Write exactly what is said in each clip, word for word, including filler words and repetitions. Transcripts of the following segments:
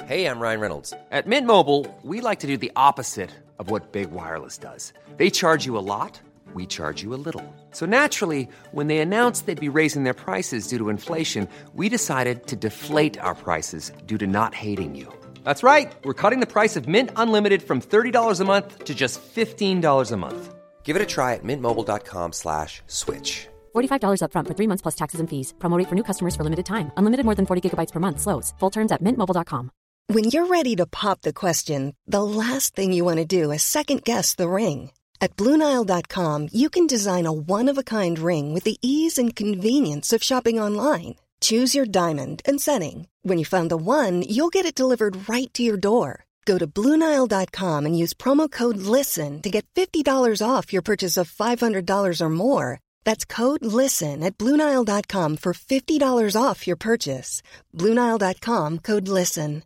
Hey, I'm Ryan Reynolds. At Mint Mobile, we like to do the opposite of what Big Wireless does. They charge you a lot, we charge you a little. So naturally, when they announced they'd be raising their prices due to inflation, we decided to deflate our prices due to not hating you. That's right. We're cutting the price of Mint Unlimited from thirty dollars a month to just fifteen dollars a month. Give it a try at mintmobile.com slash switch. forty-five dollars up front for three months plus taxes and fees. Promo rate for new customers for limited time. Unlimited more than forty gigabytes per month. Slows full terms at mint mobile dot com. When you're ready to pop the question, the last thing you want to do is second-guess the ring. At Blue Nile dot com, you can design a one-of-a-kind ring with the ease and convenience of shopping online. Choose your diamond and setting. When you find the one, you'll get it delivered right to your door. Go to Blue Nile dot com and use promo code LISTEN to get fifty dollars off your purchase of five hundred dollars or more. That's code LISTEN at Blue Nile dot com for fifty dollars off your purchase. Blue Nile dot com, code LISTEN.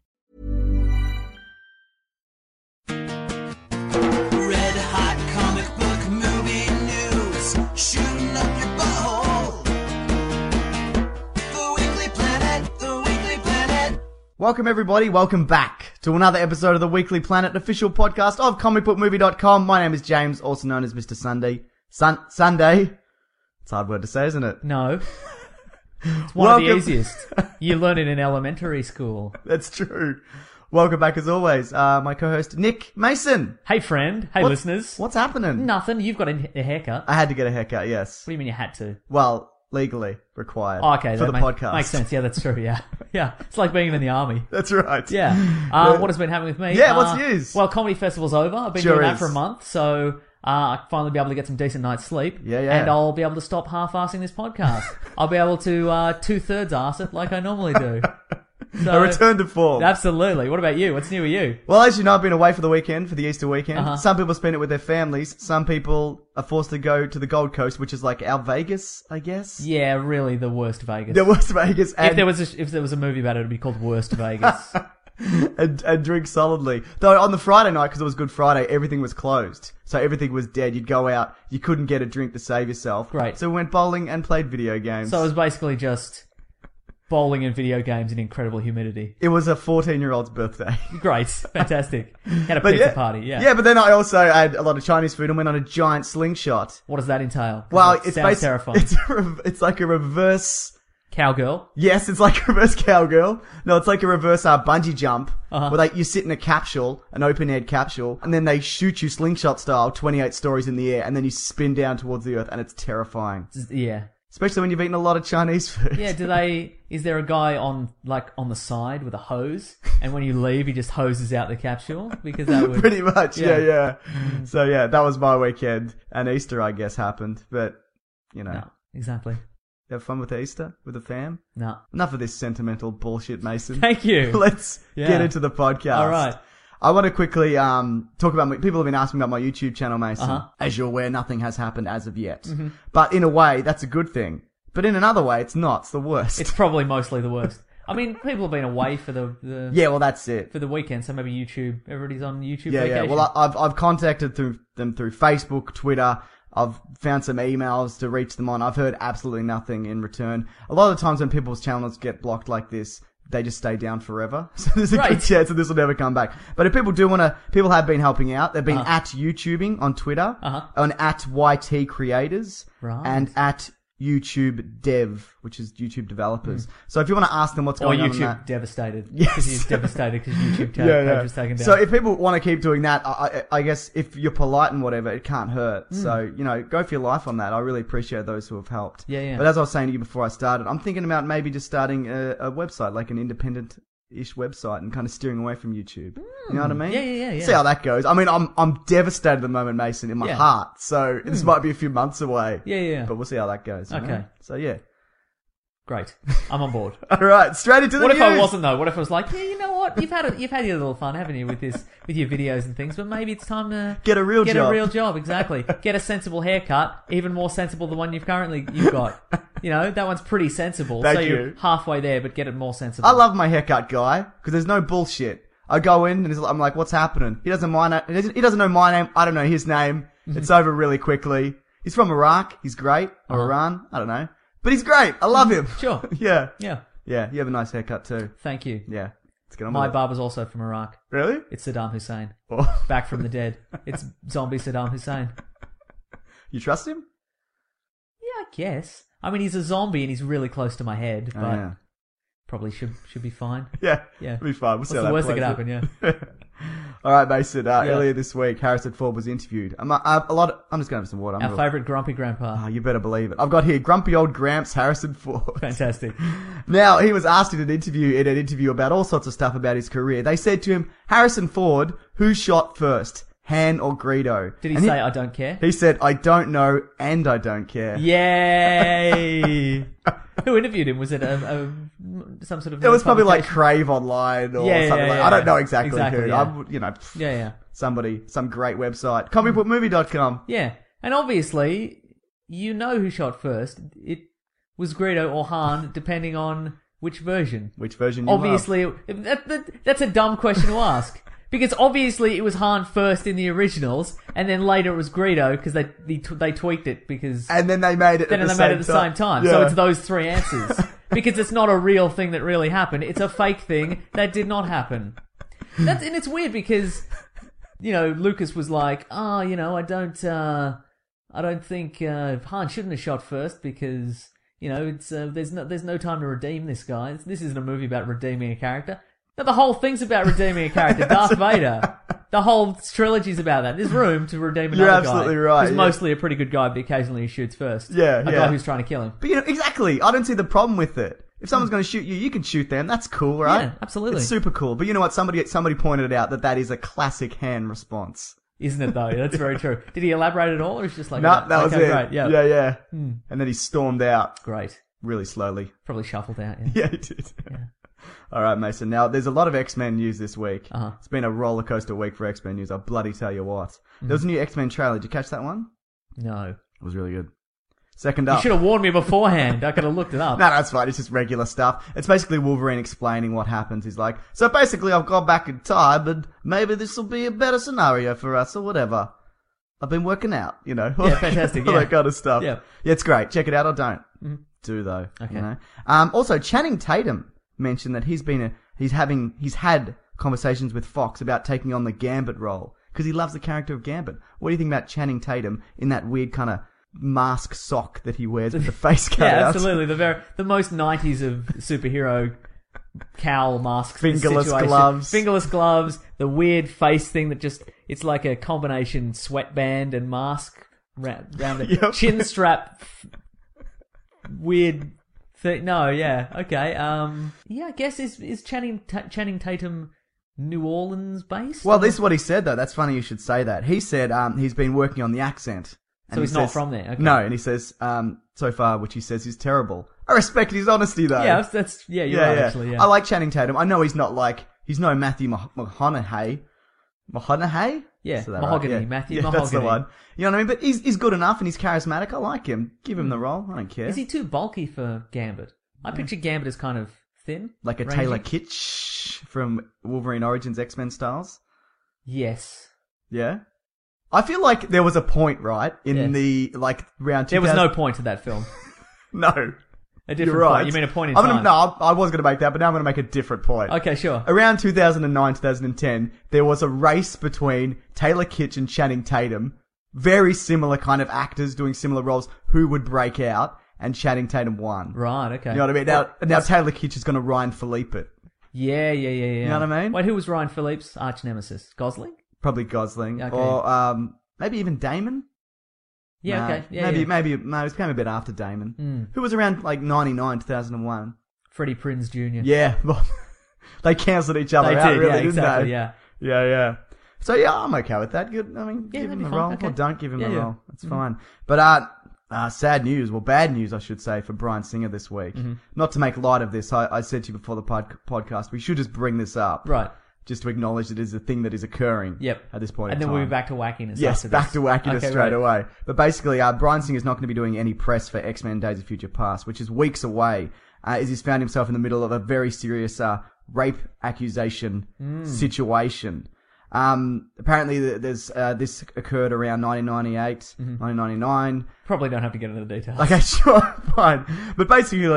Red hot comic book movie news, shooting up your butthole. The Weekly Planet, the Weekly Planet. Welcome everybody, welcome back to another episode of the Weekly Planet, official podcast of comic book movie dot com. My name is James, also known as Mister Sunday. Sun- Sunday. It's a hard word to say, isn't it? No. It's one Welcome. of the easiest. You learn it in elementary school. That's true. Welcome back as always. Uh, my co-host Nick Mason. Hey friend, hey What's- listeners. What's happening? Nothing, you've got a, a haircut. I had to get a haircut, yes. What do you mean you had to? Well, legally required. Oh, okay, For that the make- podcast. makes sense. Yeah, that's true, yeah. Yeah, it's like being in the army. That's right. Yeah. Uh, what has been happening with me? Yeah, what's uh, news? Well, comedy festival's over. I've been Sure doing that is. for a month, so uh, I'll finally be able to get some decent night's sleep. Yeah, yeah. And I'll be able to stop half-assing this podcast. I'll be able to uh, two-thirds ass it like I normally do. So, A return to form. Absolutely. What about you? What's new with you? Well, as you know, I've been away for the weekend, for the Easter weekend. Uh-huh. Some people spend it with their families. Some people are forced to go to the Gold Coast, which is like our Vegas, I guess. Yeah, really the worst Vegas. The West Vegas. And, if there was a, if there was a movie about it, it'd be called Worst Vegas. and, and drink solidly. Though on the Friday night, because it was Good Friday, everything was closed. So everything was dead. You'd go out, you couldn't get a drink to save yourself. Great. So we went bowling and played video games. So it was basically just bowling and video games in incredible humidity. It was a fourteen-year-old's birthday. Great, fantastic. Had a But pizza yeah, party, yeah. Yeah, but then I also had a lot of Chinese food and went on a giant slingshot. What does that entail? 'Cause Well, that it's sounds basi- terrifying. It's, a rev- it's like a reverse... Cowgirl. Yes, it's like a reverse cowgirl. No, it's like a reverse uh, bungee jump, Uh-huh. where they, you sit in a capsule, an open-aired capsule, and then they shoot you slingshot style, twenty-eight stories in the air, and then you spin down towards the earth, and it's terrifying. Yeah. Especially when you've eaten a lot of Chinese food. Yeah, do they, is there a guy on, like, on the side with a hose? And when you leave, he just hoses out the capsule? Because that would... Pretty much, yeah, Yeah. yeah. So yeah, that was my weekend, and Easter, I guess, happened, but, you know. No, exactly. Have fun with Easter, with the fam? No. Enough of this sentimental bullshit, Mason. Thank you. Let's Yeah. get into the podcast. All right. I want to quickly um, talk about... My, people have been asking about my YouTube channel, Mason. Uh-huh. As you're aware, nothing has happened as of yet. Mm-hmm. But in a way, that's a good thing. But in another way, it's not. It's the worst. It's probably mostly the worst. I mean, people have been away for the, the Yeah, well, that's it. for the weekend, so maybe YouTube, everybody's on YouTube Yeah, vacation. yeah. Well, I, I've I've contacted through them through Facebook, Twitter. I've found some emails to reach them on. I've heard absolutely nothing in return. A lot of the times when people's channels get blocked like this, they just stay down forever. So there's a Right. good chance that this will never come back. But if people do want to, people have been helping out. They've been Uh-huh. at YouTubing on Twitter, Uh-huh. on at Y T Creators, Right. and at YouTube Dev, which is YouTube developers. So if you want to ask them what's or going on in YouTube that, devastated. Yes. Because he's devastated because YouTube ta- yeah, page yeah. was taken down. So if people want to keep doing that, I, I, I guess if you're polite and whatever, it can't hurt. Hmm. So, you know, go for your life on that. I really appreciate those who have helped. Yeah, yeah. But as I was saying to you before I started, I'm thinking about maybe just starting a, a website, like an independent-ish website, and kind of steering away from YouTube. You know what I mean? Yeah, yeah, yeah, yeah. See how that goes. I mean, I'm I'm devastated at the moment, Mason, in my Yeah. heart. So this might be a few months away. Yeah, yeah, yeah. But we'll see how that goes. you Okay. know? So yeah. Great. I'm on board. All right, straight into the What if I news. wasn't though? What if I was like, yeah, you know what? You've had a, you've had your little fun, haven't you, with this, with your videos and things? But maybe it's time to Get a real get job. a real job. Exactly. Get a sensible haircut, even more sensible than the one you've currently you've got. You know, that one's pretty sensible. Thank so you're you. halfway there, but get it more sensible. I love my haircut guy because there's no bullshit. I go in and he's- I'm like, "What's happening?" He doesn't mind. He doesn't, he doesn't know my name. I don't know his name. It's over really quickly. He's from Iraq. He's great, or Uh-huh. Iran. I don't know, but he's great. I love him. Sure. yeah, Yeah. yeah. You have a nice haircut too. Thank you. Yeah. Let's get on My with it. barber's also from Iraq. Really? It's Saddam Hussein. Oh. Back from the dead. It's zombie Saddam Hussein. You trust him? Yeah, I guess. I mean, he's a zombie and he's really close to my head, but Oh, yeah. probably should should be fine. Yeah. Yeah. It'll be fine. We'll What's see how the that worst that plays could out. happen, yeah. All right, Mason. Uh, Yeah. Earlier this week, Harrison Ford was interviewed. I'm, uh, a lot. Of, I'm just going to have some water. I'm Our gonna- favourite grumpy grandpa. Oh, you better believe it. I've got here grumpy old Gramps Harrison Ford. Fantastic. Now, he was asked in an interview, in an interview about all sorts of stuff about his career. They said to him, Harrison Ford, who shot first, Han or Greedo? Did he And say, I don't care? He said, I don't know and I don't care. Yay! Who interviewed him? Was it a, a some sort of... It was probably like publication? Crave Online or Yeah, yeah, something like yeah, I don't yeah. know exactly, Exactly, who. yeah. I'm, you know, pff, Yeah, yeah. somebody, some great website. comic book movie dot com. Yeah. And obviously, you know who shot first. It was Greedo or Han, depending on which version. Which version you Obviously, that, that, that's a dumb question to ask. Because obviously it was Han first in the originals, and then later it was Greedo, because they, they they tweaked it, because... love. And then they made it then at they the made same it at the time. same time. Yeah. So it's those three answers. Because it's not a real thing that really happened. It's a fake thing that did not happen. That's, and it's weird because, you know, Lucas was like, oh, you know, I don't, uh, I don't think, uh, Han shouldn't have shot first because, you know, it's, uh, there's no, there's no time to redeem this guy. This isn't a movie about redeeming a character. No, the whole thing's about redeeming a character. Darth Vader. The whole trilogy's about that. There's room to redeem another You're guy. absolutely right, Who's yeah. mostly a pretty good guy, but occasionally he shoots first. Yeah, A yeah. guy who's trying to kill him. But you know, exactly. I don't see the problem with it. If someone's going to shoot you, you can shoot them. That's cool, right? Yeah, absolutely. It's super cool. But you know what? Somebody somebody pointed out that that is a classic Han response. Isn't it though? That's very true. Did he elaborate at all, or is just like No, that was okay, it. Great, yeah, yeah, yeah. Hmm. And then he stormed out great. really slowly. Probably shuffled out. Yeah. Yeah, he did. All right, Mason. Now, there's a lot of X-Men news this week. Uh-huh. It's been a roller coaster week for X-Men news. I'll bloody tell you what. There was a new X-Men trailer. Did you catch that one? No, It was really good. Second you up. should have warned me beforehand. I could have looked it up. No, that's fine. It's just regular stuff. It's basically Wolverine explaining what happens. He's like, so basically I've gone back in time and maybe this will be a better scenario for us or whatever. I've been working out, you know. Yeah, fantastic, All yeah. that kind of stuff. Yeah. Yeah, it's great. Check it out or don't. Do though. Okay. You know? Um, also, Channing Tatum mentioned that he's been a, he's having, he's had conversations with Fox about taking on the Gambit role because he loves the character of Gambit. What do you think about Channing Tatum in that weird kind of mask sock that he wears with the face cut Yeah, out? absolutely. The very the most nineties of superhero cowl masks. Fingerless situation. gloves. Fingerless gloves. The weird face thing that just it's like a combination sweatband and mask ra- round it. Yep. Chin strap. Weird thing. No, yeah, okay. Um, yeah, I guess is is Channing Ta- Channing Tatum New Orleans based? Well, this is what he said though. That's funny you should say that. He said um, he's been working on the accent. And So he he's not says- from there, okay. No, and he says um, so far, which he says is terrible. I respect his honesty though. Yeah, that's, that's yeah. You're right. Actually, yeah. I like Channing Tatum. I know he's not like he's no Matthew Mah- McConaughey. McConaughey? Yeah, Say that Mahogany, Yeah. Matthew yeah, That's the Mahogany. one. You know what I mean? But he's he's good enough and he's charismatic. I like him. Give him the role. I don't care. Is he too bulky for Gambit? I picture Gambit as kind of thin, like a rangy. Taylor Kitsch from Wolverine Origins X-Men styles? Yes. Yeah. I feel like there was a point, right, in Yes. the like round. There was two no thousand point to that film. No. A different You're right. point. You mean a point in I'm time? Gonna, no, I I was going to make that, but now I'm going to make a different point. Okay, sure. Around two thousand nine, two thousand ten, there was a race between Taylor Kitsch and Channing Tatum. Very similar kind of actors doing similar roles who would break out, and Channing Tatum won. Right, okay. You know what I mean? Now, now Taylor Kitsch is going to Ryan Philippe it. Yeah, yeah, yeah, yeah. You know what I mean? Wait, who was Ryan Philippe's arch nemesis? Gosling? Probably Gosling. Okay. Or um, maybe even Damon. Yeah, No, okay. Yeah, maybe, yeah. maybe, no, it came a bit after Damon. Mm. Who was around like ninety-nine, two thousand one. Freddie Prinze Junior Yeah, well, they cancelled each other They out, did, really, yeah, didn't exactly, they? yeah. Yeah, yeah. So yeah, I'm okay with that. Good. I mean, Yeah, give that'd him be the fine, role okay. or don't give him Yeah, the yeah. role. That's fine. But uh, uh, sad news, well, bad news, I should say, for Bryan Singer this week. Mm-hmm. Not to make light of this, I, I said to you before the pod- podcast, we should just bring this up, Right. just to acknowledge that it is a thing that is occurring. Yep. At this point, And in then time. we'll be back to wackiness. Yes, after back this. to wackiness Okay, straight right. away. But basically, uh, Bryan Singer's not going to be doing any press for X-Men Days of Future Past, which is weeks away, uh, as he's found himself in the middle of a very serious uh, rape accusation Hmm. situation. Um, apparently, th- there's uh, this occurred around nineteen ninety-eight, Mm-hmm. nineteen ninety-nine. Probably don't have to get into the details. Okay, sure, fine. But basically,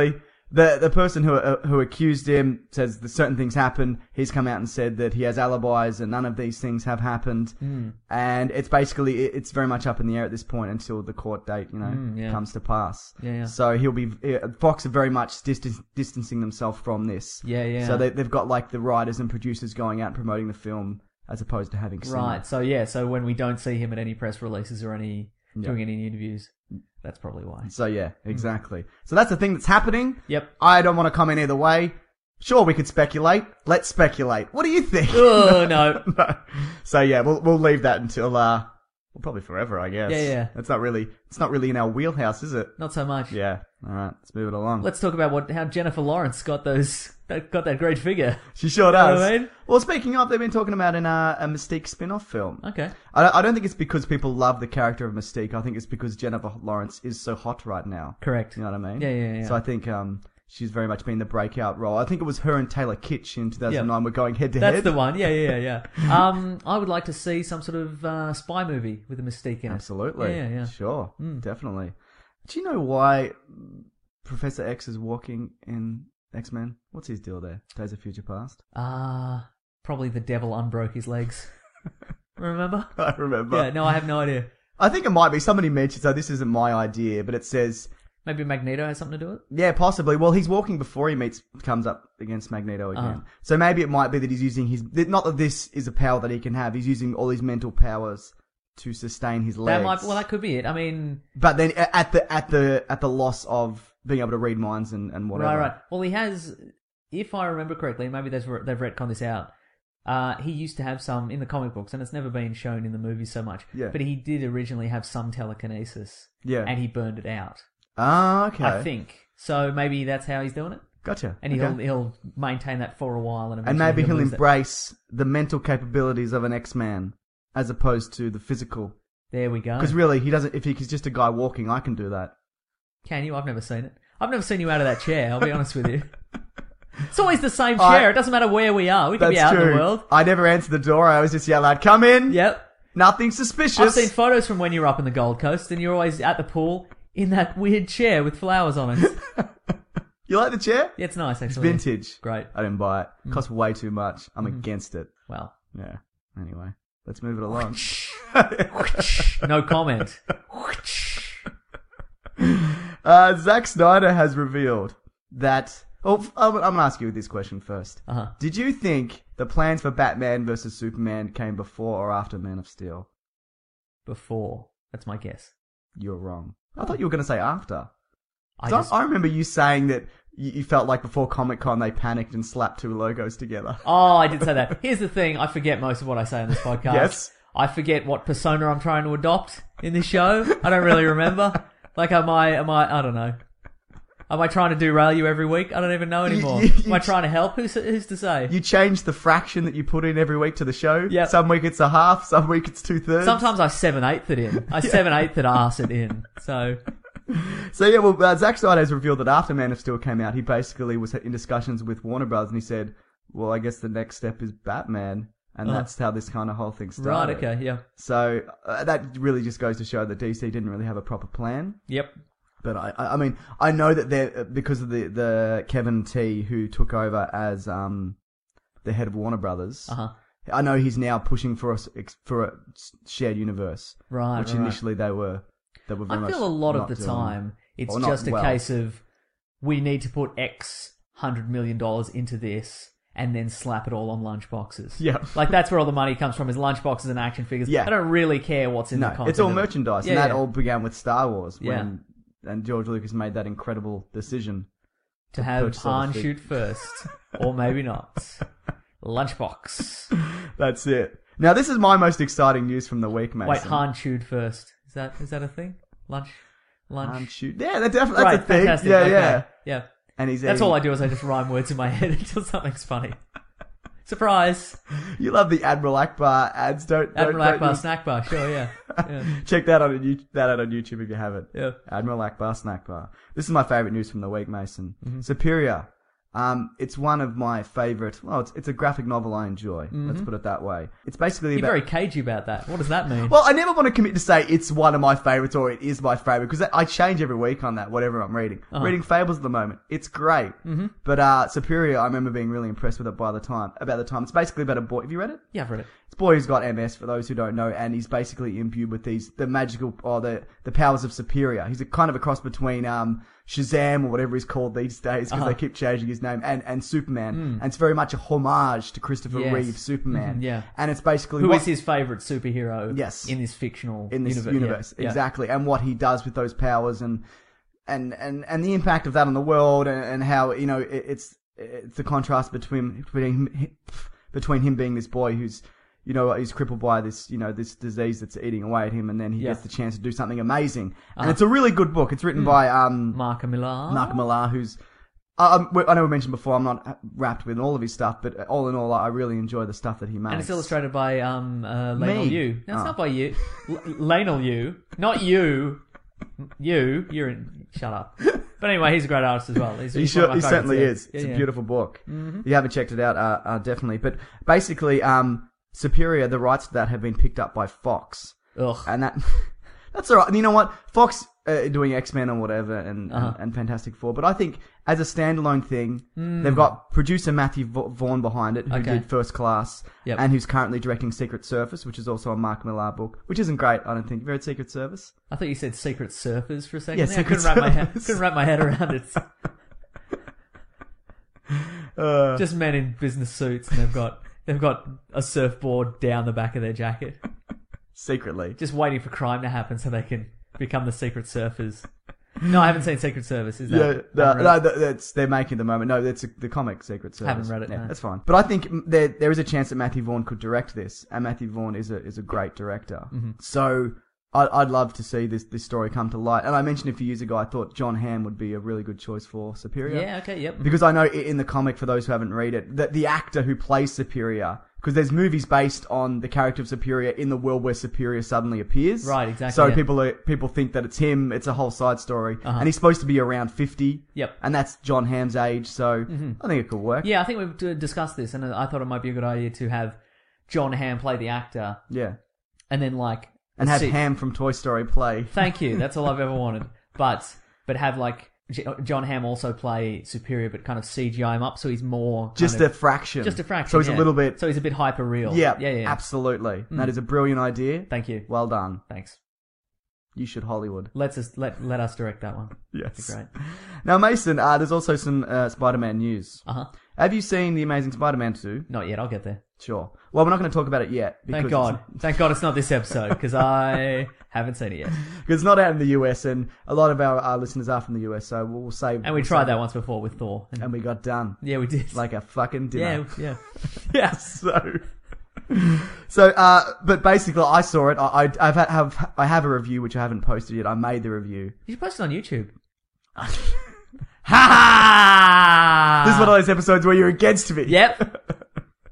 The the person who uh, who accused him says that certain things happened. He's come out and said that he has alibis and none of these things have happened. Mm. And it's basically it's very much up in the air at this point until the court date, you know, Mm, yeah. comes to pass. Yeah, yeah. So he'll be uh, Fox are very much distan- distancing themselves from this. Yeah, yeah. So they, they've got like the writers and producers going out and promoting the film as opposed to having seen Right. it. So yeah. So when we don't see him at any press releases or any Yeah. doing any interviews, that's probably why. So yeah, exactly. So that's the thing that's happening. Yep. I don't want to comment either way. Sure, we could speculate. Let's speculate. What do you think? Oh no. No. So yeah, we'll we'll leave that until uh, well, probably forever, I guess. Yeah, yeah. It's not really it's not really in our wheelhouse, is it? Not so much. Yeah. All right, let's move it along. Let's talk about what how Jennifer Lawrence got those that got that great figure. She sure You know does. what I mean? Well, speaking of, they've been talking about in a, a Mystique spin-off film. Okay. I, I don't think it's because people love the character of Mystique. I think it's because Jennifer Lawrence is so hot right now. Correct. You know what I mean? Yeah, yeah, yeah. So I think um, she's very much been the breakout role. I think it was her and Taylor Kitsch in two thousand nine were going head to head. That's the one. Yeah, yeah, yeah. yeah. um, I would like to see some sort of uh, spy movie with a Mystique in it. Absolutely. Yeah, yeah, yeah. Sure. Definitely. Do you know why Professor X is walking in X-Men? What's his deal there? Days of Future Past? Ah, uh, probably the devil unbroke his legs. Remember? I remember. Yeah, no, I have no idea. I think it might be. Somebody mentioned, so this isn't my idea, but it says... Maybe Magneto has something to do with it? Yeah, possibly. Well, he's walking before he meets, comes up against Magneto again. Uh-huh. So maybe it might be that he's using his, not that this is a power that he can have, he's using all his mental powers to sustain his legs. That might, well, that could be it. I mean... But then at the, at the, at the loss of being able to read minds and, and whatever. Right, right. Well, he has, if I remember correctly, maybe they've, they've retconned this out. Uh, he used to have some in the comic books, and it's never been shown in the movies so much. Yeah. But he did originally have some telekinesis. Yeah. And he burned it out. Ah, okay. I think. So maybe that's how he's doing it. Gotcha. And Okay. he'll he'll maintain that for a while, and, And maybe he'll lose it. embrace the mental capabilities of an X-Man as opposed to the physical. There we go. Because really, he doesn't. If he's just a guy walking, I can do that. Can you? I've never seen it. I've never seen you out of that chair. I'll be honest with you. It's always the same I- chair. It doesn't matter where we are. We could That's be out true. in the world. I never answered the door. I always just yell out, "Come in." Yep. Nothing suspicious. I've seen photos from when you were up in the Gold Coast, and you're always at the pool in that weird chair with flowers on it. You like the chair? Yeah, it's nice, It's actually. vintage. Great. I didn't buy it. It costs way too much. I'm Mm-hmm. against it. Well, Yeah. Anyway, let's move it along. no comment. uh, Zack Snyder has revealed that. Oh, I'm, I'm going to ask you this question first. Uh-huh. Did you think the plans for Batman versus Superman came before or after Man of Steel? Before. That's my guess. You're wrong. I thought you were going to say after. I So just... I remember you saying that you, you felt like before Comic-Con they panicked and slapped two logos together. Oh, I did say that. Here's the thing. I forget most of what I say on this podcast. Yes. I forget what persona I'm trying to adopt in this show. I don't really remember. Like, am I, am I, I don't know. Am I trying to derail you every week? I don't even know anymore. You- you- am I trying to help? Who's, who's to say? You changed the fraction that you put in every week to the show. Yep. Some week it's a half, some week it's two thirds. Sometimes I seven-eighth it in. I seven-eighth it arse it in. So, So yeah, well, uh, Zack Snyder has revealed that after Man of Steel came out, he basically was in discussions with Warner Brothers, and he said, "Well, I guess the next step is Batman," and Uh-huh. that's how this kind of whole thing right, started. okay, yeah. So uh, that really just goes to show that D C didn't really have a proper plan. Yep. But I, I I mean, I know that they're because of the the Kevin T who took over as um the head of Warner Brothers. Uh-huh. I know he's now pushing for us for a shared universe, Right, which right, right. initially they were. They were very I much feel a lot of not the doing. time it's Or not just a well. case of we need to put X hundred million dollars into this and then slap it all on lunchboxes. Yeah. Like that's where all the money comes from is lunchboxes and action figures. Yeah. I don't really care what's in No, the content. it's all of it. merchandise, Yeah, and that yeah. all began with Star Wars when Yeah. and George Lucas made that incredible decision. to have purchase all the Han fig- shoot first. Or maybe not. Lunchbox. That's it. Now, this is my most exciting news from the week, Mason. Wait, Han chewed first. Is that is that a thing? Lunch? Lunch? Han shoot. Yeah, that definitely, right, that's a thing. fantastic. Yeah, okay. yeah. Yeah. And he's That's eating- all I do is I just rhyme words in my head until something's funny. Surprise! You love the Admiral Akbar ads, don't, don't Admiral don't Akbar you? snack bar, sure, yeah. yeah. Check that out on you- that out on YouTube if you haven't. Yeah. Admiral Akbar snack bar. This is my favorite news from the week, Mason. Mm-hmm. Superior Um, it's one of my favorite. Well, it's, it's a graphic novel I enjoy. Mm-hmm. Let's put it that way. It's basically You're about. very cagey about that. What does that mean? Well, I never want to commit to say it's one of my favorites or it is my favorite because I change every week on that. Whatever I'm reading, uh-huh. I'm reading Fables at the moment. It's great. Mm-hmm. But uh, Superior, I remember being really impressed with it by the time. About the time, it's basically about a boy. Have you read it? Yeah, I've read it. It's a boy who's got M S. For those who don't know, and he's basically imbued with these the magical or the the powers of Superior. He's a kind of a cross between um. Shazam or whatever he's called these days because uh-huh. they keep changing his name and, and Superman mm. and it's very much a homage to Christopher yes. Reeve Superman mm-hmm, yeah and it's basically who what, is his favourite superhero yes in this fictional in this universe, universe. Yeah. exactly yeah. And what he does with those powers and and and, and the impact of that on the world and, and how you know it, it's it's the contrast between between him, between him being this boy who's you know, he's crippled by this, you know, this disease that's eating away at him, and then he yeah. gets the chance to do something amazing. And uh, it's a really good book. It's written mm. by um, Mark Millar. Mark Millar, who's uh, I know we mentioned before. I'm not wrapped with all of his stuff, but all in all, I really enjoy the stuff that he makes. And it's illustrated by um, uh, Lionel Yu. No, it's oh. not by you, L- Lionel Yu, not you. You, you're in. Shut up. But anyway, he's a great artist as well. He's, he he's sure, he certainly yeah. is. It's yeah, a yeah. beautiful book. Mm-hmm. If you haven't checked it out, uh, uh, definitely. But basically, um. Superior, the rights to that have been picked up by Fox. Ugh. And that, that's alright. And you know what? Fox uh, doing X-Men or whatever and, uh-huh. and, and Fantastic Four. But I think as a standalone thing, mm. they've got producer Matthew Vaughn behind it, who okay. did First Class, yep. and who's currently directing Secret Service, which is also a Mark Millar book, which isn't great, I don't think. You've read Secret Service? I thought you said Secret Surfers for a second. Yeah, there. Secret I couldn't wrap, my head, Service. couldn't wrap my head around it. Uh, Just men in business suits, and they've got... They've got a surfboard down the back of their jacket. Secretly. Just waiting for crime to happen so they can become the Secret Surfers. No, I haven't seen Secret Service. Is that? Yeah, no, no, that- that's they're making at the moment. No, that's a, the comic Secret Service. Haven't read it, Yeah, no. that's fine. But I think there there is a chance that Matthew Vaughn could direct this, and Matthew Vaughn is a is a great director. Mm-hmm. So I'd, I'd love to see this this story come to light. And I mentioned a few years ago, I thought John Hamm would be a really good choice for Superior. Yeah, okay, yep. Because I know i- in the comic, for those who haven't read it, that the actor who plays Superior, because there's movies based on the character of Superior in the world where Superior suddenly appears. Right, exactly, So yeah. people are, people think that it's him. It's a whole side story, Uh-huh. and he's supposed to be around fifty. Yep. And that's John Hamm's age, so I think it could work. Yeah, I think we've d- discussed this, and I thought it might be a good idea to have John Hamm play the actor, Yeah. and then like And have see- Ham from Toy Story play. Thank you. That's all I've ever wanted. But but have like J- John Hamm also play Superior, but kind of C G I him up, so he's more kind Just of, a fraction. just a fraction. So he's yeah. a little bit. So he's a bit hyper real. yeah, yeah, yeah. absolutely. That is a brilliant idea. Thank you. Well done. Thanks. You should Hollywood. Let's us let let us direct that one. Yes. That'd be great. Now, Mason, uh, there's also some uh, Spider-Man news. Uh huh. Have you seen The Amazing Spider-Man two? Not yet. I'll get there. Sure. Well, we're not going to talk about it yet. Thank because God. It's, Thank God it's not this episode because I haven't seen it yet. because it's not out in the U S, and a lot of our, our listeners are from the U S, so we'll, we'll save. And we we'll tried save- that once before with Thor. And, And we got done. yeah, we did. Like a fucking yeah, dinner. yeah. Yeah, so... So, uh, but basically, I saw it. I, I, I've had, have, I have a review which I haven't posted yet. I made the review. You should post it on YouTube. Ha ha! This is one of those episodes where you're against me. Yep.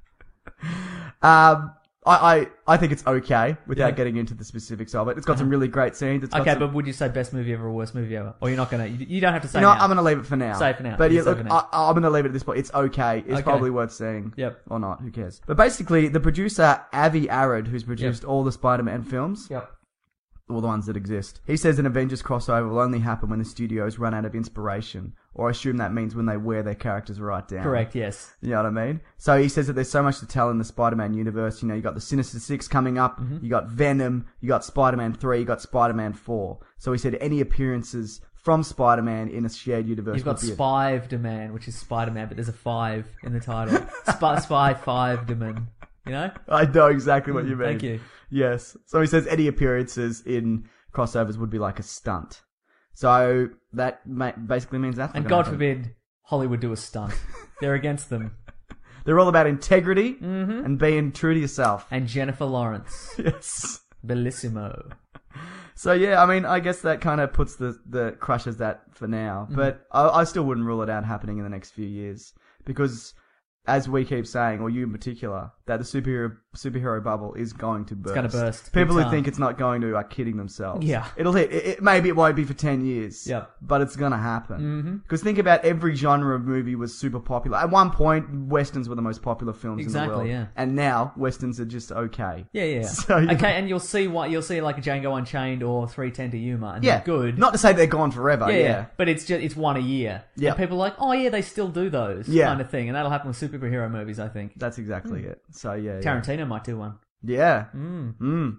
Um, I, I, I think it's okay without Yeah. getting into the specifics of it. It's got some really great scenes. It's got Okay, some, but would you say best movie ever or worst movie ever? Or you're not gonna? You, you don't have to say. you know, now. I'm going to leave it for now. Say it for now. But You yeah, say look, for now. I, I'm going to leave it at this point. It's okay. It's Okay. probably worth seeing. Yep. Or not. Who cares? But basically, the producer, Avi Arad, who's produced all the Spider-Man films, Yep. all the ones that exist, he says an Avengers crossover will only happen when the studios run out of inspiration. Or I assume that means when they wear their characters right down. Correct. Yes. You know what I mean? So he says that there's so much to tell in the Spider-Man universe. You know, you got the Sinister Six coming up, Mm-hmm. you got Venom, you got Spider-Man three, you got Spider-Man four. So he said any appearances from Spider-Man in a shared universe You've got would be a- Spive-Man, which is Spider-Man, but there's a five in the title. Spy, Spy Five-Man. You know? I know exactly what you mean. Thank you. Yes. So he says any appearances in crossovers would be like a stunt. So that ma- basically means that's not And gonna God happen. forbid Hollywood do a stunt. They're against them. They're all about integrity Mm-hmm. and being true to yourself. And Jennifer Lawrence. Yes. Bellissimo. So yeah, I mean, I guess that kind of puts the, the crushes that for now, Mm-hmm. but I, I still wouldn't rule it out happening in the next few years because, as we keep saying, or you in particular, that the superhero superhero bubble is going to burst. gonna burst. People Big who time. think it's not going to are kidding themselves. Yeah. It'll hit. It, it, maybe it won't be for ten years. Yep. But it's gonna happen. Because mm-hmm. think about every genre of movie was super popular. At one point, westerns were the most popular films Exactly, in the world. yeah. And now, westerns are just okay. Yeah, yeah. So, you okay, know- and you'll see what you'll see like a Django Unchained or three ten to Yuma, and Yeah. they're good. Not to say they're gone forever. yeah, Yeah. yeah, but it's just it's one a year. Yeah. And people are like, oh yeah, they still do those Yeah. kind of thing, and that'll happen with superhero movies, I think. That's exactly it. So, yeah. yeah. Tarantino might do one. Yeah. Mm. Mm.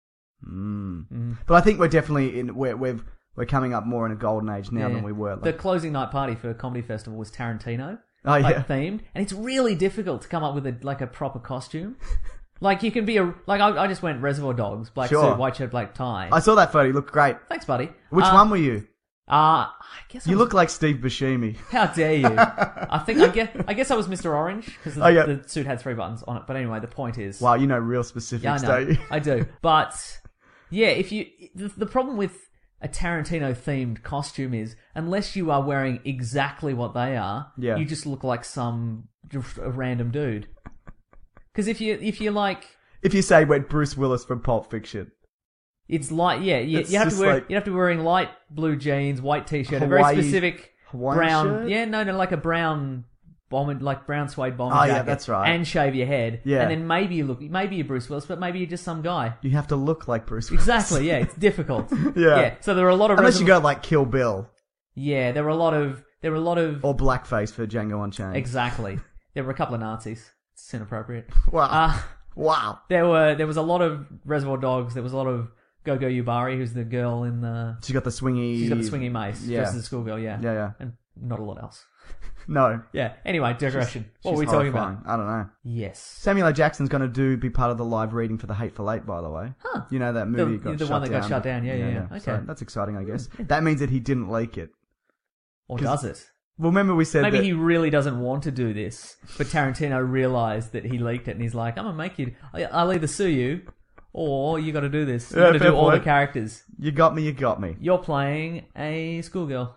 Mm. But I think we're definitely in. We're we've we're coming up more in a golden age now Yeah. than we were. The Like, closing night party for a comedy festival was Tarantino. Oh, yeah. like, themed, and it's really difficult to come up with a like a proper costume. Like you can be a like I, I just went Reservoir Dogs, black Sure. suit, white shirt, black tie. I saw that photo. You look great. Thanks, buddy. Which Uh, one were you? Uh, I guess I You was- look like Steve Buscemi. How dare you? I think I guess I guess I was Mister Orange because the, Oh, yeah. the suit had three buttons on it. But anyway, the point is, Wow, you know real specifics, yeah, I know, don't you? I do. But yeah, if you the, the problem with a Tarantino themed costume is unless you are wearing exactly what they are, Yeah. you just look like some just a random dude. Because if you if you like, If you say we're Bruce Willis from Pulp Fiction. it's light. Yeah, you, It's you have to just wear like- you have to be wearing light blue jeans, white t-shirt, a very Hawaii- specific Hawaiian brown. shirt? Yeah, no, no, like a brown bomber, like brown suede bomber Oh, yeah, jacket. that's right. And shave your head. Yeah. and then maybe you look, maybe you're Bruce Willis, but maybe you're just some guy. You have to look like Bruce Willis. Exactly. Yeah, it's difficult. Yeah. yeah. So there are a lot of Unless you reserv- go like Kill Bill Yeah, there were a lot of there were a lot of or blackface for Django Unchained. exactly. There were a couple of Nazis. It's inappropriate. Wow. Uh, wow. there were there was a lot of Reservoir Dogs. There was a lot of Gogo Yubari, who's the girl in the. She's got the swingy... She's got the swingy mace. Yeah. Dressed as a schoolgirl. Yeah. Yeah, yeah. And not a lot else. No. Yeah. Anyway, digression. what She's were we talking horrifying. about? I don't know. Yes. Samuel L. Jackson's going to do be part of the live reading for The Hateful Eight, by the way. Huh. You know that movie The- got the shut one that got down. shut down. Yeah, yeah, yeah. So Okay. that's exciting, I guess. That means that he didn't leak it. Or 'Cause- does it? Well, remember we said Maybe that... he really doesn't want to do this, but Tarantino realized that he leaked it, and he's like, "I'm gonna make you. I'll either sue you, or you got to do this. You Yeah, got to fair do all the point. characters. You got me, you got me. You're playing a schoolgirl."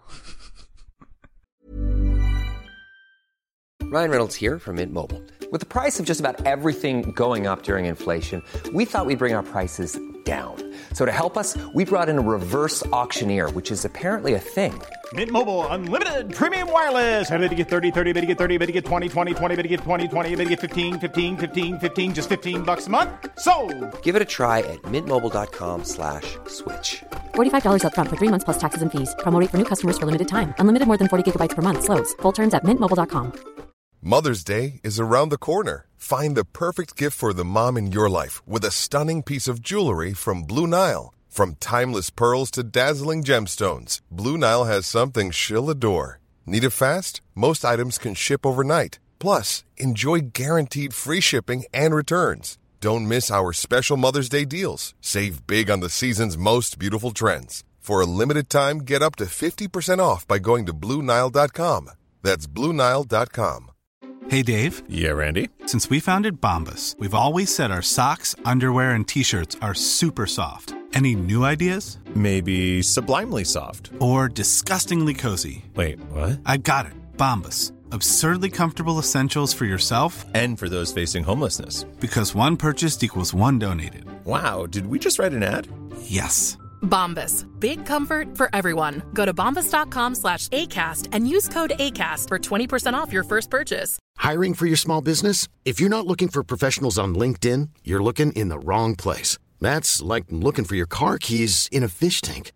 Ryan Reynolds here from Mint Mobile. With the price of just about everything going up during inflation, we thought we'd bring our prices down. So to help us, we brought in a reverse auctioneer, which is apparently a thing. Mint Mobile Unlimited Premium Wireless. Ready to get thirty, thirty, bit to get thirty, bit to get twenty, twenty, twenty, bit to get twenty, twenty, bit to get fifteen, fifteen, fifteen, fifteen, just fifteen bucks a month? Sold! Give it a try at mintmobile.com slash switch. forty-five dollars up front for three months plus taxes and fees. Promo rate for new customers for limited time. Unlimited more than forty gigabytes per month. Slows full terms at mint mobile dot com. Mother's Day is around the corner. Find the perfect gift for the mom in your life with a stunning piece of jewelry from Blue Nile. From timeless pearls to dazzling gemstones, Blue Nile has something she'll adore. Need it fast? Most items can ship overnight. Plus, enjoy guaranteed free shipping and returns. Don't miss our special Mother's Day deals. Save big on the season's most beautiful trends. For a limited time, get up to fifty percent off by going to Blue Nile dot com. That's Blue Nile dot com. Hey, Dave. Yeah, Randy. Since we founded Bombas, we've always said our socks, underwear, and T-shirts are super soft. Any new ideas? Maybe sublimely soft. Or disgustingly cozy. Wait, what? I got it. Bombas. Absurdly comfortable essentials for yourself and for those facing homelessness. Because one purchased equals one donated. Wow, did we just write an ad? Yes. Bombas. Big comfort for everyone. Go to bombas.com slash ACAST and use code ACAST for twenty percent off your first purchase. Hiring for your small business? If you're not looking for professionals on LinkedIn, you're looking in the wrong place. That's like looking for your car keys in a fish tank.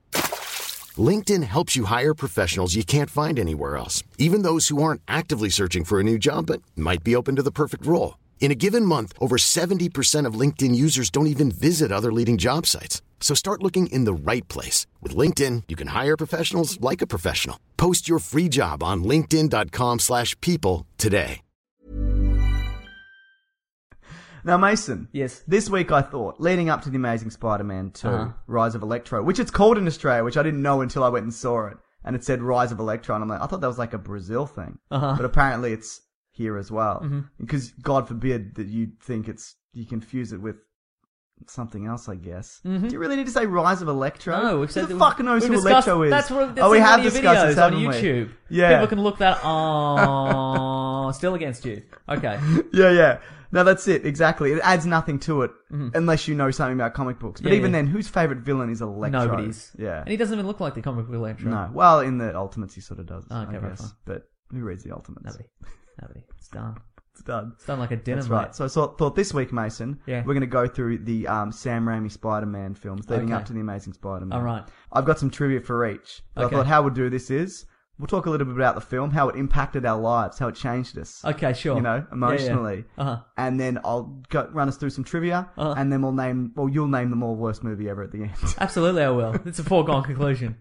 LinkedIn helps you hire professionals you can't find anywhere else, even those who aren't actively searching for a new job but might be open to the perfect role. In a given month, over seventy percent of LinkedIn users don't even visit other leading job sites. So start looking in the right place. With LinkedIn, you can hire professionals like a professional. Post your free job on linkedin.com slash people today. Now, Mason. Yes. This week I thought, leading up to The Amazing Spider-Man two, Uh-huh. Rise of Electro, which it's called in Australia, which I didn't know until I went and saw it. And it said Rise of Electro, and I'm like, I thought that was like a Brazil thing. Uh-huh. But apparently it's here as well. Mm-hmm. Because God forbid that you think it's, you confuse it with something else, I guess. Mm-hmm. Do you really need to say Rise of Electro? No, we've said Who the that fuck knows we've who discussed- Electro is? That's what, that's oh, we in have one of your discussed videos this, on haven't we? YouTube. Yeah. People can look that. Oh, still against you. Okay. Yeah, yeah. No, that's it. Exactly. It adds nothing to it unless you know something about comic books. But Mm-hmm. Yeah, even yeah. then, whose favourite villain is Electro? Nobody's. Yeah. And he doesn't even look like the comic book Electro. No. Well, in the Ultimates, he sort of does. Oh, okay, I right, guess. fine. But who reads the Ultimates? Nobody. Nobody. It's done. It's done. It's done like a dinner, That's mate. right. So I thought, thought this week, Mason, Yeah. we're going to go through the um, Sam Raimi Spider-Man films leading Okay. up to the Amazing Spider-Man. All right. I've got some trivia for each. But Okay. I thought how we'll do this is we'll talk a little bit about the film, how it impacted our lives, how it changed us. Okay, sure. You know, Yeah, yeah. emotionally. Uh-huh. And then I'll go, run us through some trivia, Uh-huh. and then we'll name, well, you'll name them all worst movie ever at the end. Absolutely, I will. It's a foregone conclusion.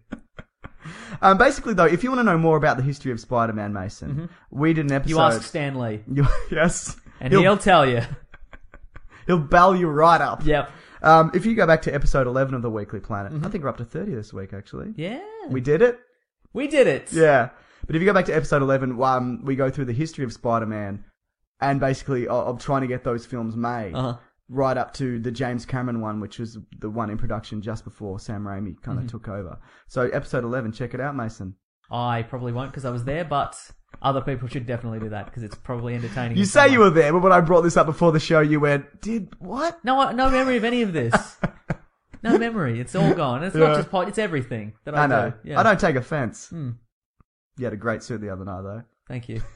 um, basically, though, if you want to know more about the history of Spider-Man, Mason, Mm-hmm. we did an episode. You ask Stan Lee, You, yes. and he'll, tell you. He'll bell you right up. Yep. Um, if you go back to episode eleven of the Weekly Planet, I think we're up to thirty this week, actually. Yeah. We did it. We did it. Yeah. But if you go back to episode eleven, um, we go through the history of Spider-Man and basically of, of trying to get those films made. Uh-huh. Right up to the James Cameron one, which was the one in production just before Sam Raimi kind of Mm-hmm. took over. So episode eleven, check it out, Mason. I probably won't because I was there, but other people should definitely do that because it's probably entertaining. You in say some you way. were there, but when I brought this up before the show, you went, did what? No, I- no memory of any of this. No memory. It's all gone. It's Yeah. not just pod. It's everything that I, I know. do. Yeah. I don't take offense. Hmm. You had a great suit the other night, though. Thank you.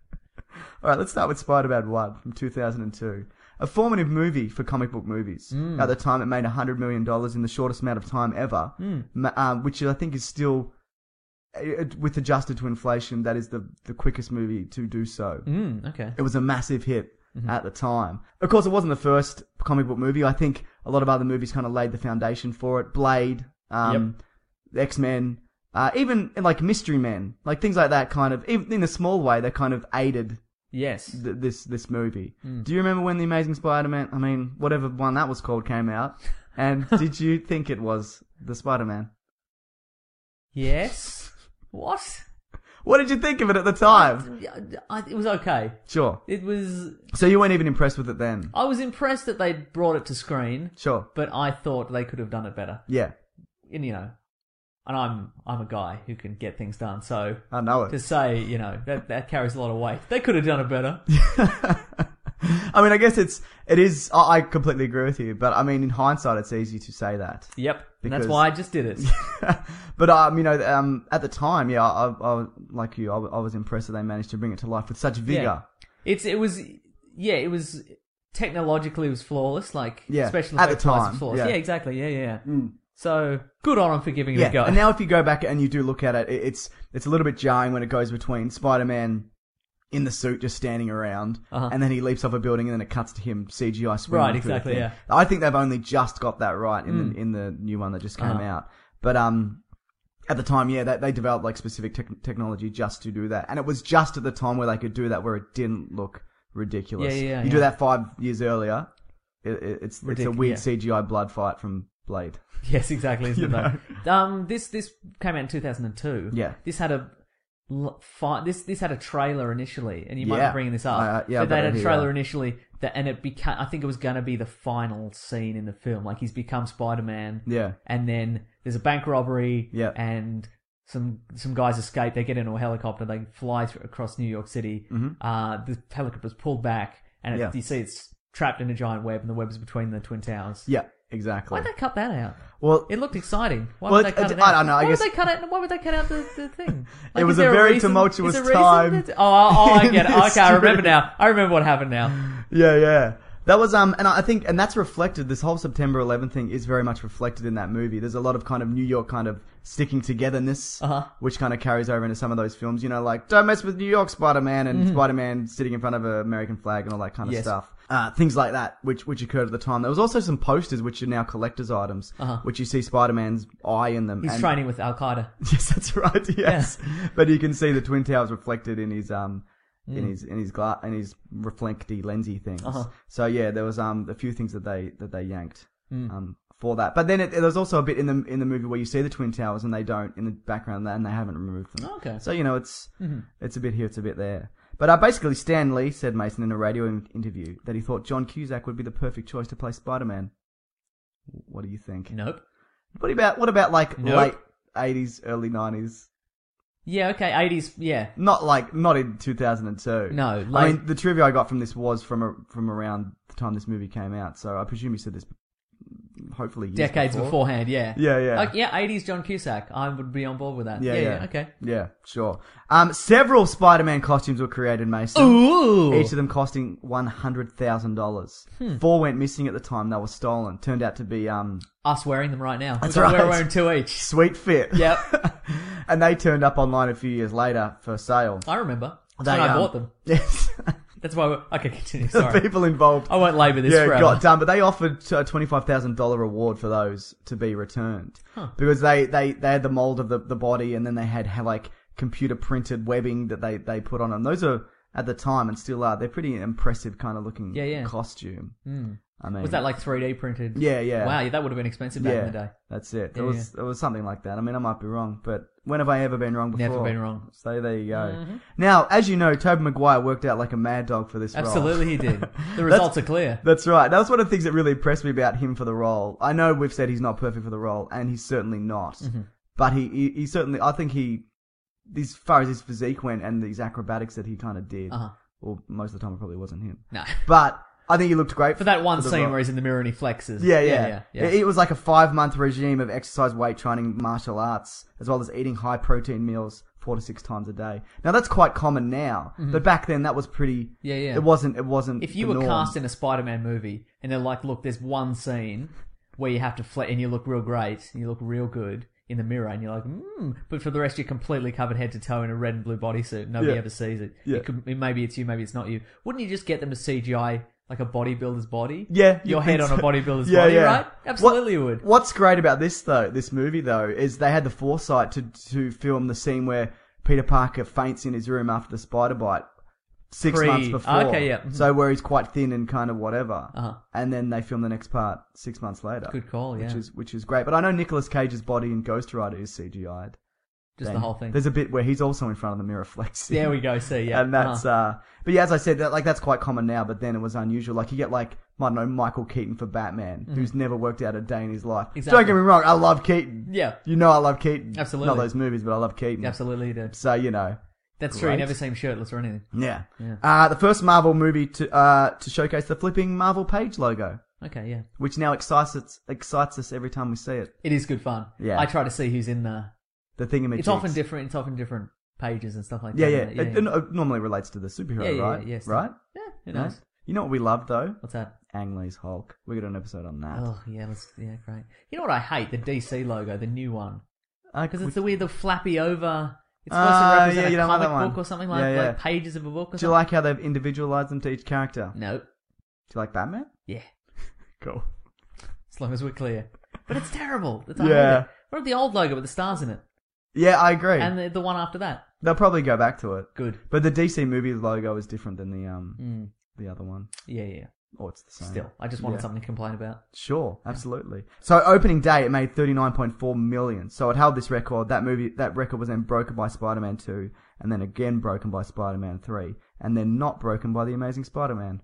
All right, let's start with Spider-Man one from two thousand two. A formative movie for comic book movies. Mm. At the time, it made one hundred million dollars in the shortest amount of time ever, Mm. ma- um, which I think is still, uh, with adjusted to inflation, that is the, the quickest movie to do so. Mm, okay. It was a massive hit Mm-hmm. at the time. Of course, it wasn't the first comic book movie. I think a lot of other movies kind of laid the foundation for it. Blade, um, X-Men, uh, even like Mystery Men, like things like that kind of, even in a small way, they kind of aided Yes. th- this this movie. Mm. Do you remember when The Amazing Spider-Man, I mean, whatever one that was called, came out? And did you think it was the Spider-Man? Yes. What? What did you think of it at the time? I, it was okay. Sure. It was. So you weren't even impressed with it then? I was impressed that they brought it to screen, Sure. but I thought they could have done it better. Yeah. And you know, and I'm I'm a guy who can get things done. So I know it. to say, you know, that that carries a lot of weight. They could have done it better. I mean, I guess it's, it is, I I completely agree with you, but I mean, in hindsight, it's easy to say that. Yep. And that's Because- why I just did it. But, um, you know, um, at the time, yeah, I, I, like you, I, I was impressed that they managed to bring it to life with such vigor. Yeah. It's it was yeah, it was technologically it was flawless, like Yeah, special at the effects wise, time, was flawless. yeah. Yeah. exactly. Yeah, yeah, yeah. Mm. So good on them for giving it Yeah, a go. and now if you go back and you do look at it, it- it's it's a little bit jarring when it goes between Spider-Man in the suit just standing around, Uh-huh. and then he leaps off a building, and then it cuts to him C G I swinging Right, through the exactly, thing. yeah. I think they've only just got that right in Mm. the in the new one that just came Uh-huh. out. But um, at the time, yeah, they, they developed like specific tech technology just to do that, and it was just at the time where they could do that where it didn't look ridiculous. Yeah, yeah, yeah, you do yeah. that five years earlier, it, it, it's it's a Ridic- weird yeah. C G I blood fight from Blade. Yes, exactly. Isn't You it though? Um, this this came out in two thousand two. Yeah. This had a l- fi- this this had a trailer initially, and you might Yeah. be bringing this up. Uh, yeah, I but they better had a hear trailer that. initially that, and it became. I think it was going to be the final scene in the film. Like he's become Spider-Man. Yeah. And then there's a bank robbery. Yeah. And some some guys escape. They get into a helicopter. They fly through, across New York City. Mhm. Uh, the helicopter's pulled back, and it, Yeah. you see it's trapped in a giant web, and the web's between the twin towers. Yeah, exactly. Why'd they cut that out? Well, It looked exciting. Why Well, would they cut it- it out? I don't know, I Why guess- would they cut out? Why would they cut out the, the thing? Like, It was is a there very reason- tumultuous is there a reason time that- Oh, oh, I in get it. Okay, I remember history. now. I remember what happened now. Yeah, yeah. That was, um, and I think, and that's reflected, this whole September eleventh thing is very much reflected in that movie. There's a lot of kind of New York kind of sticking togetherness, Uh-huh. which kind of carries over into some of those films, you know, like, don't mess with New York, Spider-Man, and Mhm. Spider-Man sitting in front of an American flag and all that kind of Yes. stuff. Uh, things like that, which, which occurred at the time. There was also some posters, which are now collector's items, Uh-huh. which you see Spider-Man's eye in them. He's and- training with Al Qaeda. Yes, that's right. Yes, but you can see the Twin Towers reflected in his um in Mm. his in his gla- in his reflecty lensy things. Uh-huh. So yeah, there was um a few things that they that they yanked Mm. um for that. But then it, there's also a bit in the in the movie where you see the Twin Towers and they don't in the background, and they haven't removed them. Okay. So you know it's Mhm. it's a bit here, it's a bit there. But uh, basically, Stan Lee said, Mason, in a radio in- interview that he thought John Cusack would be the perfect choice to play Spider-Man. What do you think? Nope. What about what about like Nope. late eighties, early nineties? Yeah, okay, eighties, yeah. Not like not in two thousand two. No, I late- mean the trivia I got from this was from a, from around the time this movie came out. So I presume you said this. Hopefully, years Decades before. beforehand, yeah. Yeah, yeah. Like, yeah, eighties John Cusack. I would be on board with that. Yeah, Yeah, yeah, yeah, okay. Yeah, sure. Um, several Spider-Man costumes were created, Mason. Ooh! Each of them costing one hundred thousand dollars. Hmm. Four went missing at the time; they were stolen. Turned out to be um. Us wearing them right now. That's We've got- right. We're wearing two each. Sweet fit. Yep. And they turned up online a few years later for sale. I remember. That's They, when I um, bought them. Yes. That's why we're... Okay, continue, The sorry. people involved. I won't labour this yeah, forever. got done, but they offered a twenty-five thousand dollars reward for those to be returned. Huh. Because they, they, they had the mold of the, the body and then they had, had like computer printed webbing that they, they put on them. Those are, at the time and still are, they're pretty impressive kind of looking Yeah, yeah. costume. Mm. I mean, Was that like three D printed? Yeah, yeah. Wow, yeah, that would have been expensive back yeah, in the day. that's it. Yeah, It was it was something like that. I mean, I might be wrong, but when have I ever been wrong before? Never been wrong. So there you go. Mhm. Now, as you know, Tobey Maguire worked out like a mad dog for this role. Absolutely he did. The results are clear. That's right. That was one of the things that really impressed me about him for the role. I know we've said he's not perfect for the role, and he's certainly not. Mm-hmm. But he, he, he certainly, I think he, as far as his physique went and these acrobatics that he kind of did, Uh-huh. well, most of the time it probably wasn't him. No. But I think he looked great For that one the scene role. where he's in the mirror and he flexes. Yeah, yeah. yeah, yeah, yeah. It, it was like a five-month regime of exercise, weight training, martial arts, as well as eating high-protein meals four to six times a day. Now, that's quite common now, but back then that was pretty... Yeah, yeah. It wasn't, it wasn't If you the were norm. cast in a Spider-Man movie and they're like, look, there's one scene where you have to flex and you look real great and you look real good in the mirror and you're like, hmm, but for the rest you're completely covered head to toe in a red and blue bodysuit. Nobody Yeah. ever sees it. Yeah. It could, maybe it's you, maybe it's not you. Wouldn't you just get them to C G I like a bodybuilder's body? Yeah. Your you'd head think on a so. bodybuilder's Yeah, body, yeah. right? Absolutely What- you would. What's great about this though, this movie though, is they had the foresight to to film the scene where Peter Parker faints in his room after the spider bite six Pre- months before. okay, yeah. Mhm. So where he's quite thin and kind of whatever. Uh-huh. And then they film the next part six months later. Good call, yeah. Which is which is great. But I know Nicolas Cage's body in Ghost Rider is C G I'd. Just Then the whole thing. There's a bit where he's also in front of the mirror flexing. There we go, see, yeah. And that's, Uh-huh. uh, but yeah, as I said, that, like, that's quite common now, but then it was unusual. Like, you get, like, I don't know, Michael Keaton for Batman, who's never worked out a day in his life. Mm-hmm. Exactly. Don't get me wrong, I love Keaton. Yeah. You know I love Keaton. Absolutely. Not those movies, but I love Keaton. Absolutely you do. So, you know. That's true, you great. never see him shirtless or anything. Yeah. Yeah. Uh, the first Marvel movie to, uh, to showcase the flipping Marvel page logo, Okay, yeah. which now excites us, excites us every time we see it. It is good fun. Yeah. I try to see who's in the... The thingamajigs. It's often different. It's often different pages and stuff like Yeah, that. yeah. It, it normally relates to the superhero, Yeah, yeah, right? yeah, yes. Right? Yeah, who Yeah. knows? You know what we love, though? What's that? Ang Lee's Hulk. We got an episode on that. Oh, yeah, let's, yeah, great. You know what I hate? The D C logo, the new one. Uh, Because we- it's the weird, the flappy over... It's supposed Ah, to represent yeah, you a don't like comic that one. book or something like, Yeah, yeah. like pages of a book or Do you something. like how they've individualized them to each character? No. Do you like Batman? Yeah. Cool. As long as we're clear. But it's terrible. It's, I hate Yeah. it. What about the old logo with the stars in it? Yeah, I agree. And the, the one after that? They'll probably go back to it. Good. But the D C movie logo is different than the um Mm. the other one. Yeah, yeah. Or it's the same. Still, I just wanted Yeah. something to complain about. Sure, absolutely. So opening day, it made thirty-nine point four million. So it held this record. That movie, that record was then broken by Spider-Man two, and then again broken by Spider-Man three, and then not broken by The Amazing Spider-Man.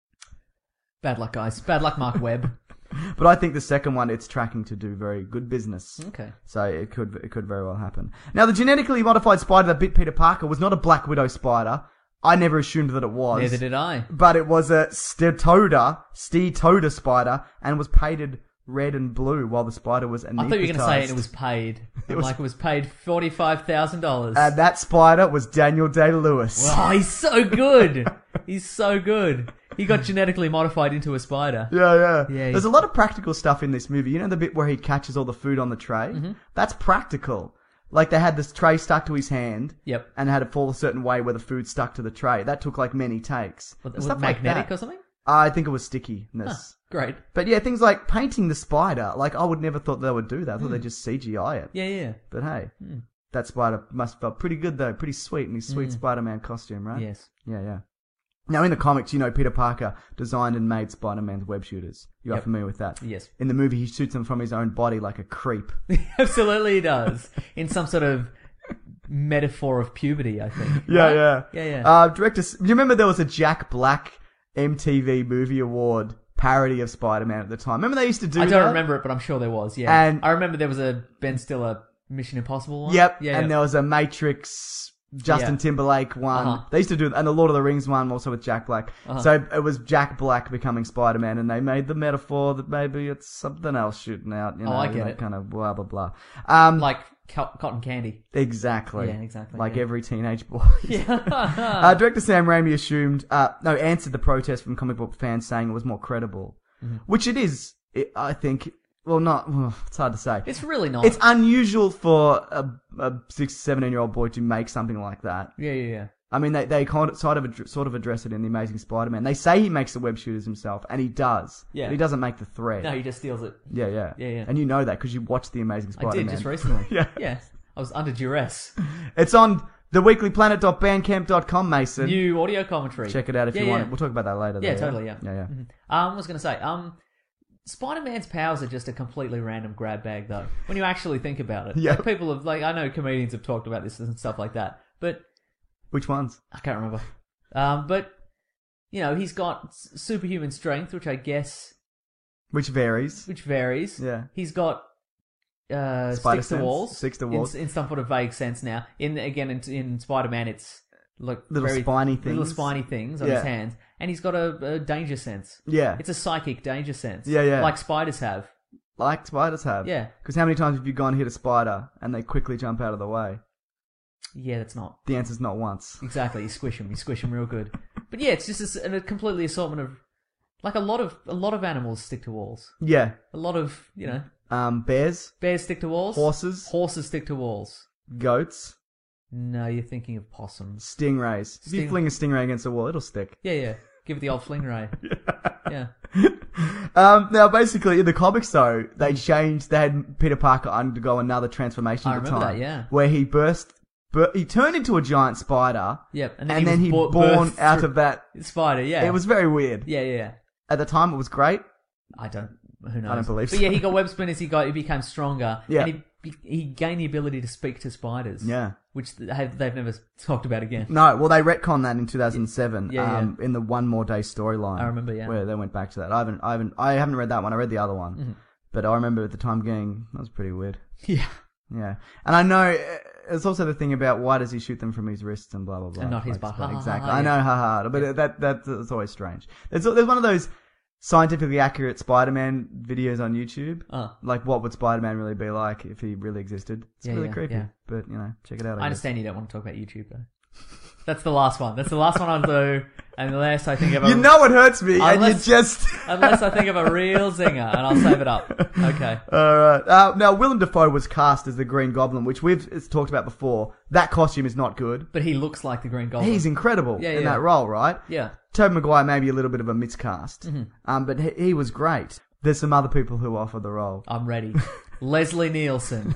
Bad luck, guys. Bad luck, Mark Webb. But I think the second one, it's tracking to do very good business. Okay. So it could it could very well happen. Now, the genetically modified spider that bit Peter Parker was not a Black Widow spider. I never assumed that it was. Neither did I. But it was a Stetoda, Stetoda spider, and was painted red and blue while the spider was I thought you were going to say it was anesthetized. paid. It was- like it was paid forty-five thousand dollars. And that spider was Daniel Day-Lewis. Oh, he's so good. He's so good. He got genetically modified into a spider. Yeah, yeah. Yeah, There's he's- a lot of practical stuff in this movie. You know the bit where he catches all the food on the tray? Mm-hmm. That's practical. Like they had this tray stuck to his hand. Yep. And had it fall a certain way where the food stuck to the tray. That took like many takes. Was, And was stuff it like magnetic that. or something? I think it was stickiness. Huh, great. But yeah, things like painting the spider. Like I would never thought they would do that. I thought they'd just C G I it. Yeah, yeah. But hey, that spider must have felt pretty good though. Pretty sweet in his sweet Spider-Man costume, right? Yes. Yeah, yeah. Now, in the comics, you know, Peter Parker designed and made Spider-Man's web shooters. You are Yep. familiar with that? Yes. In the movie, he shoots them from his own body like a creep. Absolutely he does. In some sort of metaphor of puberty, I think. Yeah, Right? yeah. Yeah, yeah. Uh, director, do you remember there was a Jack Black M T V Movie Award parody of Spider-Man at the time. Remember they used to do I that? don't remember it, but I'm sure there was, yeah. And- I remember there was a Ben Stiller Mission Impossible one. Yep, Yeah, and yeah. there was a Matrix Justin Yeah. Timberlake one. Uh-huh. They used to do, and the Lord of the Rings one also with Jack Black. Uh-huh. So it was Jack Black becoming Spider-Man, and they made the metaphor that maybe it's something else shooting out. You know, Oh, I get you know, it. kind of blah blah blah. Um, Like co- cotton candy. exactly. Yeah, exactly, Like yeah. every teenage boy. Yeah. uh, Director Sam Raimi assumed, uh, no, answered the protest from comic book fans saying it was more credible, Mm-hmm. which it is. It, I think. Well, not. Well, it's hard to say. It's really not. It's unusual for a, a six, seventeen year old boy to make something like that. Yeah, yeah, yeah. I mean, they they kind of, sort of ad- sort of address it in the Amazing Spider-Man. They say he makes the web shooters himself, and he does. Yeah. But he doesn't make the thread. No, he just steals it. Yeah, yeah, Yeah, yeah. And you know that because you watched the Amazing I Spider-Man. did just recently. Yeah. Yeah. I was under duress. It's on the weekly planet dot bandcamp dot com, Mason. New audio commentary. Check it out if Yeah, you yeah. want it. We'll talk about that later. Yeah, though, totally, yeah. Yeah, yeah. Mhm. Um, I was going to say, um, Spider-Man's powers are just a completely random grab bag, though, when you actually think about it. Yeah. Like, people have, like, I know comedians have talked about this and stuff like that, but Which ones? I can't remember. Um, but, you know, he's got s- superhuman strength, which I guess, Which varies. which varies. Yeah. He's got uh, Spider sticks to sense, walls. sticks to in- walls. In, some sort of vague sense now. In Again, in, in Spider-Man, it's like Little very, spiny Little things. spiny things on Yeah. his hands. And he's got a, a danger sense. Yeah. It's a psychic danger sense. Yeah, yeah. Like spiders have. Like spiders have. Yeah. Because how many times have you gone and hit a spider and they quickly jump out of the way? Yeah, that's not. The answer's not once. Exactly, you squish them, you squish them real good. But yeah, it's just a, a completely assortment of, like a lot of a lot of animals stick to walls. Yeah. A lot of, you know, Um, bears, bears stick to walls. Horses. Horses stick to walls. goats, No, you're thinking of possums. stingrays. If you Sting- fling a stingray against a wall, it'll stick. Yeah, yeah. Give it the old fling ray. Yeah. Um, now, basically, in the comics, though, they changed. They had Peter Parker undergo another transformation I at the remember time, that, yeah. where he burst. Bur- he turned into a giant spider. Yep. And And then, then, he, he was bo- born birthed out through- of that. Spider, yeah. It was very weird. Yeah, yeah, yeah. At the time, it was great. I don't. Who knows? I don't believe But so. yeah, he got web spinners. He got. He became stronger. Yeah. And he he gained the ability to speak to spiders. Yeah. Which they have, they've never talked about again. No, well, they retconned that in two thousand seven. Yeah, um, in the One More Day storyline. I remember, yeah. where they went back to that. I haven't, I haven't, I haven't read that one. I read the other one, Mm-hmm. but I remember at the time going, that was pretty weird. Yeah. Yeah, and I know uh, it's also the thing about why does he shoot them from his wrists and blah blah blah. And not his Like, butt. Ha, ha, ha, exactly. ha, I know, yeah. haha. But it- that that that's always strange. There's there's one of those scientifically accurate Spider-Man videos on YouTube. Oh. Like, what would Spider-Man really be like if he really existed? It's Yeah, really yeah, creepy. yeah. But you know, check it out. I, I guess. understand you don't want to talk about YouTube though. That's the last one. That's the last one I'll do, unless I think of a. You know it hurts me, and you Unless- just. unless I think of a real zinger, and I'll save it up. Okay. All right. Uh, now, Willem Dafoe was cast as the Green Goblin, which we've it's talked about before. That costume is not good. But he looks like the Green Goblin. He's incredible Yeah, in yeah. that role, right? Yeah. Tobey Maguire maybe a little bit of a miscast, Mm-hmm. um, but he, he was great. There's some other people who offer the role. I'm ready. Leslie Nielsen.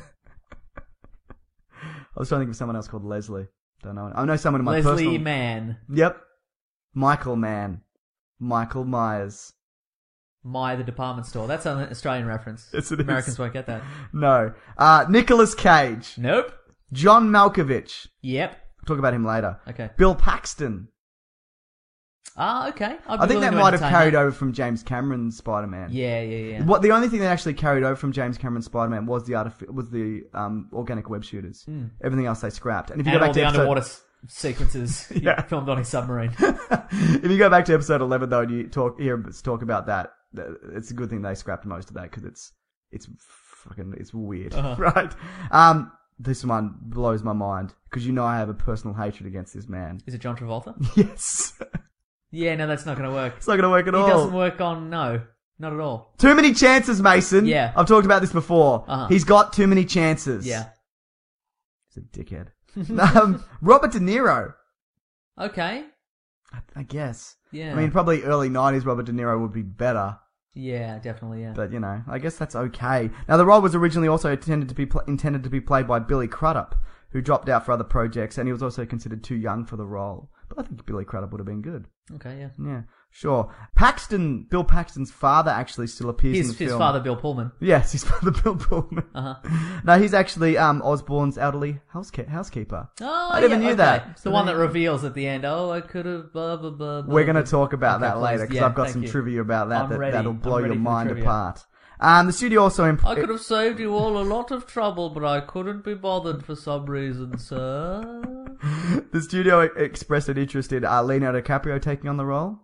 I was trying to think of someone else called Leslie. Don't know. I know someone in my Leslie personal. Mann. Yep. Michael Mann. Michael Myers. My the department store. That's an Australian reference. Yes, it is. Americans won't get that. No. Uh, Nicolas Cage. Nope. John Malkovich. Yep. We'll talk about him later. Okay. Bill Paxton. Ah, okay. I'd be I think willing that to might have entertain carried that. over from James Cameron's Spider-Man. Yeah, yeah, yeah. What the only thing that actually carried over from James Cameron's Spider-Man was the artifi- was the um, organic web shooters. Everything else they scrapped. And if you And go all back the to episode, underwater s- sequences he Yeah. filmed on his submarine. if you go back to episode eleven though, and you talk hear us talk about that, th- it's a good thing they scrapped most of that because it's it's fucking it's weird, Uh-huh. right? Um, this one blows my mind because you know I have a personal hatred against this man. Is it John Travolta? Yes, Yeah, no, that's not going to work. it's not going to work at He all. doesn't work on, no, not at all. Too many chances, Mason. Yeah. I've talked about this before. Uh-huh. He's got too many chances. Yeah. He's a dickhead. um, Robert De Niro, Okay. I, I guess. Yeah. I mean, probably early nineties Robert De Niro would be better. Yeah, definitely, yeah. But, you know, I guess that's okay. Now, the role was originally also intended to be pl- intended to be played by Billy Crudup, who dropped out for other projects, and he was also considered too young for the role. But I think Billy Crudup would have been good. Okay, yeah. Yeah. Sure. Paxton, Bill Paxton's father actually still appears His, in the his film. father, Bill Pullman. Yes, his father, Bill Pullman. Uh-huh. No, he's actually um, Osborne's elderly houseca- housekeeper. Oh, I never yeah, knew okay. that. It's the one that reveals at the end, oh, I could have blah, blah, blah, blah. We're going to talk about Okay, that please. later because Yeah, I've got thank some you. trivia about that, I'm that ready. that'll I'm blow ready your for the mind trivia. apart. Um, the studio also... Imp- I could have saved you all a lot of trouble, but I couldn't be bothered for some reason, sir. The studio expressed an interest in uh, Leonardo DiCaprio taking on the role.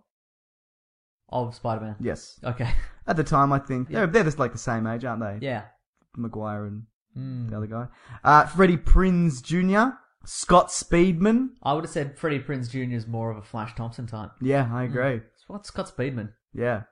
Of Spider-Man. Yes. Okay. At the time, I think. Yeah. They're, they're just like the same age, aren't they? Yeah. Maguire and Mm. the other guy. Uh, Freddie Prinze Junior Scott Speedman. I would have said Freddie Prinze Junior is more of a Flash Thompson type. Yeah, I agree. Mm. What's Scott Speedman? Yeah.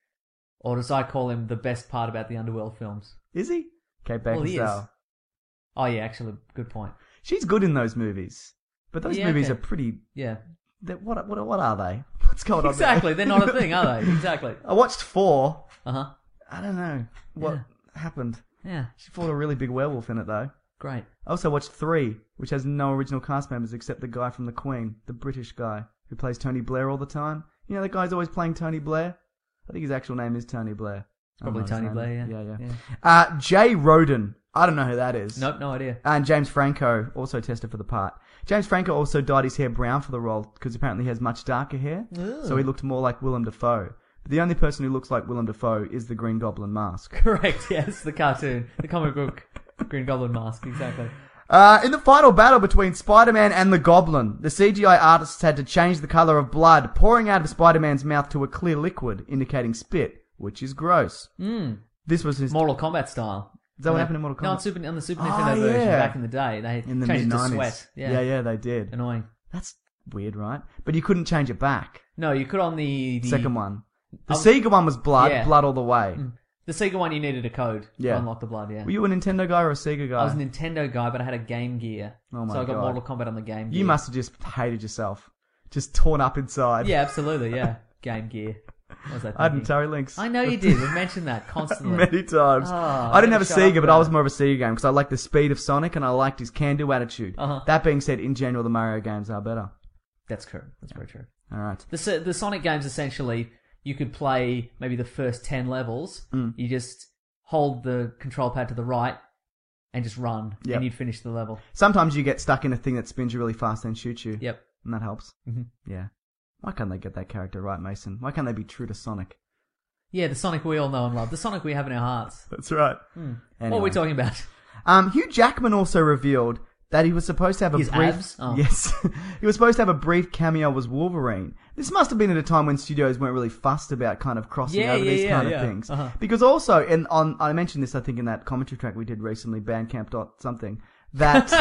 Or as I call him, the best part about the Underworld films. Is he? Kate Well, he is. Beckinsale. Oh, yeah, actually, good point. She's good in those movies. But those Yeah, movies okay. are pretty... Yeah. they're- What, what, what are they? What's going on Exactly, there? they're not a thing, are they? Exactly. I watched four. Uh-huh. I don't know what Yeah. happened. Yeah. She fought a really big werewolf in it, though. Great. I also watched three, which has no original cast members except the guy from The Queen, the British guy who plays Tony Blair all the time. You know, that guy's always playing Tony Blair? I think his actual name is Tony Blair. Probably I don't know his Tony name. Blair, yeah. Yeah, yeah. Yeah. Uh, Jay Roden. I don't know who that is. Nope, no idea. And James Franco also tested for the part. James Franco also dyed his hair brown for the role because apparently he has much darker hair. Ooh. So he looked more like Willem Dafoe. But the only person who looks like Willem Dafoe is the Green Goblin mask. Correct, yes, the cartoon. The comic book Green Goblin mask, exactly. Uh, in the final battle between Spider-Man and the Goblin, the C G I artists had to change the colour of blood pouring out of Spider-Man's mouth to a clear liquid, indicating spit, which is gross. Mm. This was his... Mortal Kombat style. Is that what Yeah. happened in Mortal Kombat? No, on, Super, on the Super Oh, Nintendo version yeah. back in the day, they In the changed it to mid-nineties. sweat. Yeah. yeah, yeah, they did. Annoying. That's weird, right? But you couldn't change it back. No, you could on the... the Second one. The Oh, Sega one was blood, yeah. blood all the way. Mm. The Sega one, you needed a code Yeah. to unlock the blood, yeah. Were you a Nintendo guy or a Sega guy? I was a Nintendo guy, but I had a Game Gear. Oh my so I got God. Mortal Kombat on the Game Gear. You must have just hated yourself. Just torn up inside. Yeah, absolutely, yeah. Game Gear. What was that I had thinking? Atari Lynx. I know you did. We've mentioned that constantly. Many times. Oh, I didn't have a shut up Sega, but about I was it. more of a Sega game because I liked the speed of Sonic and I liked his can-do attitude. Uh-huh. That being said, in general, the Mario games are better. That's true. That's very true. All right. The S- the Sonic games, essentially, you could play maybe the first ten levels. Mm. You just hold the control pad to the right and just run, Yep. and you'd finish the level. Sometimes you get stuck in a thing that spins you really fast and shoots you. Yep. And that helps. Mhm. Yeah. Why can't they get that character right, Mason? Why can't they be true to Sonic? Yeah, the Sonic we all know and love. The Sonic we have in our hearts. That's right. Hmm. Anyway. What are we talking about? Um, Hugh Jackman also revealed that he was supposed to have a His brief... abs? Oh. Yes. He was supposed to have a brief cameo as Wolverine. This must have been at a time when studios weren't really fussed about kind of crossing Yeah, over yeah, these yeah, kind yeah. of things. Uh-huh. Because also, and on I mentioned this I think in that commentary track we did recently, Bandcamp dot something, that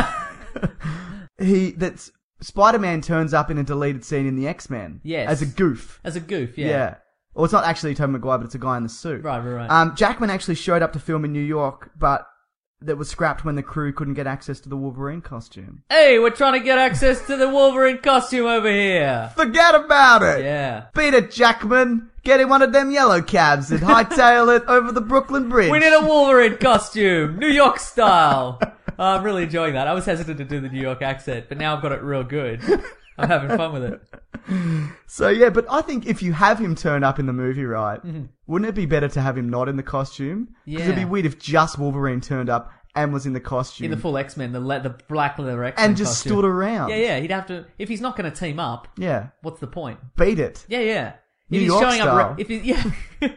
he that Spider-Man turns up in a deleted scene in the X-Men. Yes. As a goof. As a goof, yeah. Yeah. Well, it's not actually Tobey Maguire, but it's a guy in the suit. Right, right, right. Um, Jackman actually showed up to film in New York, but that was scrapped when the crew couldn't get access to the Wolverine costume. Hey, we're trying to get access to the Wolverine costume over here. Forget about it! Yeah. Beat it, Jackman! Get in one of them yellow cabs and hightail it over the Brooklyn Bridge. We need a Wolverine costume, New York style. Oh, I'm really enjoying that. I was hesitant to do the New York accent, but now I've got it real good. I'm having fun with it. So yeah, but I think if you have him turn up in the movie, right, Mm-hmm. wouldn't it be better to have him not in the costume? Because it'd be Yeah. weird if just Wolverine turned up and was in the costume. In the full X-Men, the le- the black leather X-Men and just costume. stood around. Yeah, yeah. He'd have to. If he's not going to team up, Yeah. what's the point? Beat it. Yeah, yeah. If New he's York showing style. up, re- if he, yeah.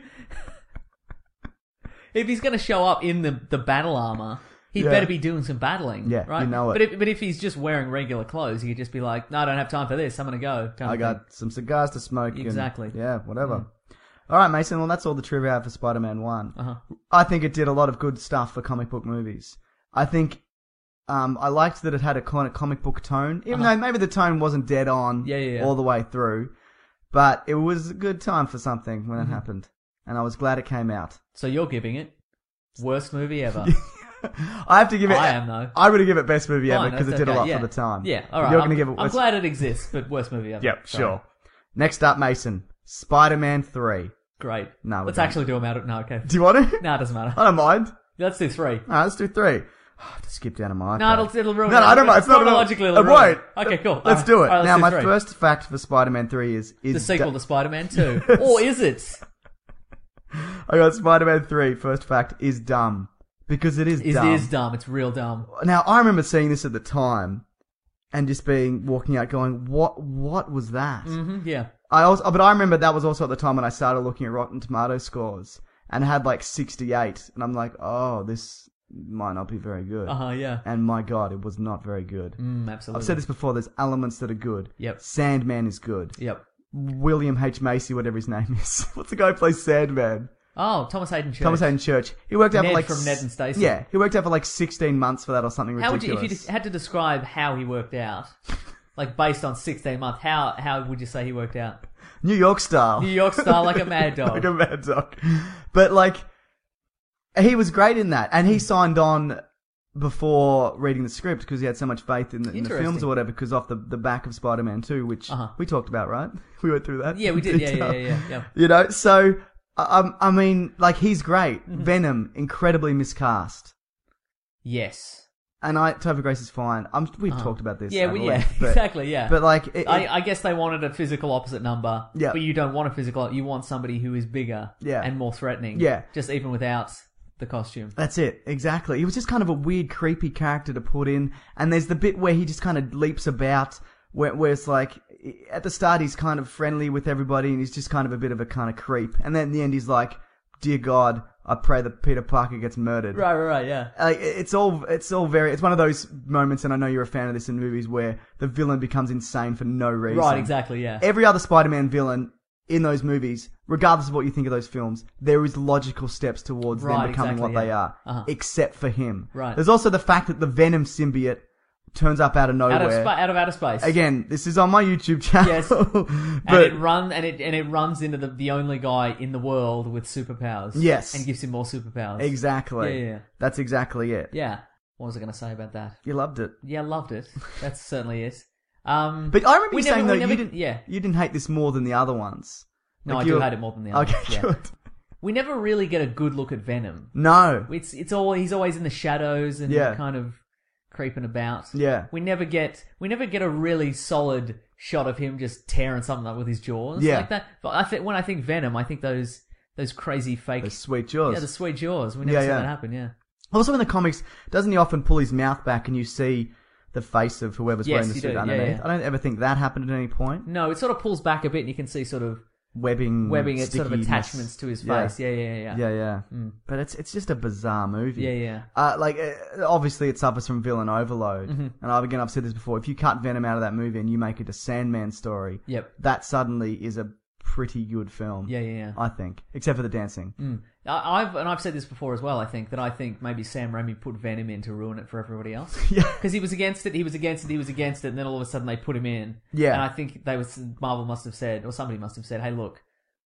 If he's going to show up in the the battle armor, he'd Yeah. better be doing some battling. Yeah, right. you know it. But if but if he's just wearing regular clothes, he could just be like, "No, I don't have time for this. I'm going to go." kind I of got thing. some cigars to smoke. and- Exactly. yeah, whatever. Mm. All right, Mason. Well, that's all the trivia I have for Spider-Man one. Uh-huh. I think it did a lot of good stuff for comic book movies. I think um, I liked that it had a kind of comic book tone, even Uh-huh. though maybe the tone wasn't dead on Yeah, yeah, yeah. all the way through. But it was a good time for something when Mhm. it happened, and I was glad it came out. So you're giving it worst movie ever. I have to give it. I am though. I'm going to give it best movie ever Fine, because it that's did a okay, lot yeah. for the time. Yeah, all But right. You're I'm, going to give it. I'm worst- glad it exists, but worst movie ever. Yep, Sorry. sure. Next up, Mason. Spider-Man three. Great. No, we let's don't. actually do them out. No, okay. Do you want to? No, it doesn't matter. I don't mind. Let's do three. All right, let's do three. I have to skip down to my No, iPad. it'll, it'll ruin No, no, I don't mind. It's not chronologically. It it'll ruin won't. Okay, cool. Let's All do right. it. All right, Now, let's my do three. first fact for Spider-Man three is... is The sequel da- to Spider-Man two. Or is it? I got Spider-Man three, first fact, is dumb. Because it is It dumb. is dumb. It's real dumb. Now, I remember seeing this at the time and just being, walking out going, what, what was that? hmm yeah. I also, but I remember that was also at the time when I started looking at Rotten Tomato scores and had like sixty-eight. And I'm like, oh, this might not be very good. Uh-huh, yeah. And my God, it was not very good. Mm, absolutely. I've said this before, there's elements that are good. Yep. Sandman is good. Yep. William H. Macy, whatever his name is. What's the guy who plays Sandman? Oh, Thomas Hayden Church. Thomas Hayden Church. He worked out Ned for like... from Ned and Stacey. Yeah, he worked out for like sixteen months for that or something How would ridiculous. you, if you had to describe how he worked out, like based on sixteen months, how how would you say he worked out? New York style. New York style, like a mad dog. Like a mad dog. But like, he was great in that. And he signed on before reading the script because he had so much faith in the, in the Interesting. films or whatever because off the, the back of Spider-Man two, which Uh-huh. we talked about, right? We went through that. Yeah, we did. Yeah, yeah, yeah, yeah, yeah. You know, so, um, I mean, like, he's great. Mm-hmm. Venom, incredibly miscast. Yes. And I, Topher Grace is fine. I'm, we've Uh-huh. talked about this. Yeah, at we, yeah, length, but- exactly, yeah. But like, it, I, it- I guess they wanted a physical opposite number. Yeah. But you don't want a physical. You want somebody who is bigger. Yeah. And more threatening. Yeah. Just even without the costume. That's it, exactly. He was just kind of a weird, creepy character to put in. And there's the bit where he just kind of leaps about, where, where it's like, at the start he's kind of friendly with everybody and he's just kind of a bit of a kind of creep. And then at the end he's like, dear God, I pray that Peter Parker gets murdered. Right, right, right, yeah. Like, it's all, it's all very, it's one of those moments, and I know you're a fan of this in movies, where the villain becomes insane for no reason. Right, exactly, yeah. Every other Spider-Man villain in those movies, regardless of what you think of those films, there is logical steps towards Right, them becoming exactly, what they yeah. are, Uh-huh. except for him. Right. There's also the fact that the Venom symbiote turns up out of nowhere. Out of, spa- out of outer space. Again, this is on my YouTube channel. Yes. but and it run and it and it runs into the, the only guy in the world with superpowers. Yes. And gives him more superpowers. exactly. Yeah, yeah. That's exactly it. Yeah. What was I going to say about that? You loved it. Yeah, loved it. That's certainly it. Um, But I remember we you never- saying we though never- you didn't, yeah. you didn't hate this more than the other ones. No, Like I do you're- hate it more than the other Okay, ones, yeah. good. We never really get a good look at Venom. No. It's it's all he's always in the shadows and Yeah. kind of creeping about. Yeah. We never get we never get a really solid shot of him just tearing something up with his jaws Yeah. like that. But I think when I think Venom, I think those those crazy fake Those sweet jaws. Yeah, the sweet jaws. We never Yeah, see yeah. that happen. Yeah. Also in the comics, doesn't he often pull his mouth back and you see the face of whoever's Yes, wearing the you suit do. Yeah, underneath? yeah. I don't ever think that happened at any point. No, it sort of pulls back a bit, and you can see sort of Webbing, webbing it, sort of stickiness. attachments to his Yeah. face. Yeah, yeah, yeah. Yeah, yeah. Mm. But it's it's just a bizarre movie. Yeah, yeah. Uh, like, uh, obviously it suffers from villain overload. Mhm. And I've, again, I've said this before, if you cut Venom out of that movie and you make it a Sandman story, Yep. that suddenly is a pretty good film. Yeah, yeah, yeah. I think. Except for the dancing. Mm. I- I've and I've said this before as well. I think that I think maybe Sam Raimi put Venom in to ruin it for everybody else. Yeah, because he was against it, he was against it, he was against it, and then all of a sudden they put him in. Yeah. and I think they was Marvel must have said, or somebody must have said, "Hey, look,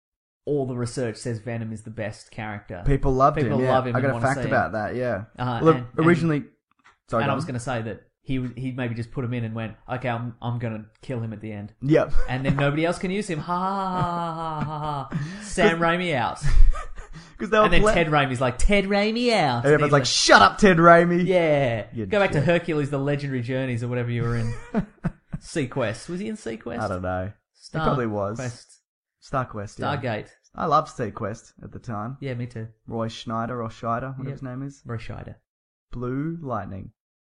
all the research says Venom is the best character. People loved People him. Yeah. love him. I and got a wanna fact see about him. that, yeah. Uh, well, and- and- originally... Sorry, and go I was on. going to say that he he maybe just put him in and went, okay, I'm I'm going to kill him at the end. Yep. And then nobody else can use him. Ha ha ha ha ha ha. Sam Raimi out. Because they were And then pla- Ted Raimi's like, Ted Raimi out. And everyone's like, shut up, Ted Raimi. Yeah. You Go back to jerk. Hercules, the Legendary Journeys, or whatever you were in. Sequest. Was he in Sequest? I don't know. Star he probably was. Quest. StarQuest, yeah. Stargate. I loved Sequest at the time. Yeah, me too. Roy Schneider or Scheider, whatever Yep. his name is. Roy Scheider. Blue Lightning.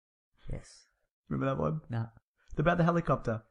Yes. Remember that one? No. About the helicopter.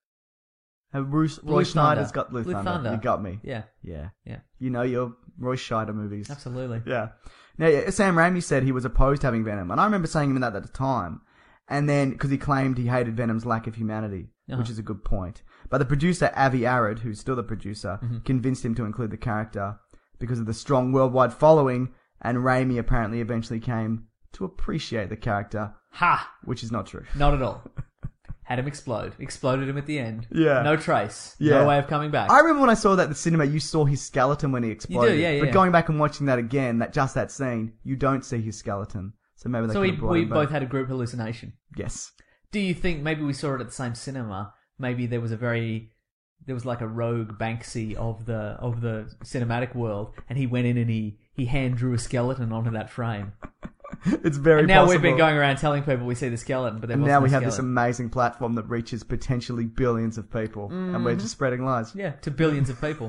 And Bruce, Blue Roy Thunder. Schneider's got Blue, Blue Thunder. Thunder. You got me. Yeah. Yeah. Yeah. You know your Roy Scheider movies. Absolutely. Yeah. Now, yeah, Sam Raimi said he was opposed to having Venom, and I remember saying him that at the time. And then, because he claimed he hated Venom's lack of humanity, Uh-huh. which is a good point. But the producer, Avi Arad, who's still the producer, Mm-hmm. convinced him to include the character because of the strong worldwide following, and Raimi apparently eventually came to appreciate the character, Ha! which is not true. Not at all. Had him explode. Exploded him at the end. Yeah. No trace. Yeah. No way of coming back. I remember when I saw that at the cinema, you saw his skeleton when he exploded. yeah, yeah. But going back and watching that again, that just that scene, you don't see his skeleton. So maybe they so could we, have brought we him back. both had a group hallucination. Yes. Do you think maybe we saw it at the same cinema? Maybe there was a very, there was like a rogue Banksy of the of the cinematic world, and he went in and he he hand drew a skeleton onto that frame. It's very And now possible. we've been going around telling people we see the skeleton, but there And wasn't now we a have this skeleton. amazing platform that reaches potentially billions of people, and we're just spreading lies. Yeah, to billions of people.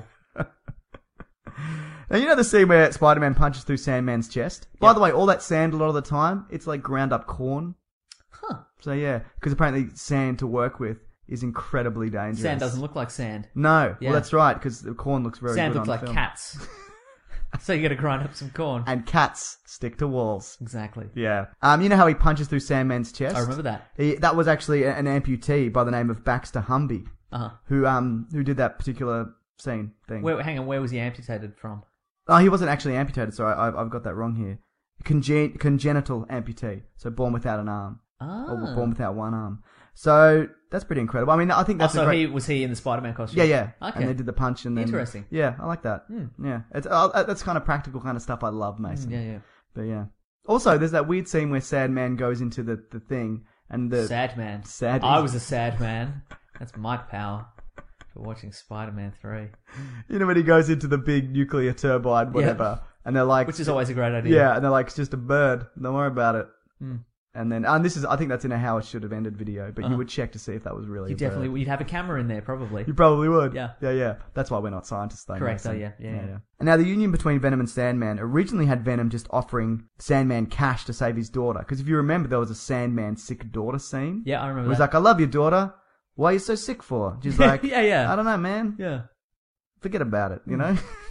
Now, you know the scene where Spider-Man punches through Sandman's chest? By Yep. the way, all that sand a lot of the time, it's like ground up corn. Huh. So yeah, because apparently sand to work with is incredibly dangerous. Sand doesn't look like sand. No, Yeah. well that's right, because the corn looks very Sand good looks on like film. cats. So you got to grind up some corn. And cats stick to walls. Exactly. Yeah. Um, you know how he punches through Sandman's chest? I remember that. He, that was actually a- an amputee by the name of Baxter Humby, Uh-huh. who um who did that particular scene thing. Where, hang on, where was he amputated from? Oh, he wasn't actually amputated. Sorry, I've, I've got that wrong here. Congen- congenital amputee, so born without an arm, Ah. or born without one arm. So that's pretty incredible. I mean, I think Oh, that's a so great. he was he in the Spider-Man costume? Yeah, yeah. Okay. And they did the punch and then. Interesting. Yeah, I like that. Hmm. Yeah, it's uh, that's kind of practical kind of stuff I love, Mason. Yeah, yeah. But yeah. Also, there's that weird scene where Sad Man goes into the, the thing and the Sad man. Sad. I was a sad man. That's Mike Power for watching Spider-Man three. You know when he goes into the big nuclear turbine, whatever, and they're like, Which is always a great idea. Yeah, and they're like, it's just a bird. Don't worry about it. Hmm. And then, and this is, I think that's in a How It Should Have Ended video, but Uh-huh. you would check to see if that was really. You a definitely, bird. you'd have a camera in there probably. You probably would. Yeah. Yeah, yeah. That's why we're not scientists, though. Correct, Mason. oh, yeah, yeah, yeah. And now the union between Venom and Sandman originally had Venom just offering Sandman cash to save his daughter. Because if you remember, there was a Sandman sick daughter scene. Yeah, I remember It was that. like, I love your daughter. Why are you so sick for? She's like, Yeah, yeah. I don't know, man. Yeah. Forget about it, you know?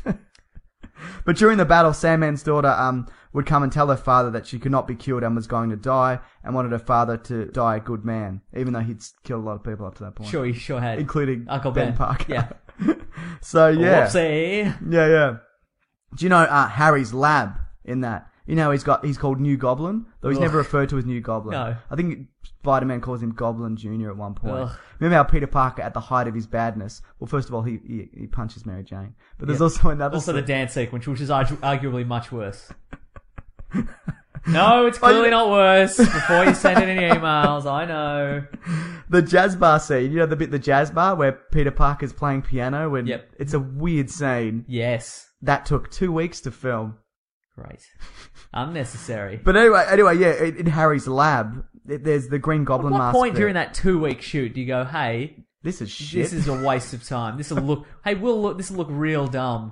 But during the battle, Sandman's daughter um would come and tell her father that she could not be killed and was going to die, and wanted her father to die a good man, even though he'd killed a lot of people up to that point. Sure, he sure had. Including Uncle Ben, Ben. Parker. Yeah. So, yeah. Whoopsie. Yeah, yeah. Do you know uh, Harry's lab in that? You know he's got he's called New Goblin, though he's Ugh. never referred to as New Goblin. No. I think Spider-Man calls him Goblin Junior at one point. Ugh. Remember how Peter Parker, at the height of his badness, well, first of all, he he, he punches Mary Jane, but there's Yeah. also another. Also the scene- dance sequence, which is argu- arguably much worse. No, it's clearly Oh, you- not worse. Before you send any emails, I know. The jazz bar scene, you know the bit the jazz bar where Peter Parker's playing piano, and Yep. it's a weird scene. Yes. That took two weeks to film. Great. Unnecessary. But anyway, anyway, yeah, in, in Harry's lab, it, there's the Green At Goblin what mask. point there. during that two-week shoot do you go, hey, This is shit. this is a waste of time. This will look, hey, we'll look, this will look real dumb.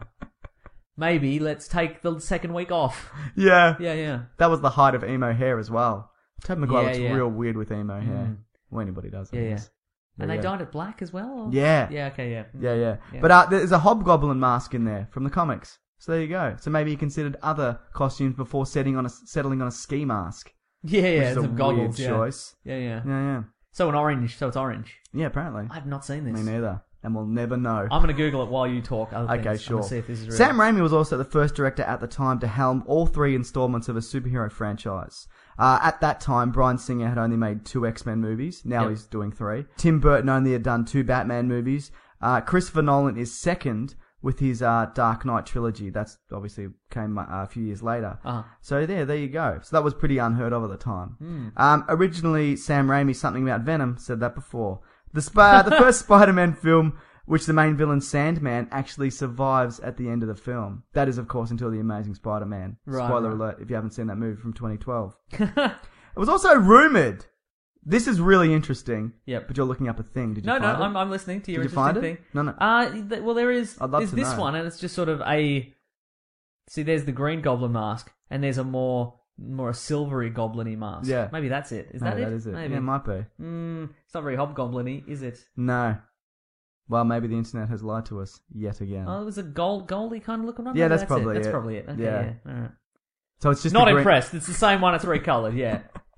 Maybe let's take the second week off. yeah, Yeah, yeah. that was the height of emo hair as well. Tobey Maguire Yeah, looks yeah. real weird with emo hair. Mm. Well, anybody does. I Yeah, yeah. guess. And But they yeah. dyed it black as well? Or? Yeah. Yeah, okay, yeah. Yeah, yeah. Yeah. But uh, there's a Hobgoblin mask in there from the comics. So there you go. So maybe he considered other costumes before setting on a, settling on a ski mask. Yeah, Which yeah, is a some goggles. weird yeah. choice. Yeah, yeah. Yeah, yeah. So an orange, so it's orange. Yeah, apparently. I've not seen this. Me neither. And we'll never know. I'm going to Google it while you talk. Other Okay, things. sure. I'm gonna see if this is real. Sam Raimi was also the first director at the time to helm all three installments of a superhero franchise. Uh, at that time, Bryan Singer had only made two X-Men movies. Now Yep. he's doing three. Tim Burton only had done two Batman movies. Uh, Christopher Nolan is second with his uh, Dark Knight trilogy. That's obviously came uh, a few years later. Uh-huh. So there, there you go. So that was pretty unheard of at the time. Hmm. Um, originally, Sam Raimi, something about Venom, said that before. The, sp- the first Spider-Man film, which the main villain Sandman actually survives at the end of the film. That is, of course, until The Amazing Spider-Man. Right, Spoiler right. alert if you haven't seen that movie from twenty twelve. It was also rumoured. This is really interesting. Yep. But you're looking up a thing. Did you No, no, find it? I'm, I'm listening to your Did you interesting find it? thing. No, no. Uh, th- well, there is. I'd love there's to this know. one, and it's just sort of a. See, there's the Green Goblin mask, and there's a more more a silvery goblin-y mask. Yeah. Maybe that's it. Is Maybe that it? that is it. Maybe. Yeah, it might be. Mm, it's not very hobgoblin-y, is it? No. Well, maybe the internet has lied to us yet again. Oh, it was a gold, goldy kind of looking one. Yeah, Maybe that's probably it. That's it. probably it. Okay, Yeah. yeah. All right. So it's just Not the green- impressed. It's the same one. It's recolored. Yeah.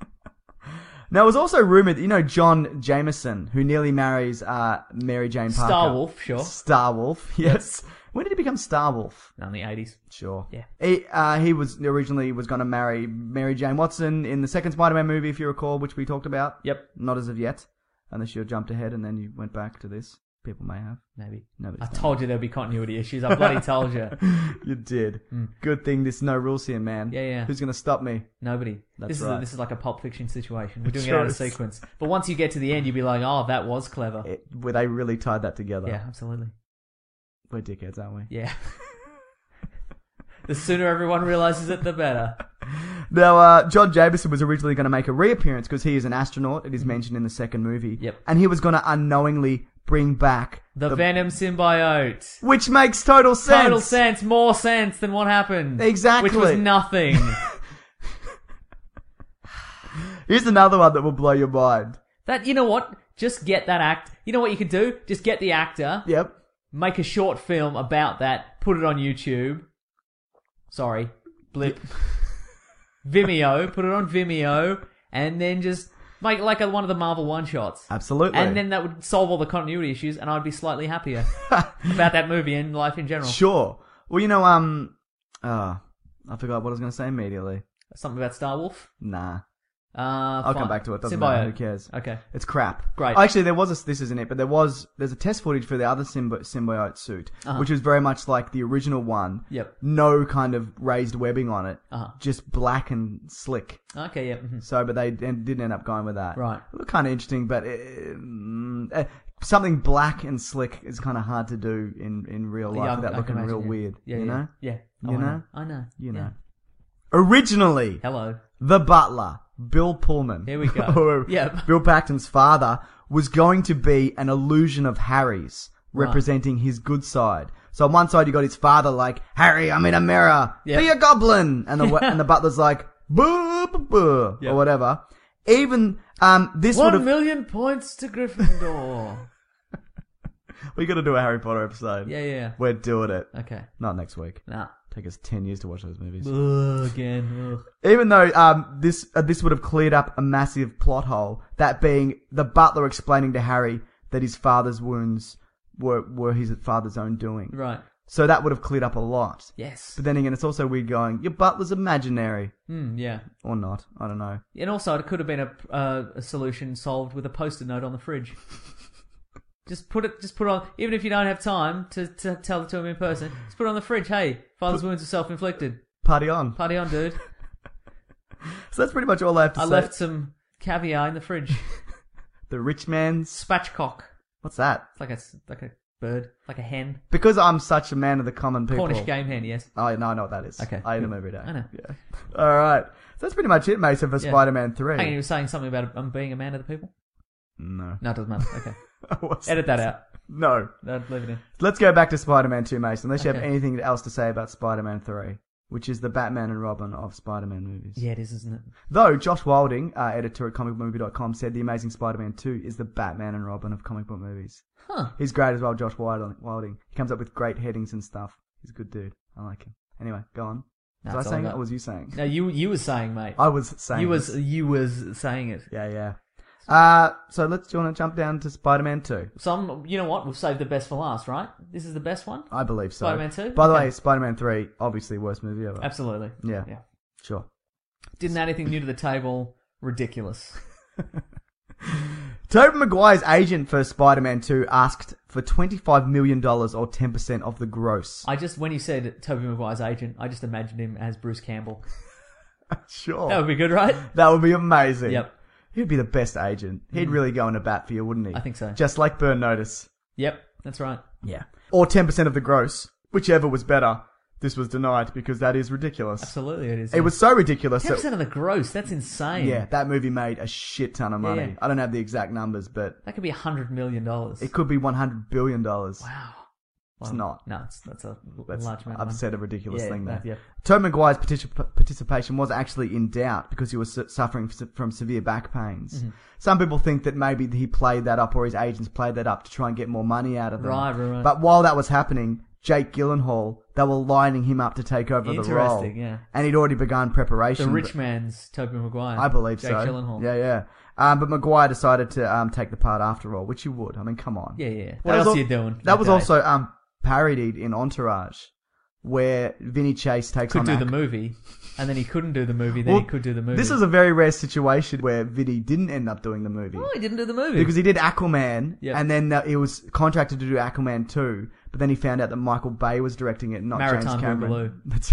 Now, it was also rumoured that, you know, John Jameson, who nearly marries uh, Mary Jane Parker. Starwolf, sure. Starwolf, yes. When did he become Starwolf? In the eighties. Sure. Yeah. He, uh, he was originally was going to marry Mary Jane Watson in the second Spider-Man movie, if you recall, which we talked about. Yep. Not as of yet. Unless you jumped ahead and then you went back to this. People may have. Maybe. Nobody's I done told you there'd be continuity issues. I bloody told you. You did. Good thing there's no rules here, man. Yeah, yeah. Who's going to stop me? Nobody. That's this is right. a, this is like a Pulp Fiction situation. We're doing Sure it out of is. sequence. But once you get to the end, you'll be like, "Oh, that was clever." It, where they really tied that together. Yeah, absolutely. We're dickheads, aren't we? Yeah. The sooner everyone realizes it, the better. Now, uh, John Jameson was originally going to make a reappearance because he is an astronaut. It is mentioned in the second movie. Yep. And he was going to unknowingly bring back The, Venom symbiote. which makes total sense. Total sense. More sense than what happened. Exactly. Which was nothing. Here's another one that will blow your mind. That, you know what? Just get that act. You know what you could do? Just get the actor. Yep. Make a short film about that. Put it on YouTube. Sorry. Blip. Vimeo. Put it on Vimeo. And then just make like a, one of the Marvel one-shots. Absolutely. And then that would solve all the continuity issues, and I'd be slightly happier about that movie and life in general. Sure. Well, you know, um, uh, I forgot what I was going to say immediately. Something about Star Wolf? Nah. Uh, I'll fine. come back to it. Doesn't Symbiote. matter. Who cares? Okay. It's crap. Great. Actually, there was a, this isn't it, but there was, there's a test footage for the other symbi- symbiote suit, Uh-huh. which was very much like the original one. Yep. No kind of raised webbing on it. Uh-huh. Just black and slick. Okay, yeah. mhm. So, but they en- didn't end up going with that. Right. It looked kind of interesting, but it, mm, uh, something black and slick is kind of hard to do in, in real life Yeah, I- without I looking can real imagine, yeah. weird. Yeah, you yeah. know? Yeah. You Oh, I know? I know. You Yeah. know. Originally, Hello. the butler, Bill Pullman. Here we go. or Yep. Bill Paxton's father was going to be an illusion of Harry's, Right. representing his good side. So on one side you got his father like, Harry, I'm in a mirror. Yep. Be a goblin. And the and the butler's like, boo, boo, boo, Yep. or whatever. Even, um, this would One have... million points to Gryffindor. We got to do a Harry Potter episode. Yeah, yeah. We're doing it. Okay. Not next week. Nah. Take us ten years to watch those movies. Ugh, again. Ugh. Even though um, this uh, this would have cleared up a massive plot hole, that being the butler explaining to Harry that his father's wounds were were his father's own doing. Right. So that would have cleared up a lot. Yes. But then again, it's also weird going, your butler's imaginary. Hmm, yeah. Or not. I don't know. And also, it could have been a, uh, a solution solved with a post-it note on the fridge. Just put it, just put it on, even if you don't have time to, to tell it to him in person, just put it on the fridge. Hey, father's wounds are self-inflicted. Party on. Party on, dude. So that's pretty much all I have to I say. left some caviar in the fridge. The rich man's... Spatchcock. What's that? It's like a, like a bird, like a hen. Because I'm such a man of the common people. Cornish game hen, yes. Oh, no, I know what that is. Okay. I eat them every day. I know. Yeah. All right. So that's pretty much it, Mason, for Yeah. Spider-Man three. Hang on, you were saying something about um, being a man of the people? No. No, it doesn't matter. Okay. What's Edit that out. No. No, leave it in. Let's go back to Spider-Man two, Mason. Unless you have Okay. anything else to say about Spider-Man three, which is the Batman and Robin of Spider-Man movies. Yeah, it is, isn't it? Though Josh Wilding, uh, editor at comic book movie dot com, said The Amazing Spider-Man two is the Batman and Robin of comic book movies. Huh. He's great as well, Josh Wilding. Wilding. He comes up with great headings and stuff. He's a good dude. I like him. Anyway, go on. Was That's I all saying I that got. or was you saying? No, you you was saying, mate. I was saying You was this. you was saying it. Yeah, yeah. Uh, so let's, do you want to jump down to Spider-Man two? Some, you know what? We've saved the best for last, right? This is the best one. I believe so. Spider-Man two? By the Okay. way, Spider-Man three, obviously worst movie ever. Absolutely. Yeah. Yeah. Sure. Didn't add anything new to the table. Ridiculous. Tobey Maguire's agent for Spider-Man two asked for twenty-five million dollars or ten percent of the gross. I just, when you said Tobey Maguire's agent, I just imagined him as Bruce Campbell. Sure. That would be good, right? That would be amazing. Yep. He'd be the best agent. He'd Mm. really go into bat for you, wouldn't he? I think so. Just like Burn Notice. Yep, that's right. Yeah. Or ten percent of the gross. Whichever was better. This was denied because that is ridiculous. Absolutely it is. It was so ridiculous. ten that- percent of the gross, that's insane. Yeah, that movie made a shit ton of money. Yeah. I don't have the exact numbers, but That could be one hundred million dollars. it could be one hundred billion dollars. Wow. It's Well, not. No, it's, that's a That's, large amount of I've money. said a ridiculous Yeah, thing there. that- yeah. Tobey Maguire's particip- participation was actually in doubt because he was su- suffering f- from severe back pains. Mhm. Some people think that maybe he played that up or his agents played that up to try and get more money out of them. Right, right, right. But while that was happening, Jake Gyllenhaal, they were lining him up to take over the role. Interesting, yeah. And he'd already begun preparation. The rich but- man's Tobey Maguire. I believe Jake so. Gyllenhaal. Yeah, yeah. Um, but Maguire decided to um, take the part after all, which he would. I mean, come on. Yeah, yeah. That What was else al- are you doing? That that was day? also um, parodied in Entourage, where Vinny Chase takes Could on do Ac- the movie, and then he couldn't do the movie, then Well, he could do the movie. This is a very rare situation where Vinny didn't end up doing the movie. Oh, he didn't do the movie. Because he did Aquaman, Yep. and then uh, he was contracted to do Aquaman two, but then he found out that Michael Bay was directing it, not Maritime James Cameron. Boogaloo. That's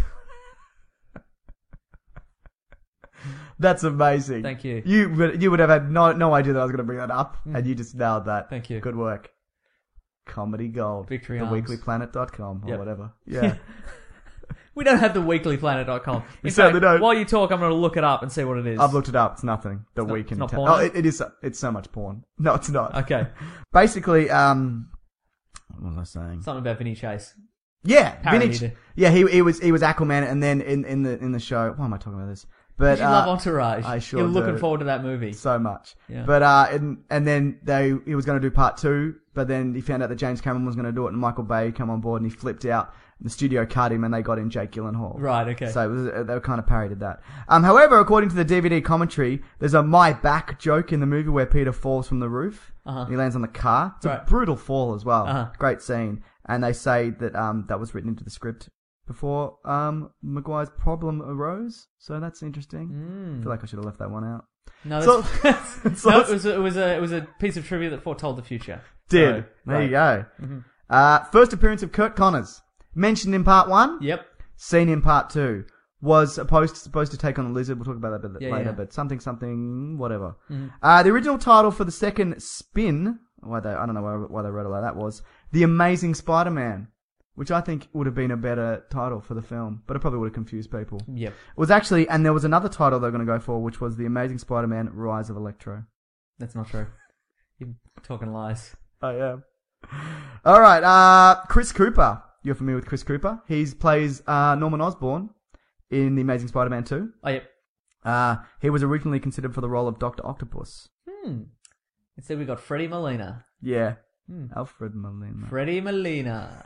That's amazing. Thank you. You would, you would have had no no idea that I was going to bring that up, Mm. and you just nailed that. Thank you. Good work. Comedy Gold. Victory the Arms. weekly planet dot com or Yep. whatever. Yeah. We don't have the weekly planet dot com. We In certainly fact, don't. while you talk, I'm going to look it up and see what it is. I've looked it up. It's nothing that It's not- we it's can not tell. porno? Oh, it, it is. It's so much porn. No, it's not. Okay. Basically, um, what was I saying? Something about Vinny Chase. Yeah, Parodied Vinny. it. Yeah, he he was he was Aquaman, and then in, in the in the show. Why am I talking about this? But you uh, love Entourage. I sure You're looking do. forward to that movie. so much. Yeah. But uh, and and then they he was going to do part two, but then he found out that James Cameron was going to do it, and Michael Bay came on board, and he flipped out. The studio cut him, and they got in Jake Gyllenhaal. Right, okay. So it was, they were kind of parodied that. Um, however, according to the D V D commentary, there's a "my back" joke in the movie where Peter falls from the roof. Uh-huh. He lands on the car. It's Right. a brutal fall as well. Uh-huh. Great scene. And they say that um that was written into the script before um Maguire's problem arose. So that's interesting. Mm. I feel like I should have left that one out. No, So- that's, so no, it's- it was a, it was a it was a piece of trivia that foretold the future. Did. So, there right. you go. Mm-hmm. Uh, first appearance of Kurt Connors. Mentioned in part one. Yep. Seen in part two. Was supposed supposed to take on the Lizard. We'll talk about that a bit Yeah, later. yeah. But something something whatever. Mhm. Uh, the original title for the second spin. Why they I don't know why, why they wrote it like that was The Amazing Spider-Man, which I think would have been a better title for the film, but it probably would have confused people. Yep. It was actually, and there was another title they were going to go for, which was The Amazing Spider-Man: Rise of Electro. That's not true. You're talking lies. I am. All right, uh, Chris Cooper. You're familiar with Chris Cooper? He plays uh, Norman Osborn in The Amazing Spider-Man two. Oh, yep. Uh, he was originally considered for the role of Doctor Octopus. Hmm. Instead, we got Freddie Molina. Yeah. Hmm. Alfred Molina. Freddie Molina.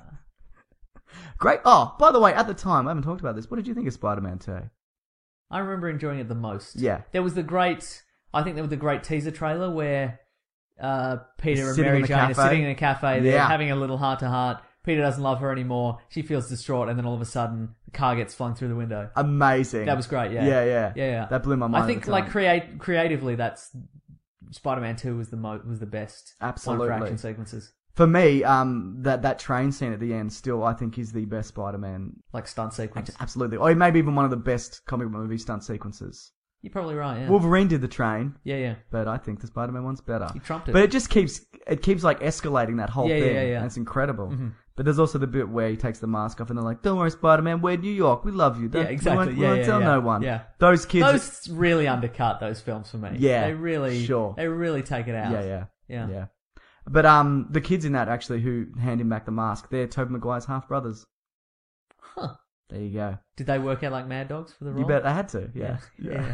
Great. Oh, by the way, at the time, I haven't talked about this. What did you think of Spider-Man two? I remember enjoying it the most. Yeah. There was the great, I think there was the great teaser trailer where uh, Peter and Sitting Mary in the Jane are cafe. sitting in a cafe. They're Yeah. having a little heart-to-heart. Peter doesn't love her anymore. She feels distraught, and then all of a sudden, the car gets flung through the window. Amazing. That was great, yeah. Yeah, yeah. Yeah, yeah. That blew my mind. I think, at the like, time. create creatively, that's... Spider-Man two was the mo- was the best Absolutely. one for action sequences. For me, um, that, that train scene at the end still, I think, is the best Spider-Man. Like stunt sequence. Absolutely. Or maybe even one of the best comic book movie stunt sequences. You're probably right, yeah. Wolverine did the train. Yeah, yeah. But I think the Spider-Man one's better. He trumped it. But it just keeps, it keeps like escalating that whole Yeah, yeah, thing. yeah, yeah. And it's incredible. Mhm. But there's also the bit where he takes the mask off and they're like, "Don't worry, Spider-Man, we're New York. We love you. Don't, Yeah, exactly. We won't, we Yeah, won't yeah, tell yeah. no one." Yeah. Those kids. Those really undercut those films for me. Yeah, They really, sure. they really take it out. Yeah, yeah. Yeah. Yeah. But um, the kids in that actually who hand him back the mask, they're Tobey Maguire's half brothers. Huh. There you go. Did they work out like Mad Dogs for the role? You bet they had to. Yeah. Yeah.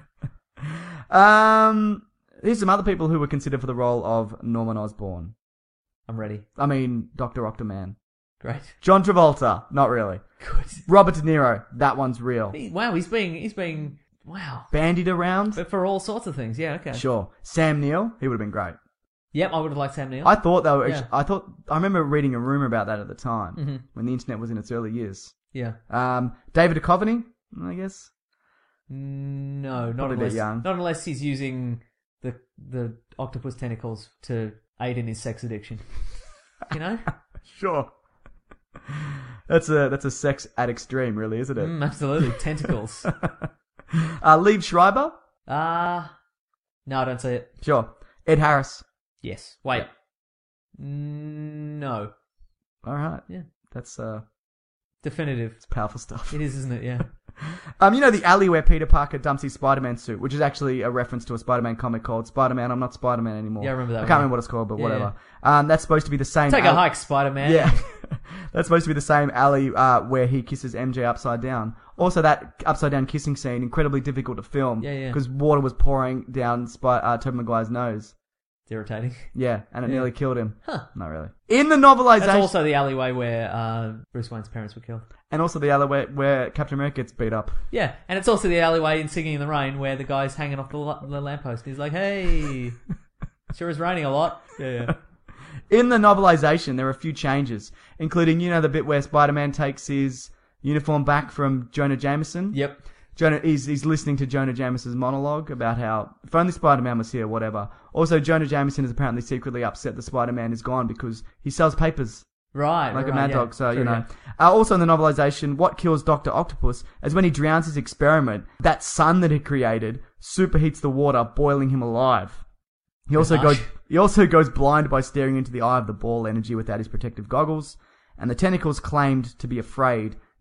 um, here's some other people who were considered for the role of Norman Osborn. I'm ready. I mean, Doctor Octoman. Great. John Travolta. Not really. Good. Robert De Niro. That one's real. He- wow, he's being, he's being, wow. Bandied around. But for all sorts of things, yeah, okay. Sure. Sam Neill. He would have been great. Yep, I would have liked Sam Neill. I thought they were. Yeah. Actually, I thought. I remember reading a rumor about that at the time Mhm. when the internet was in its early years. Yeah. Um, David Duchovny, I guess. No, not Probably a bit unless, young. not unless he's using the the octopus tentacles to aid in his sex addiction. You know? Sure. That's a that's a sex addict's dream, really, isn't it? Mm, absolutely. Tentacles. uh, Liev Schreiber. Ah. Uh, no, I don't see it. Sure. Ed Harris. Yes. Wait. Mm, no. All right. Yeah. That's uh, Definitive. it's powerful stuff. It is, isn't it? Yeah. Um, you know the alley where Peter Parker dumps his Spider-Man suit, which is actually a reference to a Spider-Man comic called Spider-Man, I'm Not Spider-Man Anymore. Yeah, I remember that I one, can't yeah. remember what it's called, but Yeah, whatever. Um, that's supposed to be the same. Take a alley- hike, Spider-Man. Yeah. That's supposed to be the same alley uh, where he kisses M J upside down. Also, that upside down kissing scene, incredibly difficult to film. Yeah, yeah. Because water was pouring down Spy- uh, Tobey Maguire's nose. It's irritating. Yeah, and it Yeah. nearly killed him. Huh. Not really. In the novelization... That's also the alleyway where uh, Bruce Wayne's parents were killed. And also the alley where, where Captain America gets beat up. Yeah, and it's also the alleyway in Singing in the Rain where the guy's hanging off the, la- the lamppost. He's like, hey, sure is raining a lot. Yeah, yeah. In the novelization, there are a few changes, including, you know, the bit where Spider-Man takes his uniform back from Jonah Jameson? Yep. Jonah, he's, he's listening to Jonah Jameson's monologue about how, if only Spider-Man was here, whatever. Also, Jonah Jameson is apparently secretly upset that Spider-Man is gone because he sells papers. Right, Like right, a mad yeah. dog, so, True, you know. yeah. Uh, also in the novelization, what kills Doctor Octopus is when he drowns his experiment, that sun that he created superheats the water, boiling him alive. He also Gosh. goes he also goes blind by staring into the eye of the ball energy without his protective goggles, and the tentacles claimed to be afraid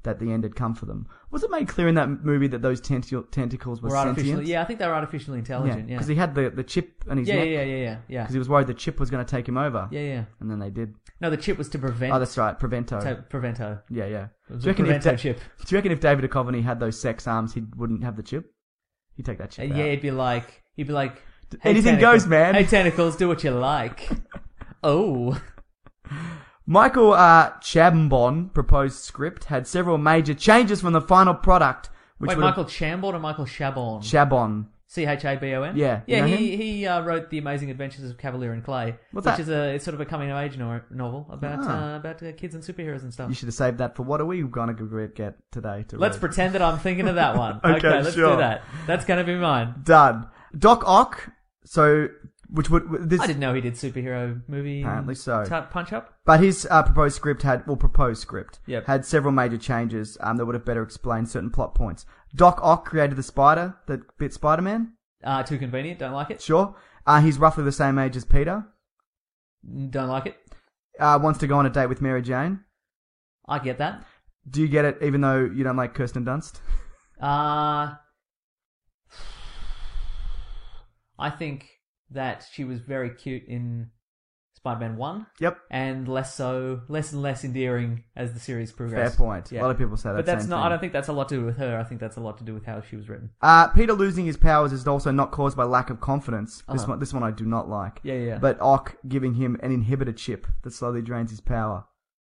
that the end had come for them. Was it made clear in that movie that those tentac- tentacles were, Were artificially, sentient? yeah, I think they were artificially intelligent. Yeah, because he had the, the chip in his yeah, neck. yeah, yeah, yeah, yeah. Because he was worried the chip was going to take him over. Yeah, yeah. And then they did. No, the chip was to prevent. Oh, that's right, Prevento. To, Prevento. Yeah, yeah. It was do, you a reckon if Prevento da- chip. do you reckon if David Duchovny had those sex arms, he wouldn't have the chip? He'd take that chip Uh, out. yeah, he'd be like, he'd be like, hey, anything tentacles, goes, man. Hey, tentacles, do what you like. Oh. Michael uh, Chabon proposed script had several major changes from the final product. Which Wait, would've- Michael Chambon or Michael Chabon? Chabon. C H A B O N? Yeah, you Yeah, know he him? he uh, wrote The Amazing Adventures of Cavalier and Clay, What's which that? is a it's sort of a coming of age no- novel about Ah. uh, about uh, kids and superheroes and stuff. You should have saved that for what are we going to get today? To Let's read? pretend that I'm thinking of that one. Okay, let's sure. do that. That's going to be mine. Done. Doc Ock, so, which would, this, I didn't know he did superhero movie. Apparently so. T- Punch Up? but his uh, proposed script had, well, proposed script, Yep. had several major changes um, that would have better explained certain plot points. Doc Ock created the spider that bit Spider-Man. Uh, too convenient, don't like it. Sure. Uh, he's roughly the same age as Peter. Don't like it. Uh, wants to go on a date with Mary Jane. I get that. Do you get it even though you don't like Kirsten Dunst? Uh, I think that she was very cute in Spider-Man one. Yep. And less so, less and less endearing as the series Fair progressed. point. Yeah. A lot of people say that But that's same not, thing. I don't think that's a lot to do with her. I think that's a lot to do with how she was written. Uh, Peter losing his powers is also not caused by lack of confidence. This Uh-huh. one, this one I do not like. Yeah, yeah. But Ock giving him an inhibitor chip that slowly drains his power.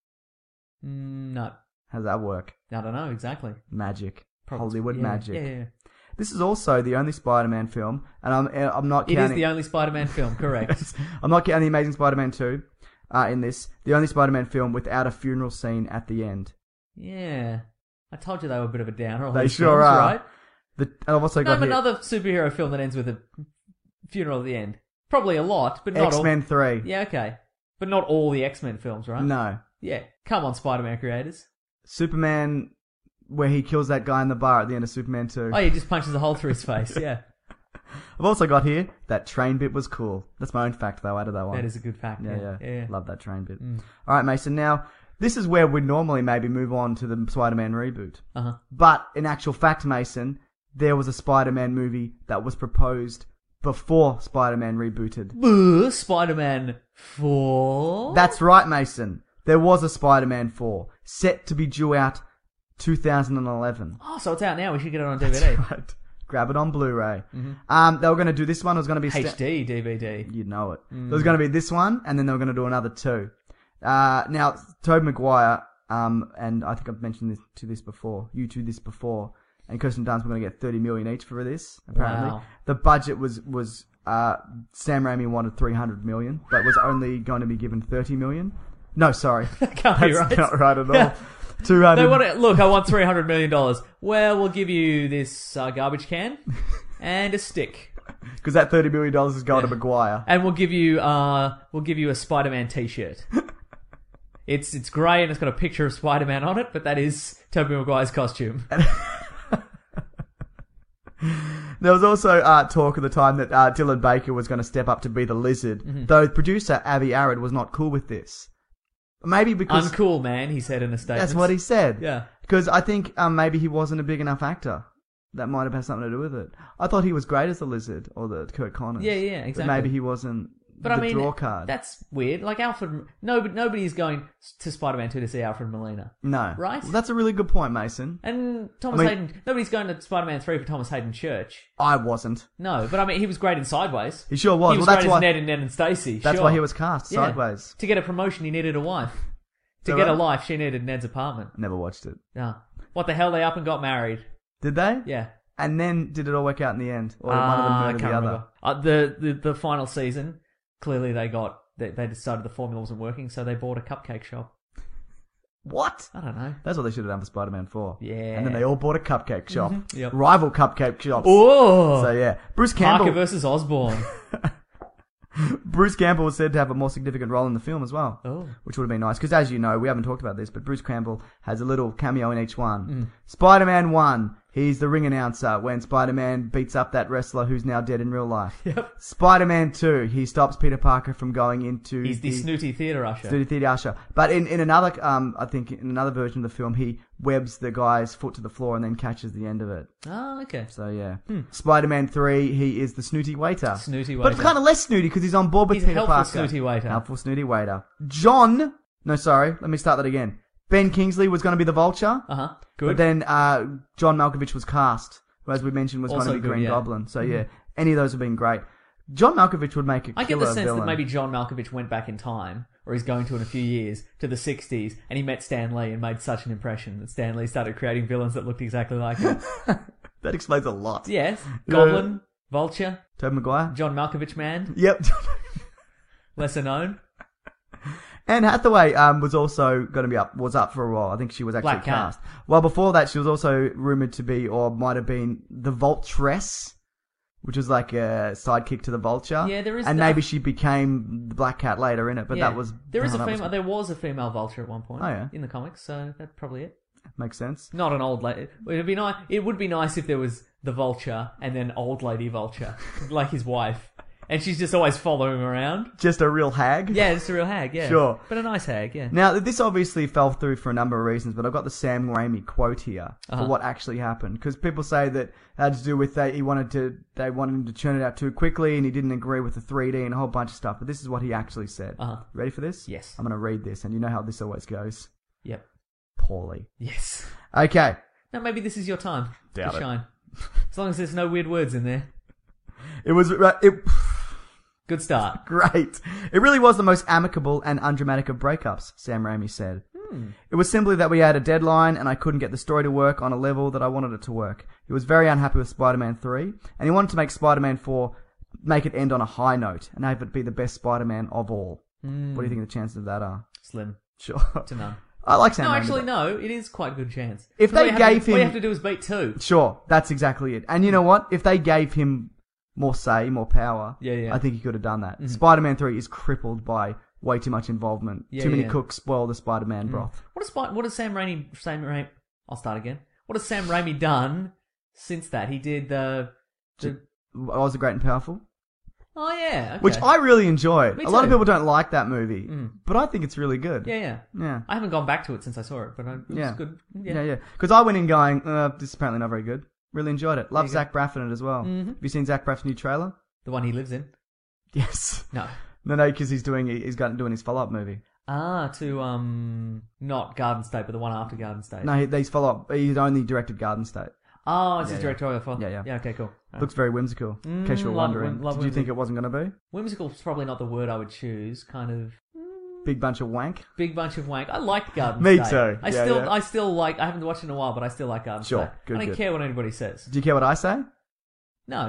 Mm, no. How does that work? I don't know, exactly. Magic. Probably- Hollywood yeah, magic. Yeah, yeah, yeah. This is also the only Spider-Man film, and I'm I'm not It counting. is the only Spider-Man film, correct. I'm not counting the Amazing Spider-Man two. Uh, in this, the only Spider-Man film without a funeral scene at the end. Yeah. I told you they were a bit of a downer. All They these sure films, are. Right? The, and I've also Name got here another superhero film that ends with a funeral at the end. Probably a lot, but not X-Men all. three. Yeah, okay. But not all the X-Men films, right? No. Yeah. Come on, Spider-Man creators. Superman, where he kills that guy in the bar at the end of Superman two. Oh, he just punches a hole through his face, yeah. I've also got here, that train bit was cool. That's my own fact, though, out of that one. That is a good fact, Yeah, yeah. yeah. yeah. Love that train bit. Mm. All right, Mason. Now, this is where we'd normally maybe move on to the Spider-Man reboot. Uh-huh. But, in actual fact, Mason, there was a Spider-Man movie that was proposed before Spider-Man rebooted. Boo, Spider-Man four? That's right, Mason. There was a Spider-Man four, set to be due out two thousand eleven. Oh, so it's out now. We should get it on D V D. That's right. Grab it on Blu-ray. Mm-hmm. Um, they were going to do this one. It was going to be H D D V D. You know it. Mm. There was going to be this one, and then they were going to do another two. Uh, now, Tobey Maguire, um, and I think I've mentioned this to this before, you two this before, and Kirsten Dunst were going to get thirty million each for this, apparently. Wow. The budget was, was, uh, Sam Raimi wanted three hundred million, but was only going to be given thirty million. No, sorry. That can't be That's right. not right at all. two hundred. They want to, look, I want three hundred million dollars. Well, we'll give you this uh, garbage can and a stick. Because that thirty million dollars is going Yeah. to Maguire. And we'll give you uh we'll give you a Spider-Man t-shirt. It's it's grey and it's got a picture of Spider-Man on it, but that is Tobey Maguire's costume. There was also uh, talk at the time that uh, Dylan Baker was going to step up to be the Lizard, Mm-hmm. though producer Avi Arad was not cool with this. Maybe because... Uncool, man, he said in a statement. That's what he said. Yeah. Because I think um, maybe he wasn't a big enough actor. That might have had something to do with it. I thought he was great as the Lizard, or the Kurt Connors. Yeah, yeah, But exactly. maybe he wasn't But the I mean, draw card. that's weird. Like Alfred, nobody, nobody's going to Spider-Man two to see Alfred Molina. No. Right? Well, that's a really good point, Mason. And Thomas I mean- Hayden, nobody's going to Spider-Man three for Thomas Hayden Church. I wasn't. No, but I mean, he was great in Sideways. He sure was. He was Well, that's great why- as Ned and Ned and Stacy. That's sure. why he was cast, Yeah. Sideways. To get a promotion, he needed a wife. To So get a right? life, she needed Ned's apartment. Never watched it. Yeah. What the hell? They up and got married. Did they? Yeah. And then did it all work out in the end? Or one of them Uh, I murdered can't the other? remember. Uh, the, the the final season, clearly they got they, they decided the formula wasn't working, so they bought a cupcake shop. What? I don't know. That's what they should have done for Spider-Man four. Yeah. And then they all bought a cupcake shop. Mhm. Yep. Rival cupcake shops. Oh. So yeah. Bruce Campbell. Parker versus Osborn. Bruce Campbell was said to have a more significant role in the film as well. Oh. Which would have been nice. Because as you know, we haven't talked about this, but Bruce Campbell has a little cameo in each one. Mm. Spider-Man one. He's the ring announcer when Spider-Man beats up that wrestler who's now dead in real life. Yep. Spider-Man two, he stops Peter Parker from going into... He's the, the snooty theatre usher. Snooty theatre usher. But in, in another, um, I think in another version of the film, he webs the guy's foot to the floor and then catches the end of it. Oh, okay. So, yeah. Hmm. Spider-Man three, he is the snooty waiter. Snooty waiter. But kind of less snooty because he's on board with He's a Peter helpful Parker. snooty waiter. Helpful snooty waiter. John... No, sorry. Let me start that again. Ben Kingsley was going to be the Vulture. Uh-huh. Good. But then uh, John Malkovich was cast, who, as we mentioned, was Also going to be good, Green yeah. Goblin. So, Mhm. yeah, any of those have been great. John Malkovich would make a killer I get the sense villain. that maybe John Malkovich went back in time, or he's going to in a few years, to the sixties, and he met Stan Lee and made such an impression that Stan Lee started creating villains that looked exactly like him. That explains a lot. Yes. Goblin, Vulture, Tobey Maguire. John Malkovich Man, Yep. lesser known. Anne Hathaway um, was also going to be up, was up for a while. I think she was actually Black Cat. cast. Well, before that, she was also rumoured to be, or might have been, the Vultress, which was like a sidekick to the Vulture. Yeah, there is And that. maybe she became the Black Cat later in it, but Yeah. that was... There is how a that was- female. There was a female Vulture at one point. Oh, yeah. In the comics, so that's probably it. Makes sense. Not an old lady. It'd be nice. It would be nice if there was the Vulture and then old lady Vulture, like his wife, and she's just always following him around. Just a real hag? Yeah, just a real hag. Yeah, Sure. but a nice hag. Yeah. Now, this obviously fell through for a number of reasons, but I've got the Sam Raimi quote here Uh-huh. for what actually happened. Because people say that it had to do with they he wanted to they wanted him to churn it out too quickly, and he didn't agree with the three D and a whole bunch of stuff. But this is what he actually said. Uh-huh. Ready for this? Yes. I'm going to read this, and you know how this always goes. Yep. Poorly. Yes. Okay. Now maybe this is your time Doubt to it. shine. As long as there's no weird words in there. It was it. Good start. Great. It really was the most amicable and undramatic of breakups, Sam Raimi said. Hmm. It was simply that we had a deadline and I couldn't get the story to work on a level that I wanted it to work. He was very unhappy with Spider-Man three, and he wanted to make Spider-Man four, make it end on a high note, and have it be the best Spider-Man of all. Hmm. What do you think the chances of that are? Slim. Sure. To none. I like Sam No, Raimi, actually, but- no. It is quite a good chance. If 'Cause all they you have to- gave all you him- have to do is beat two. Sure, that's exactly it. And you know what? If they gave him more say, more power, Yeah, yeah. I think he could have done that. Mhm. Spider-Man three is crippled by way too much involvement. Yeah, too many yeah. cooks spoil the Spider-Man Mm. broth. What has Spy- what has Sam Raimi? Sam Raimi. I'll start again. What has Sam Raimi done since that? He did the. the I was a Great and Powerful, oh yeah. Okay. which I really enjoyed. Me A lot of too. people don't like that movie, Mm. but I think it's really good. Yeah, yeah. Yeah. I haven't gone back to it since I saw it, but I, it Yeah. was good. Yeah, yeah. Because I went in going, uh, this is apparently not very good. Really enjoyed it. Love There you Zach Braff in it as well. Mhm. Have you seen Zach Braff's new trailer? The one he lives in. Yes. No. No, no, because he's doing he's got doing his follow-up movie. Ah, to um, not Garden State, but the one after Garden State. No, he, he's follow-up. He's only directed Garden State. Oh, it's Yeah, his yeah. directorial film. Yeah, yeah. Yeah, okay, cool. Looks very whimsical, in case you were Mm, love wondering. whim- love Did you think whimsy. it wasn't going to be? Whimsical's probably not the word I would choose. Kind of Big bunch of wank? big bunch of wank. I like Garden Me State. too. I Yeah, still, yeah. I still like. I haven't watched it in a while, but I still like Garden Sure. State. Good, I don't good. care what anybody says. Do you care what I say? No.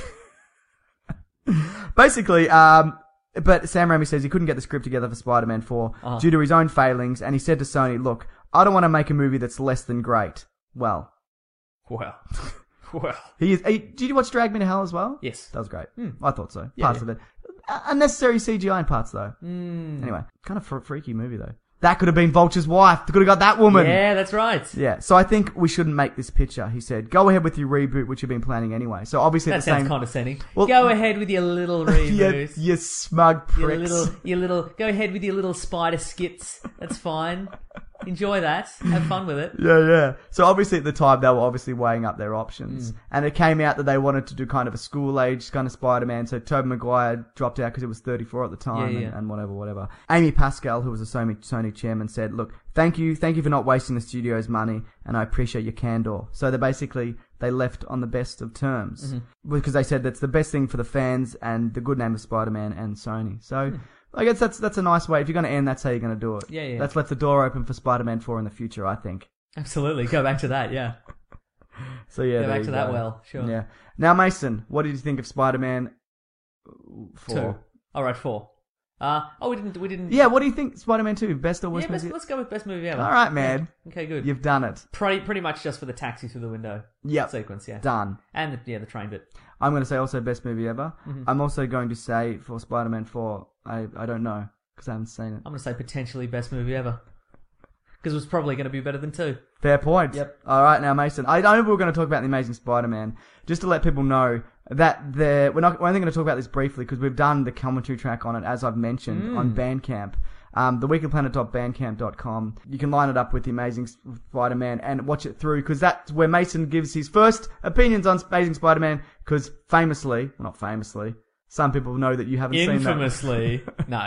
Basically, um, but Sam Raimi says he couldn't get the script together for Spider-Man four Uh-huh. due to his own failings, and he said to Sony, look, I don't want to make a movie that's less than great. Well. Well. Well. He is. He, did you watch Drag Me to Hell as well? Yes. That was great. Hmm. I thought so. Yeah, parts yeah. of it. Uh, unnecessary C G I in parts, though. Mm. Anyway, kind of fr- freaky movie, though. That could have been Vulture's wife. They could have got that woman. Yeah, that's right. Yeah, so I think we shouldn't make this picture, he said. Go ahead with your reboot, which you've been planning anyway. So obviously That at the sounds same... condescending. Well- Go ahead with your little you, reboot. you smug Your pricks. little, your little, go ahead with your little spider skits. That's fine. Enjoy that. Have fun with it. Yeah, yeah. So obviously at the time they were obviously weighing up their options. Mm. And it came out that they wanted to do kind of a school-age kind of Spider-Man. So Tobey Maguire dropped out because it was thirty-four at the time Yeah, yeah. And, and whatever, whatever. Amy Pascal, who was a Sony, Sony chairman, said, look, thank you, thank you for not wasting the studio's money, and I appreciate your candor. So they basically, they left on the best of terms. Mhm. Because they said that's the best thing for the fans and the good name of Spider-Man and Sony. So... Hmm. I guess that's that's a nice way. If you're going to end, that's how you're going to do it. Yeah, yeah. That's left the door open for Spider-Man four in the future, I think. Absolutely. Go back to that, yeah. So yeah, Go there back you to that go. well, sure. Yeah. Now, Mason, what did you think of Spider-Man four? Two. All right, four. Uh, oh, we didn't, we didn't. Yeah, what do you think? Spider-Man two, best or worst Yeah, best, movie? let's go with best movie ever. All right, man. Yeah. Okay, good. You've done it. Pretty, pretty much just for the taxi through the window Yep. sequence, yeah. Done. And the, yeah, the train bit. I'm going to say also best movie ever. Mhm. I'm also going to say for Spider-Man four, I I don't know because I haven't seen it. I'm going to say potentially best movie ever. Because it was probably going to be better than two. Fair point. Yep. All right, now Mason, I know we were going to talk about the Amazing Spider-Man. Just to let people know that the we're not we're only going to talk about this briefly because we've done the commentary track on it, as I've mentioned, Mm. on Bandcamp. Um, the weekly planet dot bandcamp dot com. You can line it up with the Amazing Spider-Man and watch it through because that's where Mason gives his first opinions on Amazing Spider-Man. Because famously, well, not famously, some people know that you haven't seen that. Infamously, no.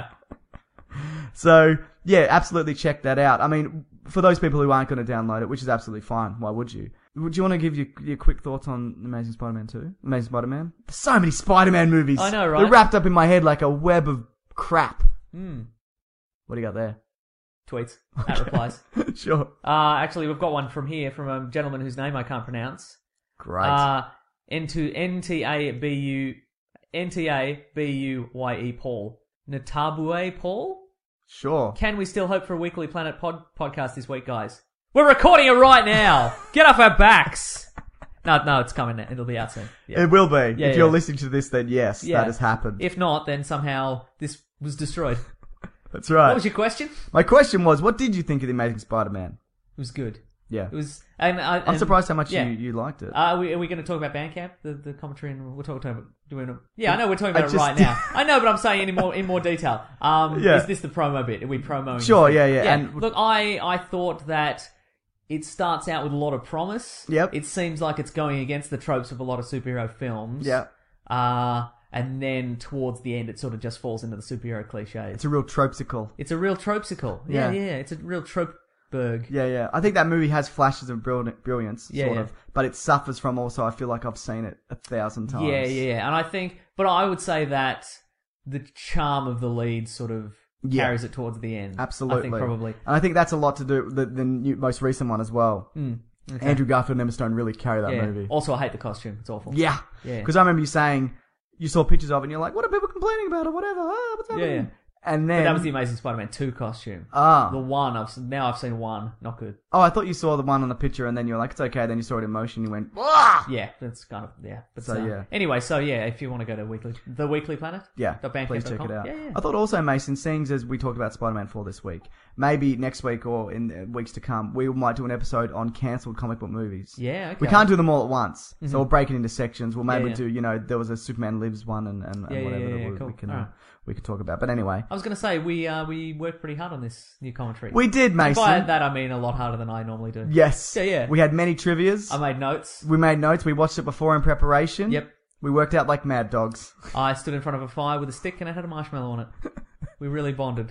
So, yeah, absolutely check that out. I mean, for those people who aren't going to download it, which is absolutely fine, why would you? Would you want to give your, your quick thoughts on Amazing Spider-Man two? Amazing Spider-Man? There's so many Spider-Man movies. I know, right? They're wrapped up in my head like a web of crap. Hmm. What do you got there? Tweets. At replies. Sure. Uh, actually, we've got one from here from a gentleman whose name I can't pronounce. Great. Uh, N T A B U N T A B U Y E Paul. Natabue Paul? Sure. Can we still hope for a Weekly Planet pod- podcast this week, guys? We're recording it right now! Get off our backs! No, no, it's coming. It'll be out soon. Yeah. It will be. Yeah, if yeah. you're listening to this, then yes, Yeah. that has happened. If not, then somehow this was destroyed. That's right. What was your question? My question was, what did you think of The Amazing Spider-Man? It was good. Yeah. It was. And, uh, I'm and- surprised how much yeah. you, you liked it. Uh, are we, are we going to talk about Bandcamp, the, the commentary, and we're talking about doing? Yeah, I know we're talking I about it just- right now. I know, but I'm saying in more in more detail. Um, Yeah. Is this the promo bit? Are we promoing? Sure, this yeah, bit? yeah, yeah. and- Look, I I thought that it starts out with a lot of promise. Yep. It seems like it's going against the tropes of a lot of superhero films. Yep. Uh, and then towards the end, it sort of just falls into the superhero cliches. It's a real tropesicle. It's a real tropesicle. Yeah, Yeah. yeah. It's a real tropeberg. Yeah, yeah. I think that movie has flashes of brilliant, brilliance, Yeah, sort yeah. of. But it suffers from also, I feel like I've seen it a thousand times. Yeah, yeah, yeah. And I think, but I would say that the charm of the lead sort of Yeah. carries it towards the end. Absolutely. I think probably. And I think that's a lot to do with the, the new, most recent one as well. Mm, okay. Andrew Garfield and Emma Stone really carry that yeah. movie. Also, I hate the costume. It's awful. Yeah. Yeah. Because I remember you saying, you saw pictures of it and you're like, what are people complaining about or whatever? Ah, what's happening? Yeah, yeah. And then... But that was the Amazing Spider-Man two costume. Ah. The one, I've s- now I've seen one. Not good. Oh, I thought you saw the one on the picture and then you were like, it's okay. Then you saw it in motion you went, Yeah, that's kind of, yeah. But, So, uh, yeah. Anyway, so yeah, if you want to go to Weekly, the Weekly Planet. yeah, dot bandcamp please dot check com. it out. Yeah, yeah. I thought also, Mason, seeing as we talked about Spider-Man four this week, maybe next week or in uh, weeks to come, we might do an episode on cancelled comic book movies. Yeah, okay. We can't do them all at once, Mhm. so we'll break it into sections. We'll maybe Yeah, yeah. do, you know, there was a Superman Lives one and, and, and Yeah, yeah, whatever yeah, that yeah, we, cool. we can All right. we can talk about. But anyway, I was going to say, we uh, we worked pretty hard on this new commentary. we did, And Mason. by that, I mean a lot harder than I normally do. Yes. Yeah, yeah. We had many trivias. I made notes. We made notes. We watched it before in preparation. Yep. We worked out like mad dogs. I stood in front of a fire with a stick and it had a marshmallow on it. We really bonded.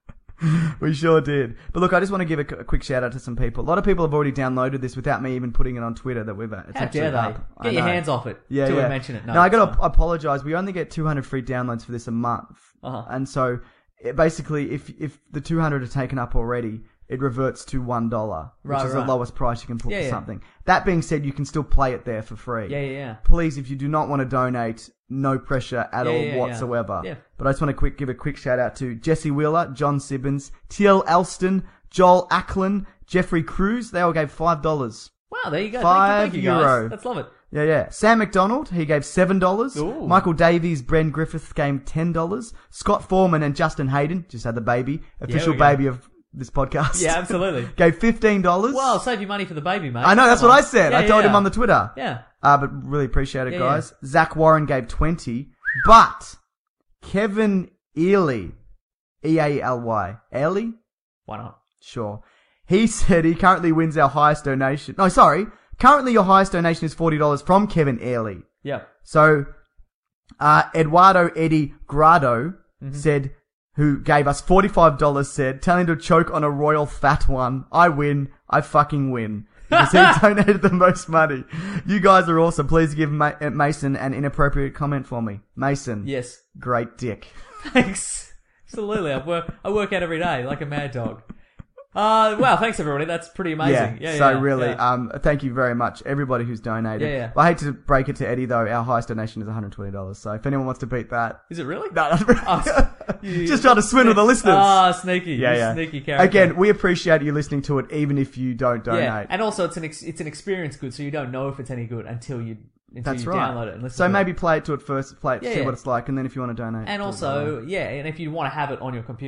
We sure did. But look, I just want to give a, a quick shout out to some people. A lot of people have already downloaded this without me even putting it on Twitter that we've. Uh, it's How actually dare they? up. I Get your know. hands off it. Yeah, till yeah. we mention it. No, now I it's got to fine. apologize. We only get two hundred free downloads for this a month, Uh-huh. and so it basically, if if the two hundred are taken up already, it reverts to one dollar, which Right, is right. the lowest price you can put Yeah, for yeah. something. That being said, you can still play it there for free. Yeah, yeah, yeah. Please, if you do not want to donate, no pressure at Yeah, all yeah, yeah. whatsoever. Yeah. But I just want to quick give a quick shout out to Jesse Wheeler, John Sibbons, T L Elston, Joel Ackland, Jeffrey Cruz. They all gave five dollars. Wow, there you go. Five thank you, thank you euro. guys. Let's love it. Yeah, yeah. Sam McDonald, he gave seven dollars. Ooh. Michael Davies, Bren Griffith gave ten dollars. Scott Foreman and Justin Hayden, just had the baby, official we go. baby of this podcast. Yeah, absolutely. Gave fifteen dollars. Well, save your money for the baby, mate. I know, that's Come what on. I said. Yeah, I told yeah. him on the Twitter. Yeah. Uh, but really appreciate it, Yeah, guys. Zach Warren gave twenty. But Kevin Ely, E A L Y, Ely? Why not? Sure. He said he currently wins our highest donation. No, sorry. Currently your highest donation is forty dollars from Kevin Ely. Yeah. So, uh, Eduardo Eddie Grado Mm-hmm. said, who gave us forty-five dollars, said, tell him to choke on a royal fat one. I win. I fucking win. Because he donated the most money. You guys are awesome. Please give Ma- Mason an inappropriate comment for me. Mason. Yes. Great dick. Thanks. Absolutely. I work, I work out every day like a mad dog. Uh, wow, thanks everybody. That's pretty amazing. Yeah, yeah. so yeah, really, yeah. um, thank you very much, everybody who's donated. Yeah, yeah. I hate to break it to Eddie though, our highest donation is one hundred twenty dollars. So if anyone wants to beat that, Is it really? no, Oh, you- just trying to swindle the listeners. Ah, sneaky. yeah, You yeah. Sneaky character. Again, we appreciate you listening to it, even if you don't donate. Yeah, and also it's an ex- it's an experience good, so you don't know if it's any good until you until That's you right. download it and listen so to maybe it. play it to it first, play it, Yeah, see yeah. what it's like, and then if you want to donate, And do it also, that way. yeah, and if you want to have it on your computer,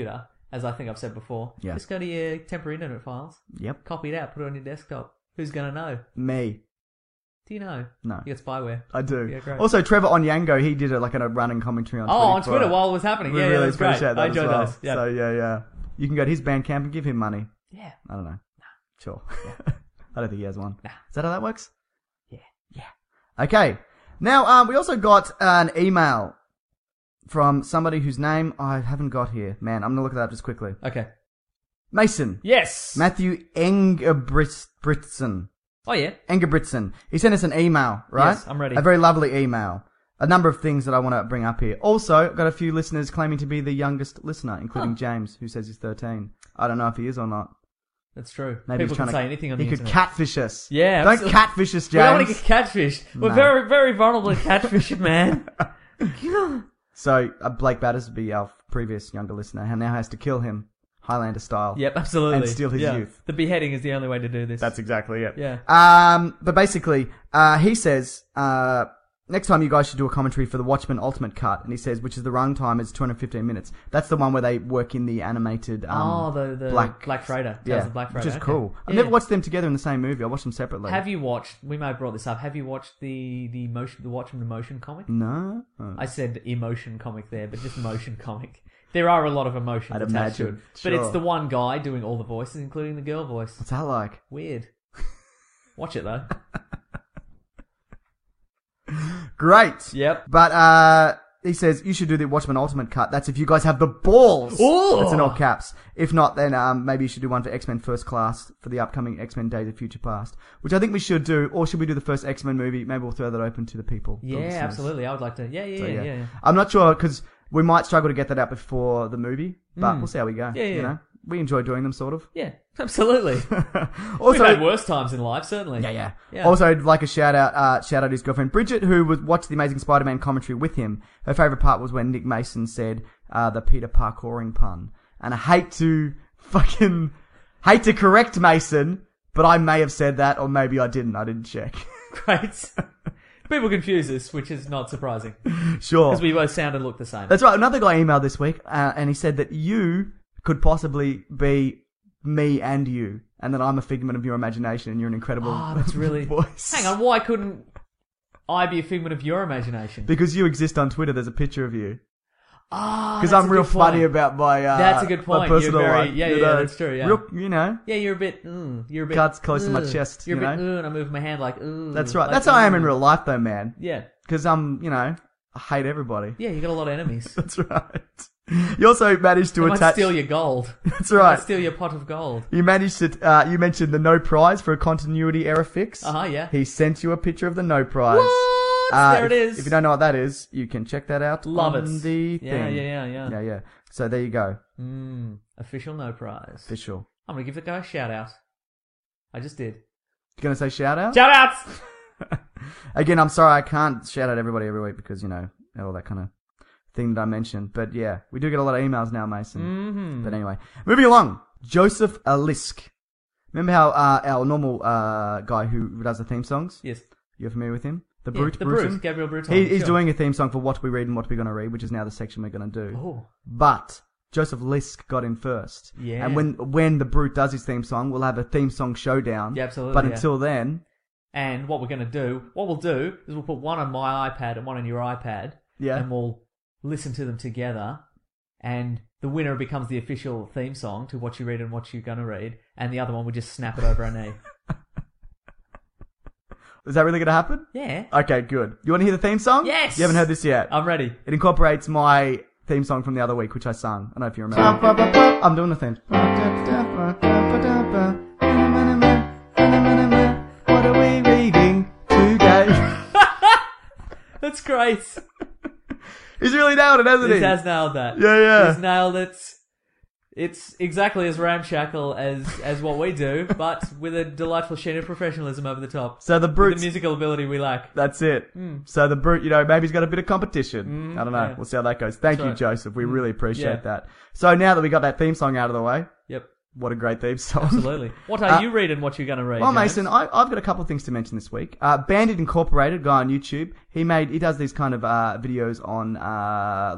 as I think I've said before, Yeah. just go to your temporary internet files, Yep. copy it out, put it on your desktop. Who's going to know? Me. Do you know? No. You get spyware. I do. Yeah, great. Also, Trevor Onyango, he did it like in a running commentary on Oh, Twitter. on for Twitter it. while it was happening. We Yeah, yeah, really that's great. appreciate that I as enjoyed well. those. Yeah. So, yeah, yeah. You can go to his Bandcamp and give him money. Yeah. I don't know. Sure. I don't think he has one. Nah. Is that how that works? Yeah. Yeah. Okay. Now, um, we also got an email from somebody whose name I haven't got here. Man, I'm going to look it up just quickly. Okay. Mason. Yes. Matthew Engebritsen. Oh, yeah. Engebritsen. He sent us an email, right? Yes, I'm ready. A very lovely email. A number of things that I want to bring up here. Also, got a few listeners claiming to be the youngest listener, including Huh. James, who says he's thirteen. I don't know if he is or not. That's true. Maybe People he's trying can to, say anything on the he could internet. catfish us. Yeah, Don't absolutely. catfish us, James. We don't want to get catfished. We're No. very, very vulnerable to catfishing, man. So, uh, Blake Batters would be our previous younger listener, and now has to kill him, Highlander style. Yep, absolutely. And steal his Yeah. youth. The beheading is the only way to do this. That's exactly it. Yeah. Um, but basically, uh, he says, uh, next time you guys should do a commentary for the Watchmen Ultimate Cut, and he says, which is the runtime is two hundred fifteen minutes. That's the one where they work in the animated, um, oh, the, the Black, Black Freighter. Tales yeah, of Black Freighter. which is Okay. cool. I've Yeah. never watched them together in the same movie. I watched them separately. Have you watched, we may have brought this up, have you watched the, the motion, the Watchmen motion comic? No. Oh. I said emotion comic there, but just motion comic. There are a lot of emotions I'd attached to it. imagine. But Sure. it's the one guy doing all the voices, including the girl voice. What's that like? Weird. Watch it, though. Great. Yep. But, uh, he says, you should do the Watchmen Ultimate Cut. That's if you guys have the balls. Ooh. That's in all caps. If not, then um, maybe you should do one for X-Men First Class for the upcoming X-Men Days of Future Past, which I think we should do. Or should we do the first X-Men movie? Maybe we'll throw that open to the people. the Yeah, listeners. absolutely. I would like to. Yeah, yeah, So, yeah, yeah. yeah. yeah. I'm not sure, because we might struggle to get that out before the movie, but Mm. we'll see how we go. Yeah, yeah. You know? We enjoy doing them, sort of. Yeah, absolutely. Also, We've had worse times in life, certainly. Yeah, yeah. Yeah. Also, I'd like a shout out, uh, shout out his girlfriend Bridget, who was watched the Amazing Spider-Man commentary with him. Her favourite part was when Nick Mason said uh, the Peter Parkouring pun, and I hate to fucking hate to correct Mason, but I may have said that, or maybe I didn't. I didn't check. Great. People confuse us, which is not surprising. Sure, Because we both sound and look the same. that's right. Another guy emailed this week, uh, and he said that you could possibly be me and you, and that I'm a figment of your imagination, and you're an incredible Oh, that's really... voice. Hang on, why couldn't I be a figment of your imagination? Because you exist on Twitter, there's a picture of you. Ah, Because that's I'm a real good point. funny about my uh, That's a good my point. You're personal very- life. yeah, you yeah, know, that's true, yeah. Real, you know, Yeah, you're a bit... Mm, you're a bit... Cards close to my ugh. chest, You're you a bit... know? Ugh, and I move my hand like... Ugh, that's right. like, That's how I am in ugh. real life, though, man. Yeah. Because I'm, you know, I hate everybody. Yeah, you got a lot of enemies. That's right. You also managed to They might attach. steal your gold. That's They right. might steal your pot of gold. You managed to. Uh, you mentioned the no prize for a continuity error fix. Uh-huh, yeah. He sent you a picture of the no prize. What? Uh, There if, it is. If you don't know what that is, you can check that out. Love on it. The Yeah, thing. yeah, yeah, yeah. Yeah, yeah. So there you go. Mm, official no prize. Official. I'm going to give the guy a shout out. I just did. You gonna say shout out? Shout outs! Again, I'm sorry I can't shout out everybody every week because, you know, all that kind of thing that I mentioned. But yeah, we do get a lot of emails now, Mason. Mm-hmm. But anyway, moving along. Joseph Alisk. Remember how uh, our normal uh, guy who does the theme songs? Yes. You're familiar with him? The Yeah, Brute, the Bruton? Brute, Gabriel Bruton, He, he's sure. doing a theme song for What We Read and What We're Going to Read, which is now the section we're going to do. Oh. But Joseph Lisk got in first. Yeah. And when when the Brute does his theme song, we'll have a theme song showdown. Yeah, absolutely, But yeah. until then, And what we're going to do, what we'll do is we'll put one on my iPad and one on your iPad. Yeah. And we'll listen to them together. And the winner becomes the official theme song to What You Read and What You're Gonna Read. And the other one we just snap it over our knee. is that really going to happen? Yeah. Okay, good. You want to hear the theme song? Yes! You haven't heard this yet. I'm ready. It incorporates my theme song from the other week, which I sung. I don't know if you remember. I'm doing the theme. What are we reading today? That's great. He's really nailed it, hasn't he? He has nailed that. Yeah, yeah. He's nailed it. It's exactly as ramshackle as, as what we do, but with a delightful sheen of professionalism over the top. So the With Brute. the musical ability we lack. That's it. Mm. So the Brute, you know, maybe he's got a bit of competition. Mm, I don't know. yeah. We'll see how that goes. Thank That's you, right. Joseph. We Mm, really appreciate yeah. that. So now that we got that theme song out of the way, Yep. what a great theme song. Absolutely. What are Uh, you reading? What you're going to read? Well, James? Mason, I, I've got a couple of things to mention this week. Uh, Bandit Incorporated, guy on YouTube, he made, he does these kind of, uh, videos on, uh, like,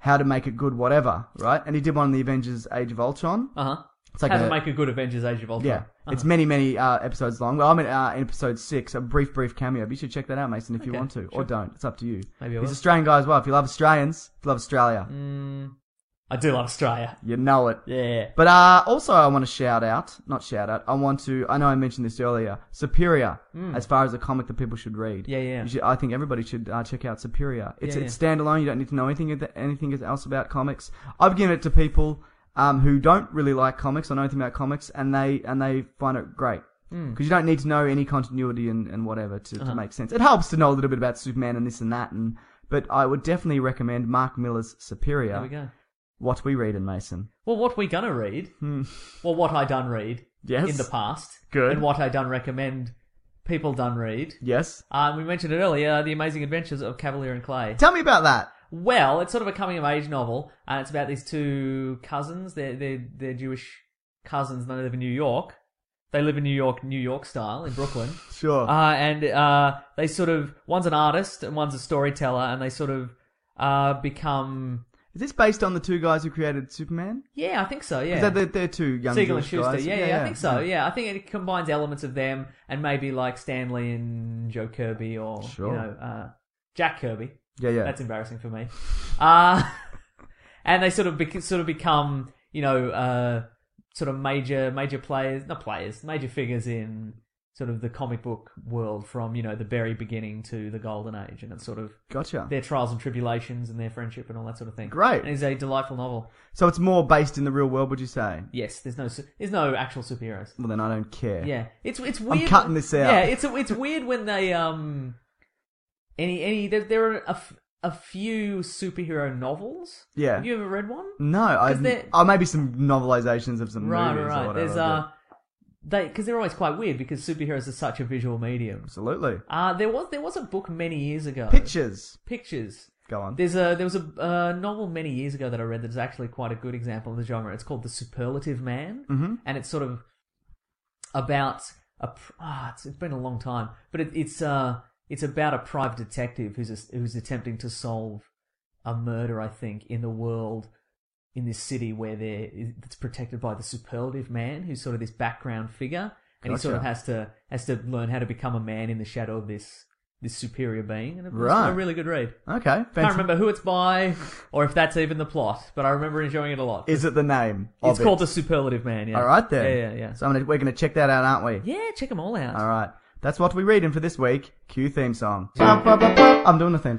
how to make it good, whatever, right? And he did one on the Avengers Age of Ultron. Uh-huh. It's like how a, to make a good Avengers Age of Ultron. Yeah. Uh-huh. It's many, many uh, episodes long. Well, I'm in, uh, in episode six, a brief, brief cameo. But you should check that out, Mason, if you Okay, want to. sure. Or don't. It's up to you. Maybe I He's will. Australian guy as well. If you love Australians, if you love Australia, Mm, I do love Australia. you know it. Yeah. But uh, also, I want to shout out, not shout out, I want to, I know I mentioned this earlier, Superior, Mm. as far as a comic that people should read. Yeah, yeah. You should, I think everybody should uh, check out Superior. It's Yeah, it's standalone, you don't need to know anything anything else about comics. I've given it to people um, who don't really like comics or know anything about comics, and they and they find it great. Because Mm. you don't need to know any continuity and, and whatever to, Uh-huh. to make sense. It helps to know a little bit about Superman and this and that, and but I would definitely recommend Mark Miller's Superior. There we go. What we read in Mason. Well, what we gonna read? Hmm. Well, what I done read Yes. in the past. Good. And what I done recommend people done read. Yes. Um, we mentioned it earlier, The Amazing Adventures of Cavalier and Clay. Tell me about that. Well, it's sort of a coming-of-age novel, and it's about these two cousins. They're, they're, they're Jewish cousins, and they live in New York. They live in New York, New York style, in Brooklyn. Sure. Uh, and uh, they sort of... One's an artist, and one's a storyteller, and they sort of uh, become... Is this based on the two guys who created Superman? Yeah, I think so, yeah. Is that they're, they're two young Siegel and Jewish Schuster, guys? yeah, yeah, I think so, yeah. I think it combines elements of them, and maybe like Stan Lee and Joe Kirby, or, Sure. you know, uh, Jack Kirby. Yeah, yeah. That's embarrassing for me. Uh, and they sort of bec- sort of become, you know, uh, sort of major major players, not players, major figures in sort of the comic book world from, you know, the very beginning to the golden age, and it's sort of Gotcha. their trials and tribulations and their friendship and all that sort of thing. Great. And it's a delightful novel. So it's more based in the real world, would you say? Yes, there's no su- there's no actual superheroes. Well, then I don't care. Yeah, it's it's weird. I'm cutting this out. Yeah, it's it's weird when they um any any there, there are a, f- a few superhero novels. Yeah. Have you ever read one? No, I. they're- Oh, maybe some novelizations of some Right, movies right, or right. whatever. There's uh they because they're always quite weird because superheroes are such a visual medium. Absolutely. Uh there was there was a book many years ago. Pictures. Pictures. Go on. There's a there was a uh, novel many years ago that I read that is actually quite a good example of the genre. It's called The Superlative Man, Mhm. and it's sort of about a pr- ah, it's, it's been a long time, but it, it's uh it's about a private detective who's a, who's attempting to solve a murder, I think, in the world, in this city where there it's protected by the Superlative Man, who's sort of this background figure, and he sort of Gotcha. has to has to learn how to become a man in the shadow of this this superior being, and it was Right. a really good read. Okay. Can't Fantastic. remember who it's by, or if that's even the plot, but I remember enjoying it a lot. Is it the name? It's of called it? The Superlative Man, yeah. All right then. Yeah, yeah, yeah. So I'm gonna, we're going to check that out, aren't we? Yeah, check them all out. All right. That's what we're reading for this week. Cue theme song. I'm doing the theme.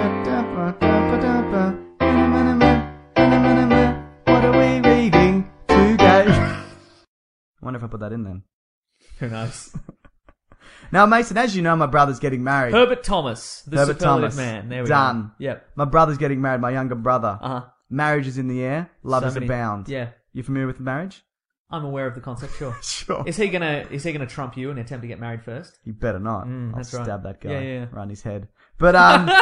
What are we reading today? I wonder if I put that in then. Who knows? Now, Mason, as you know, my brother's getting married. Herbert Thomas, The Herbert Superlative Thomas. Man. There we Done. go. Yep. My brother's getting married, my younger brother. Uh-huh. Marriage is in the air. Love So is many- abound. Yeah. You familiar with marriage? I'm aware of the concept, sure. Sure. Is he gonna is he gonna trump you and attempt to get married first? You better not. Mm, I'll that's right. stab that guy Yeah, yeah, yeah. right in his head. But, um...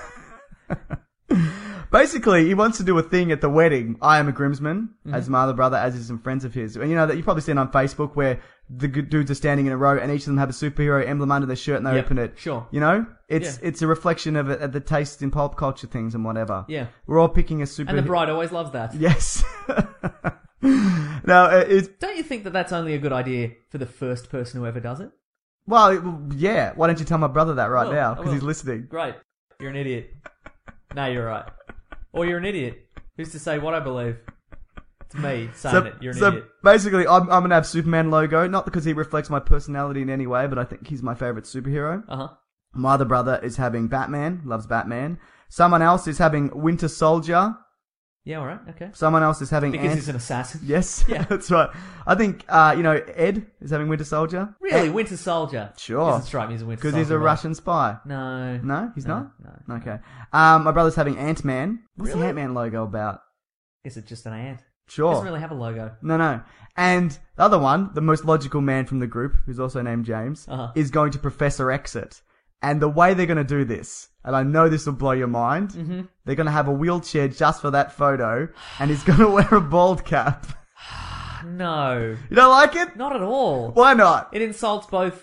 basically, he wants to do a thing at the wedding. I am a groomsman, Mm-hmm. as my other brother, as is some friends of his. And you know that you've probably seen on Facebook where the good dudes are standing in a row and each of them have a superhero emblem under their shirt and they Yep, open it. sure. You know, it's Yeah. it's a reflection of, it, of the taste in pop culture things and whatever. Yeah. We're all picking a superhero. And the bride always loves that. Yes. Now uh, it's Don't you think that that's only a good idea for the first person who ever does it? well, it- yeah. Why don't you tell my brother that right will, now? I Because will. he's listening. Great. You're an idiot. No, you're right. Or you're an idiot. Who's to say what I believe? It's me saying So, it. You're an so idiot. basically, I'm, I'm gonna have Superman logo, not because he reflects my personality in any way, but I think he's my favorite superhero. Uh huh. My other brother is having Batman, loves Batman. Someone else is having Winter Soldier. Yeah, alright, okay. Someone else is having Because Ant- he's an assassin. Yes, Yeah. that's right. I think uh, you know Ed is having Winter Soldier. Really? Ed- Winter Soldier? Sure. Doesn't strike me as a Winter because Soldier. he's a though. Russian spy. No. No, he's No, not. no. Okay. Um, my brother's having Ant Man. What's Really? the Ant Man logo about? Is it just an ant? Sure. Doesn't really have a logo. No, no. And the other one, the most logical man from the group, who's also named James, Uh-huh. is going to Professor Exit. And the way they're going to do this, and I know this will blow your mind, Mm-hmm. they're going to have a wheelchair just for that photo, and he's going to wear a bald cap. No. You don't like it? Not at all. Why not? It insults both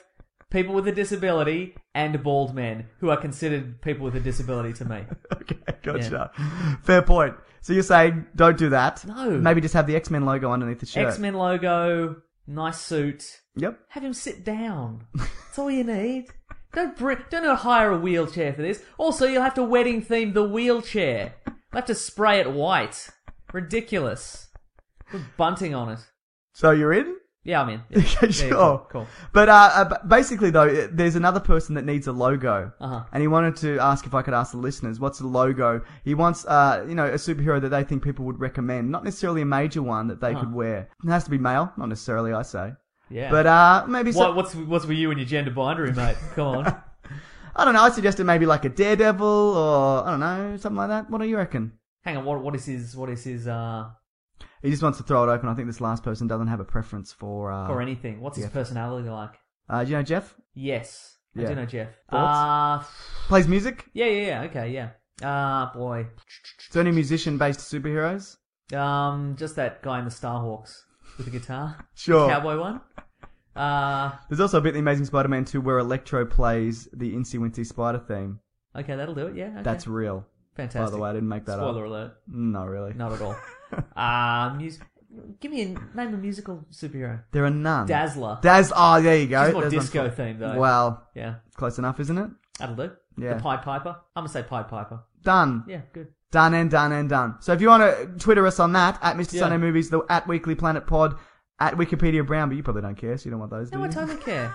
people with a disability and bald men who are considered people with a disability to me. Okay, gotcha. Yeah. Fair point. So you're saying don't do that. No. Maybe just have the X-Men logo underneath the shirt. X-Men logo, nice suit. Yep. Have him sit down. That's all you need. Don't bring, don't hire a wheelchair for this. Also, you'll have to wedding theme the wheelchair. You'll have to spray it white. Ridiculous. Put bunting on it. So you're in? Yeah, I'm in. Yeah. Okay, Yeah, sure. cool, cool. But uh, uh, basically, though, there's another person that needs a logo. Uh-huh. And he wanted to ask if I could ask the listeners, what's the logo? He wants, uh, you know, a superhero that they think people would recommend. Not necessarily a major one that they Uh-huh. could wear. It has to be male. Not necessarily, I say. Yeah. But uh, maybe What, some... what's what's with you and your gender binary, mate? Come on. I don't know. I suggested maybe like a Daredevil or, I don't know, something like that. What do you reckon? Hang on. What what is his what is his uh He just wants to throw it open. I think this last person doesn't have a preference for... Uh, for anything? What's his yeah. personality like? Uh, do you know Jeff? Yes, I Yeah. do know Jeff. Thoughts? Uh Plays music? yeah, yeah, yeah. Okay, yeah. Ah, uh, boy. Is there any musician-based superheroes? Um, just that guy in the Starhawks with the guitar. Sure. The cowboy one. Uh, There's also a bit in The Amazing Spider-Man two where Electro plays the Incy Wincy Spider theme. okay, that'll do it. Yeah. Okay. That's real. fantastic. By the way, I didn't make that Spoiler up. alert. Not really. Not at all. uh, mus- Give me a name a musical superhero. There are none. Dazzler. Daz. Oh, there you go. She's more There's one disco for- themed though. Well, Yeah, close enough, isn't it? that'll do. Yeah. The Pied Piper. I'm gonna say Pied Piper. Done. Yeah, good. Done and done and done. So if you want to Twitter us on that, at Mister Yeah. Sunday Movies, the at Weekly Planet Pod, at Wikipedia Brown, but you probably don't care, so you don't want those, do No, I you? totally care.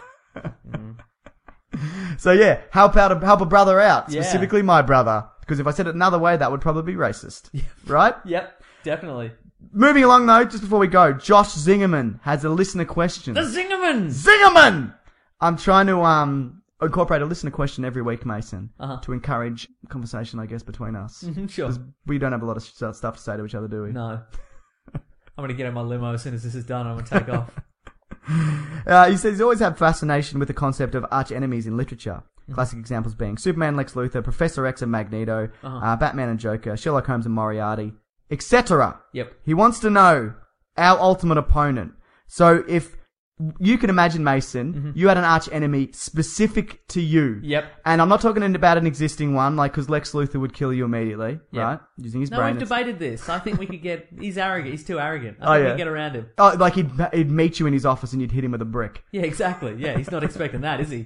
So yeah, help out, a, help a brother out, Yeah. specifically my brother, because if I said it another way, that would probably be racist, right? Yep, definitely. Moving along though, just before we go, Josh Zingerman has a listener question. The Zingermans! Zingerman! I'm trying to um incorporate a listener question every week, Mason, Uh-huh. to encourage conversation, I guess, between us. Mhm, sure. 'Cause we don't have a lot of st- stuff to say to each other, do we? No. I'm gonna get in my limo as soon as this is done. I'm gonna take off. Uh, he says he's always had fascination with the concept of arch enemies in literature. Classic examples being Superman, Lex Luthor, Professor X and Magneto, Uh-huh. uh, Batman and Joker, Sherlock Holmes and Moriarty, et cetera. Yep. He wants to know our ultimate opponent. So if you can imagine, Mason, Mm-hmm. you had an arch enemy specific to you. Yep. And I'm not talking about an existing one, like, because Lex Luthor would kill you immediately, Yep. right? Using his No, brain. we've and- debated this. I think we could get. He's arrogant. He's too arrogant. I Oh, think we yeah. can get around him. Oh, like he'd, he'd meet you in his office and you'd hit him with a brick. Yeah, exactly. Yeah, he's not expecting that, is he?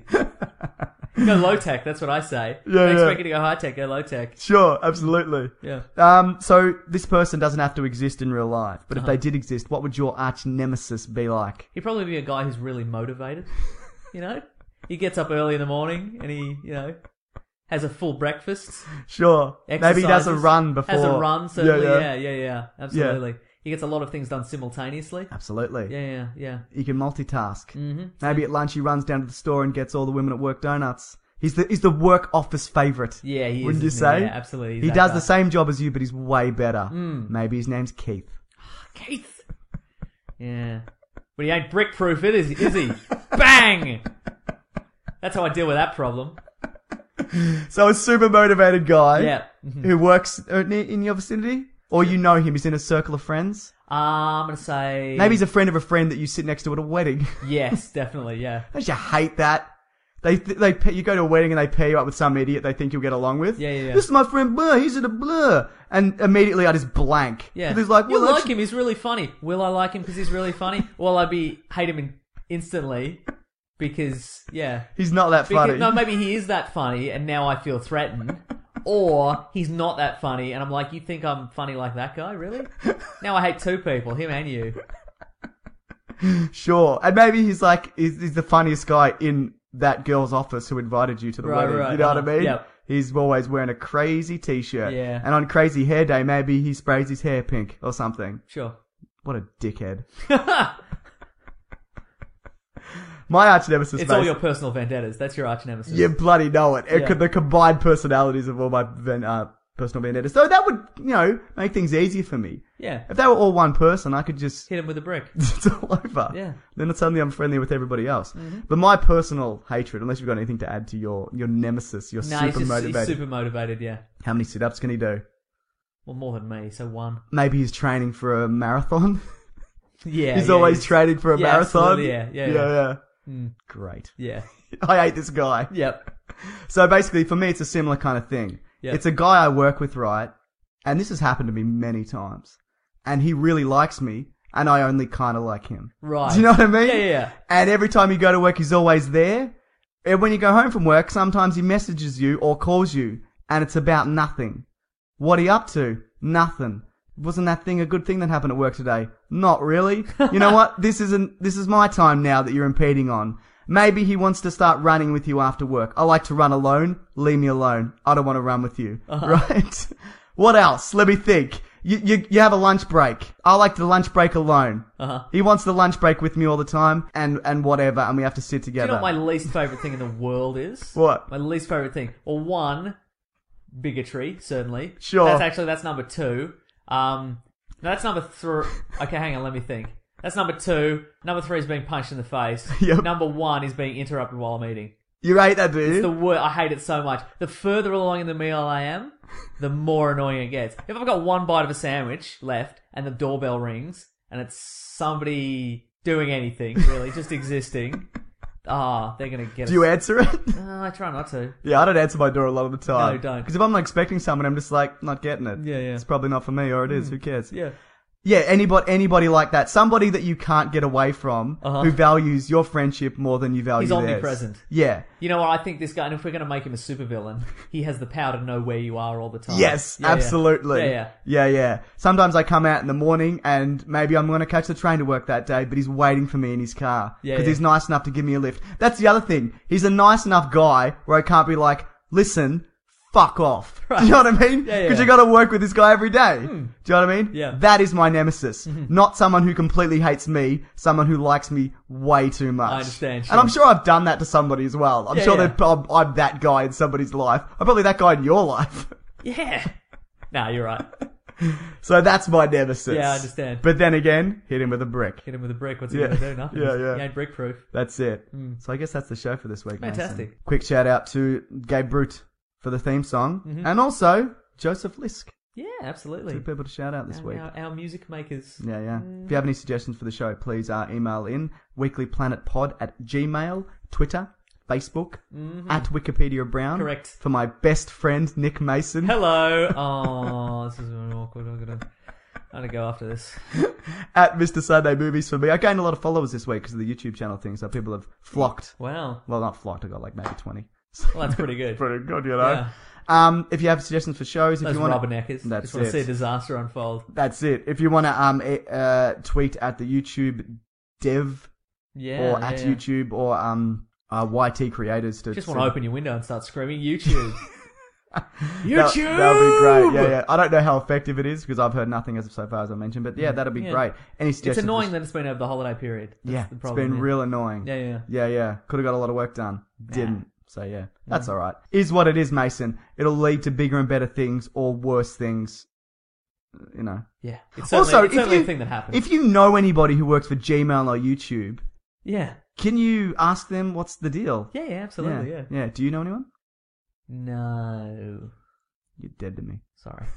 Go low tech. That's what I say. Yeah, Don't yeah. expect you to go high tech. Go low tech. Sure, absolutely. Yeah. Um, so this person doesn't have to exist in real life, but if Uh-huh. they did exist, what would your arch nemesis be like? He'd probably be a guy who's really motivated. You know, he gets up early in the morning and he, you know, has a full breakfast. Sure. Maybe he does a exercises, run before. Has a run, certainly. Yeah, Yeah, yeah. yeah, yeah. Absolutely. He gets a lot of things done simultaneously. Absolutely. Yeah, yeah, yeah. He can multitask. Mhm. Maybe at lunch he runs down to the store and gets all the women at work donuts. He's the he's the work office favourite. Yeah, he is, Wouldn't you isn't he? say? Yeah, absolutely. He's He that does guy. the same job as you, but he's way better. Mm. Maybe his name's Keith. Keith. Yeah. But he ain't brick proof, it is, is he? Bang! That's how I deal with that problem. So a super motivated guy Yeah. Mhm. who works uh, near- in your vicinity? Or you know him, he's in a circle of friends? Uh, I'm going to say... Maybe he's a friend of a friend that you sit next to at a wedding. Yes, definitely, yeah. Don't you hate that? They, they, they, you go to a wedding and they pair you up with some idiot they think you'll get along with. Yeah, yeah, yeah. This is my friend Blur, he's in a Blur. And immediately I just blank. Yeah. And he's like, you well, like that's- him, he's really funny. Will I like him because he's really funny? Will I be hate him in, instantly because, yeah. He's not that Because, funny. no, maybe he is that funny and now I feel threatened. Or he's not that funny and I'm like, you think I'm funny like that guy? Really? Now I hate two people, him and you. Sure. And maybe he's like, he's, he's the funniest guy in that girl's office who invited you to the Right, wedding. right, You know uh-huh. what I mean? Yep. He's always wearing a crazy t-shirt. Yeah. And on crazy hair day, maybe he sprays his hair pink or something. Sure. What a dickhead. My arch nemesis, It's mate. all your personal vendettas. That's your arch nemesis. You bloody know it. It Yeah. could, the combined personalities of all my ven- uh, personal vendettas. So that would, you know, make things easier for me. Yeah. If they were all one person, I could just... Hit him with a brick. It's all over. Yeah. Then suddenly I'm friendly with everybody else. Mm-hmm. But my personal hatred, unless you've got anything to add to your, your nemesis, your No, super he's just motivated. he's super motivated, yeah. How many sit-ups can he do? Well, more than me, so one. Maybe he's training for a marathon. Yeah. he's yeah, always training for a yeah, marathon. absolutely, yeah, yeah, yeah, yeah. yeah. Mm. Great. Yeah. I hate this guy. Yep. So basically, for me, it's a similar kind of thing. Yep. It's a guy I work with, right? And this has happened to me many times. And he really likes me, and I only kind of like him. Right. Do you know what I mean? Yeah, yeah, yeah. And every time you go to work, he's always there. And when you go home from work, sometimes he messages you or calls you, and it's about nothing. What are you up to? Nothing. Wasn't that thing a good thing that happened at work today? Not really. You know what? This isn't, this is my time now that you're impeding on. Maybe he wants to start running with you after work. I like to run alone. Leave me alone. I don't want to run with you. Uh-huh. Right? What else? Let me think. You, you, you have a lunch break. I like the lunch break alone. Uh-huh. He wants the lunch break with me all the time and, and whatever, and we have to sit together. Do you know what my least favourite thing in the world is? What? My least favourite thing. Well, one, bigotry, certainly. Sure. That's actually, that's number two. Um, no, that's number three. Okay, hang on, let me think. That's number two. Number three is being punched in the face. Yep. Number one is being interrupted while I'm eating. You hate that, do you? It's the wor- I hate it so much. The further along in the meal I am, the more annoying it gets. If I've got one bite of a sandwich left and the doorbell rings and it's somebody doing anything, really, just existing, ah, oh, they're going to get Do you answer it? Uh, I try not to. Yeah, I don't answer my door a lot of the time. No, don't. Because if I'm not expecting someone, I'm just like, not getting it. Yeah, yeah. It's probably not for me, or it is. Mm. Who cares? Yeah. Yeah, anybody, anybody like that. Somebody that you can't get away from, uh-huh. who values your friendship more than you value He's theirs. omnipresent. Yeah. You know what? I think this guy, and if we're going to make him a supervillain, he has the power to know where you are all the time. Yes, yeah, absolutely. Yeah. yeah, yeah. Yeah, yeah. Sometimes I come out in the morning and maybe I'm going to catch the train to work that day, but he's waiting for me in his car. Yeah, Because yeah. he's nice enough to give me a lift. That's the other thing. He's a nice enough guy where I can't be like, listen, fuck off. Right. Do you know what I mean? Yeah, yeah. Because you got to work with this guy every day. Hmm. Do you know what I mean? Yeah. That is my nemesis. Mm-hmm. Not someone who completely hates me, someone who likes me way too much. I understand, sure. And I'm sure I've done that to somebody as well. I'm Yeah, sure yeah. that I'm, I'm that guy in somebody's life. I'm probably that guy in your life. Yeah. Nah, you're right. So that's my nemesis. Yeah, I understand. But then again, hit him with a brick. Hit him with a brick. What's he Yeah. going to do? Nothing. Yeah, yeah. He ain't brick proof. That's it. Mm. So I guess that's the show for this week. Fantastic. Mason. Quick shout out to Gabe Brute for the theme song. Mm-hmm. And also Joseph Lisk. Yeah, absolutely. Two people to shout out this our, week. Our, our music makers. Yeah, yeah. Mm. If you have any suggestions for the show, please uh, email in weeklyplanetpod at Gmail, Twitter, Facebook, mm-hmm. at Wikipedia Brown. Correct. For my best friend, Nick Mason. Hello. Oh, this is really awkward. I'm going to I'm gonna go after this. At Mister Sunday Movies for me. I gained a lot of followers this week because of the YouTube channel thing, so people have flocked. Wow. Well, not flocked, I got like maybe twenty. Well, that's pretty good. Pretty good, you know. Yeah. Um, if you have suggestions for shows, if Those you want rubberneckers. that's Just want it. to see a disaster unfold. That's it. If you want to um uh tweet at the YouTube dev Yeah. or yeah, at yeah. YouTube or um uh, Y T creators to Just want to open your window and start screaming YouTube. YouTube. That, that'll be great. Yeah, yeah. I don't know how effective it is because I've heard nothing as of so far as I mentioned, but yeah, that'll be Yeah. great. Any suggestions? It's annoying for- that it's been over the holiday period. That's yeah, the it's problem, been yeah. real annoying. Yeah, yeah. Yeah, yeah. Could have got a lot of work done. Didn't. So yeah, that's all right. Is what it is, Mason. It'll lead to bigger and better things or worse things. You know. Yeah. It's certainly, Also, it's if certainly you, a thing that happens. if you know anybody who works for Gmail or YouTube, Yeah. can you ask them what's the deal? Yeah, yeah, absolutely, yeah. Yeah. Do you know anyone? No. You're dead to me. Sorry.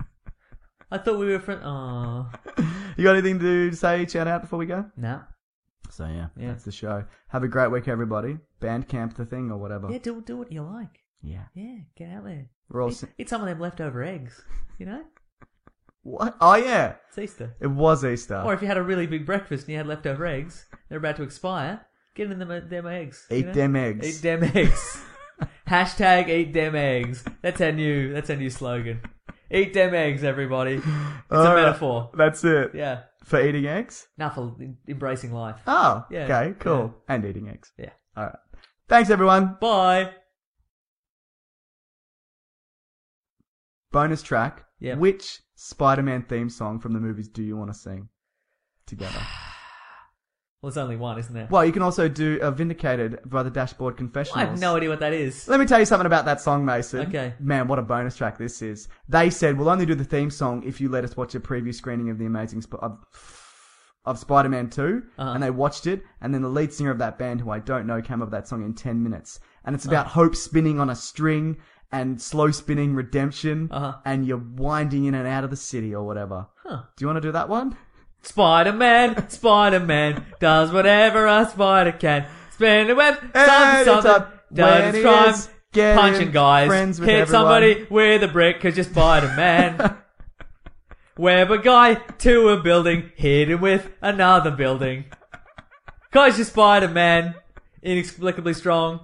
I thought we were friends. Oh. You got anything to say, shout out before we go? No. So yeah, Yeah. that's the show. Have a great week, everybody. Bandcamp the thing or whatever. Yeah, do do what you like. Yeah. Yeah, get out there. We're all Eat, si- eat some of them leftover eggs. You know? What? Oh yeah. It's Easter. It was Easter. Or if you had a really big breakfast and you had leftover eggs, they're about to expire, get in them, them eggs. you Eat know? them eggs. Eat them eggs. Hashtag eat them eggs. That's our new, that's our new slogan. Eat them eggs, everybody. It's All a right. metaphor. That's it. Yeah. For eating eggs? Now for embracing life. Oh, Yeah. okay, cool. And eating eggs. Yeah. All right. Thanks, everyone. Bye. Bonus track. Yep. Which Spider-Man theme song from the movies do you want to sing together? Well, there's only one, isn't there? Well, you can also do a Vindicated by the Dashboard Confessionals. I have no idea what that is. Let me tell you something about that song, Mason. Okay. Man, what a bonus track this is. They said, we'll only do the theme song if you let us watch a preview screening of the amazing Sp- of, of Spider-Man two. Uh-huh. And they watched it, and then the lead singer of that band, who I don't know, came up with that song in ten minutes. And it's about hope spinning on a string and slow spinning redemption. Uh-huh. And you're winding in and out of the city or whatever. Huh. Do you want to do that one? Spider-Man, Spider-Man, does whatever a spider can. Spin a web, And something, it's something, up done when its it crime, is getting punching guys, friends with hit everyone. somebody with a brick cause you're Spider-Man. Web a guy to a building, hit him with another building. Cause you're Spider-Man, inexplicably strong.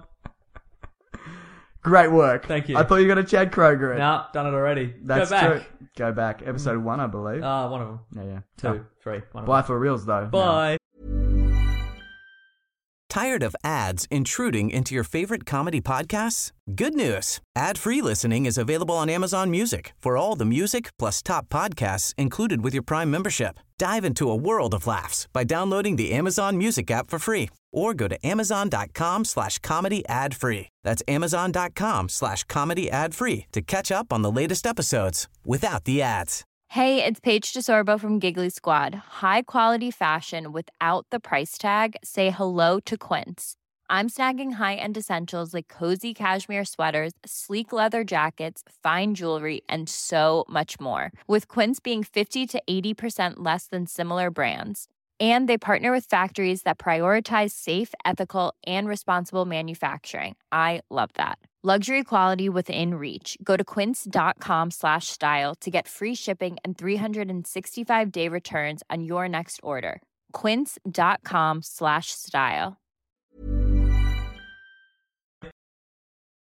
Great work. Thank you. I thought you were going to Chad Kroger it. No, done it already. That's Go back. true. Go back. Episode one, I believe. Ah, uh, one of them. yeah, yeah. Two, Oh. three. One of Bye them. for reals, though. Bye. Tired of ads intruding into your favorite comedy podcasts? Good news. Ad-free listening is available on Amazon Music for all the music plus top podcasts included with your Prime membership. Dive into a world of laughs by downloading the Amazon Music app for free or go to amazon.com slash comedy ad free. That's amazon.com slash comedy ad free to catch up on the latest episodes without the ads. Hey, it's Paige DeSorbo from Giggly Squad. High quality fashion without the price tag. Say hello to Quince. I'm snagging high-end essentials like cozy cashmere sweaters, sleek leather jackets, fine jewelry, and so much more. With Quince being fifty to eighty percent less than similar brands. And they partner with factories that prioritize safe, ethical, and responsible manufacturing. I love that. Luxury quality within reach. Go to quince.com slash style to get free shipping and three sixty-five day returns on your next order. Quince.com slash style.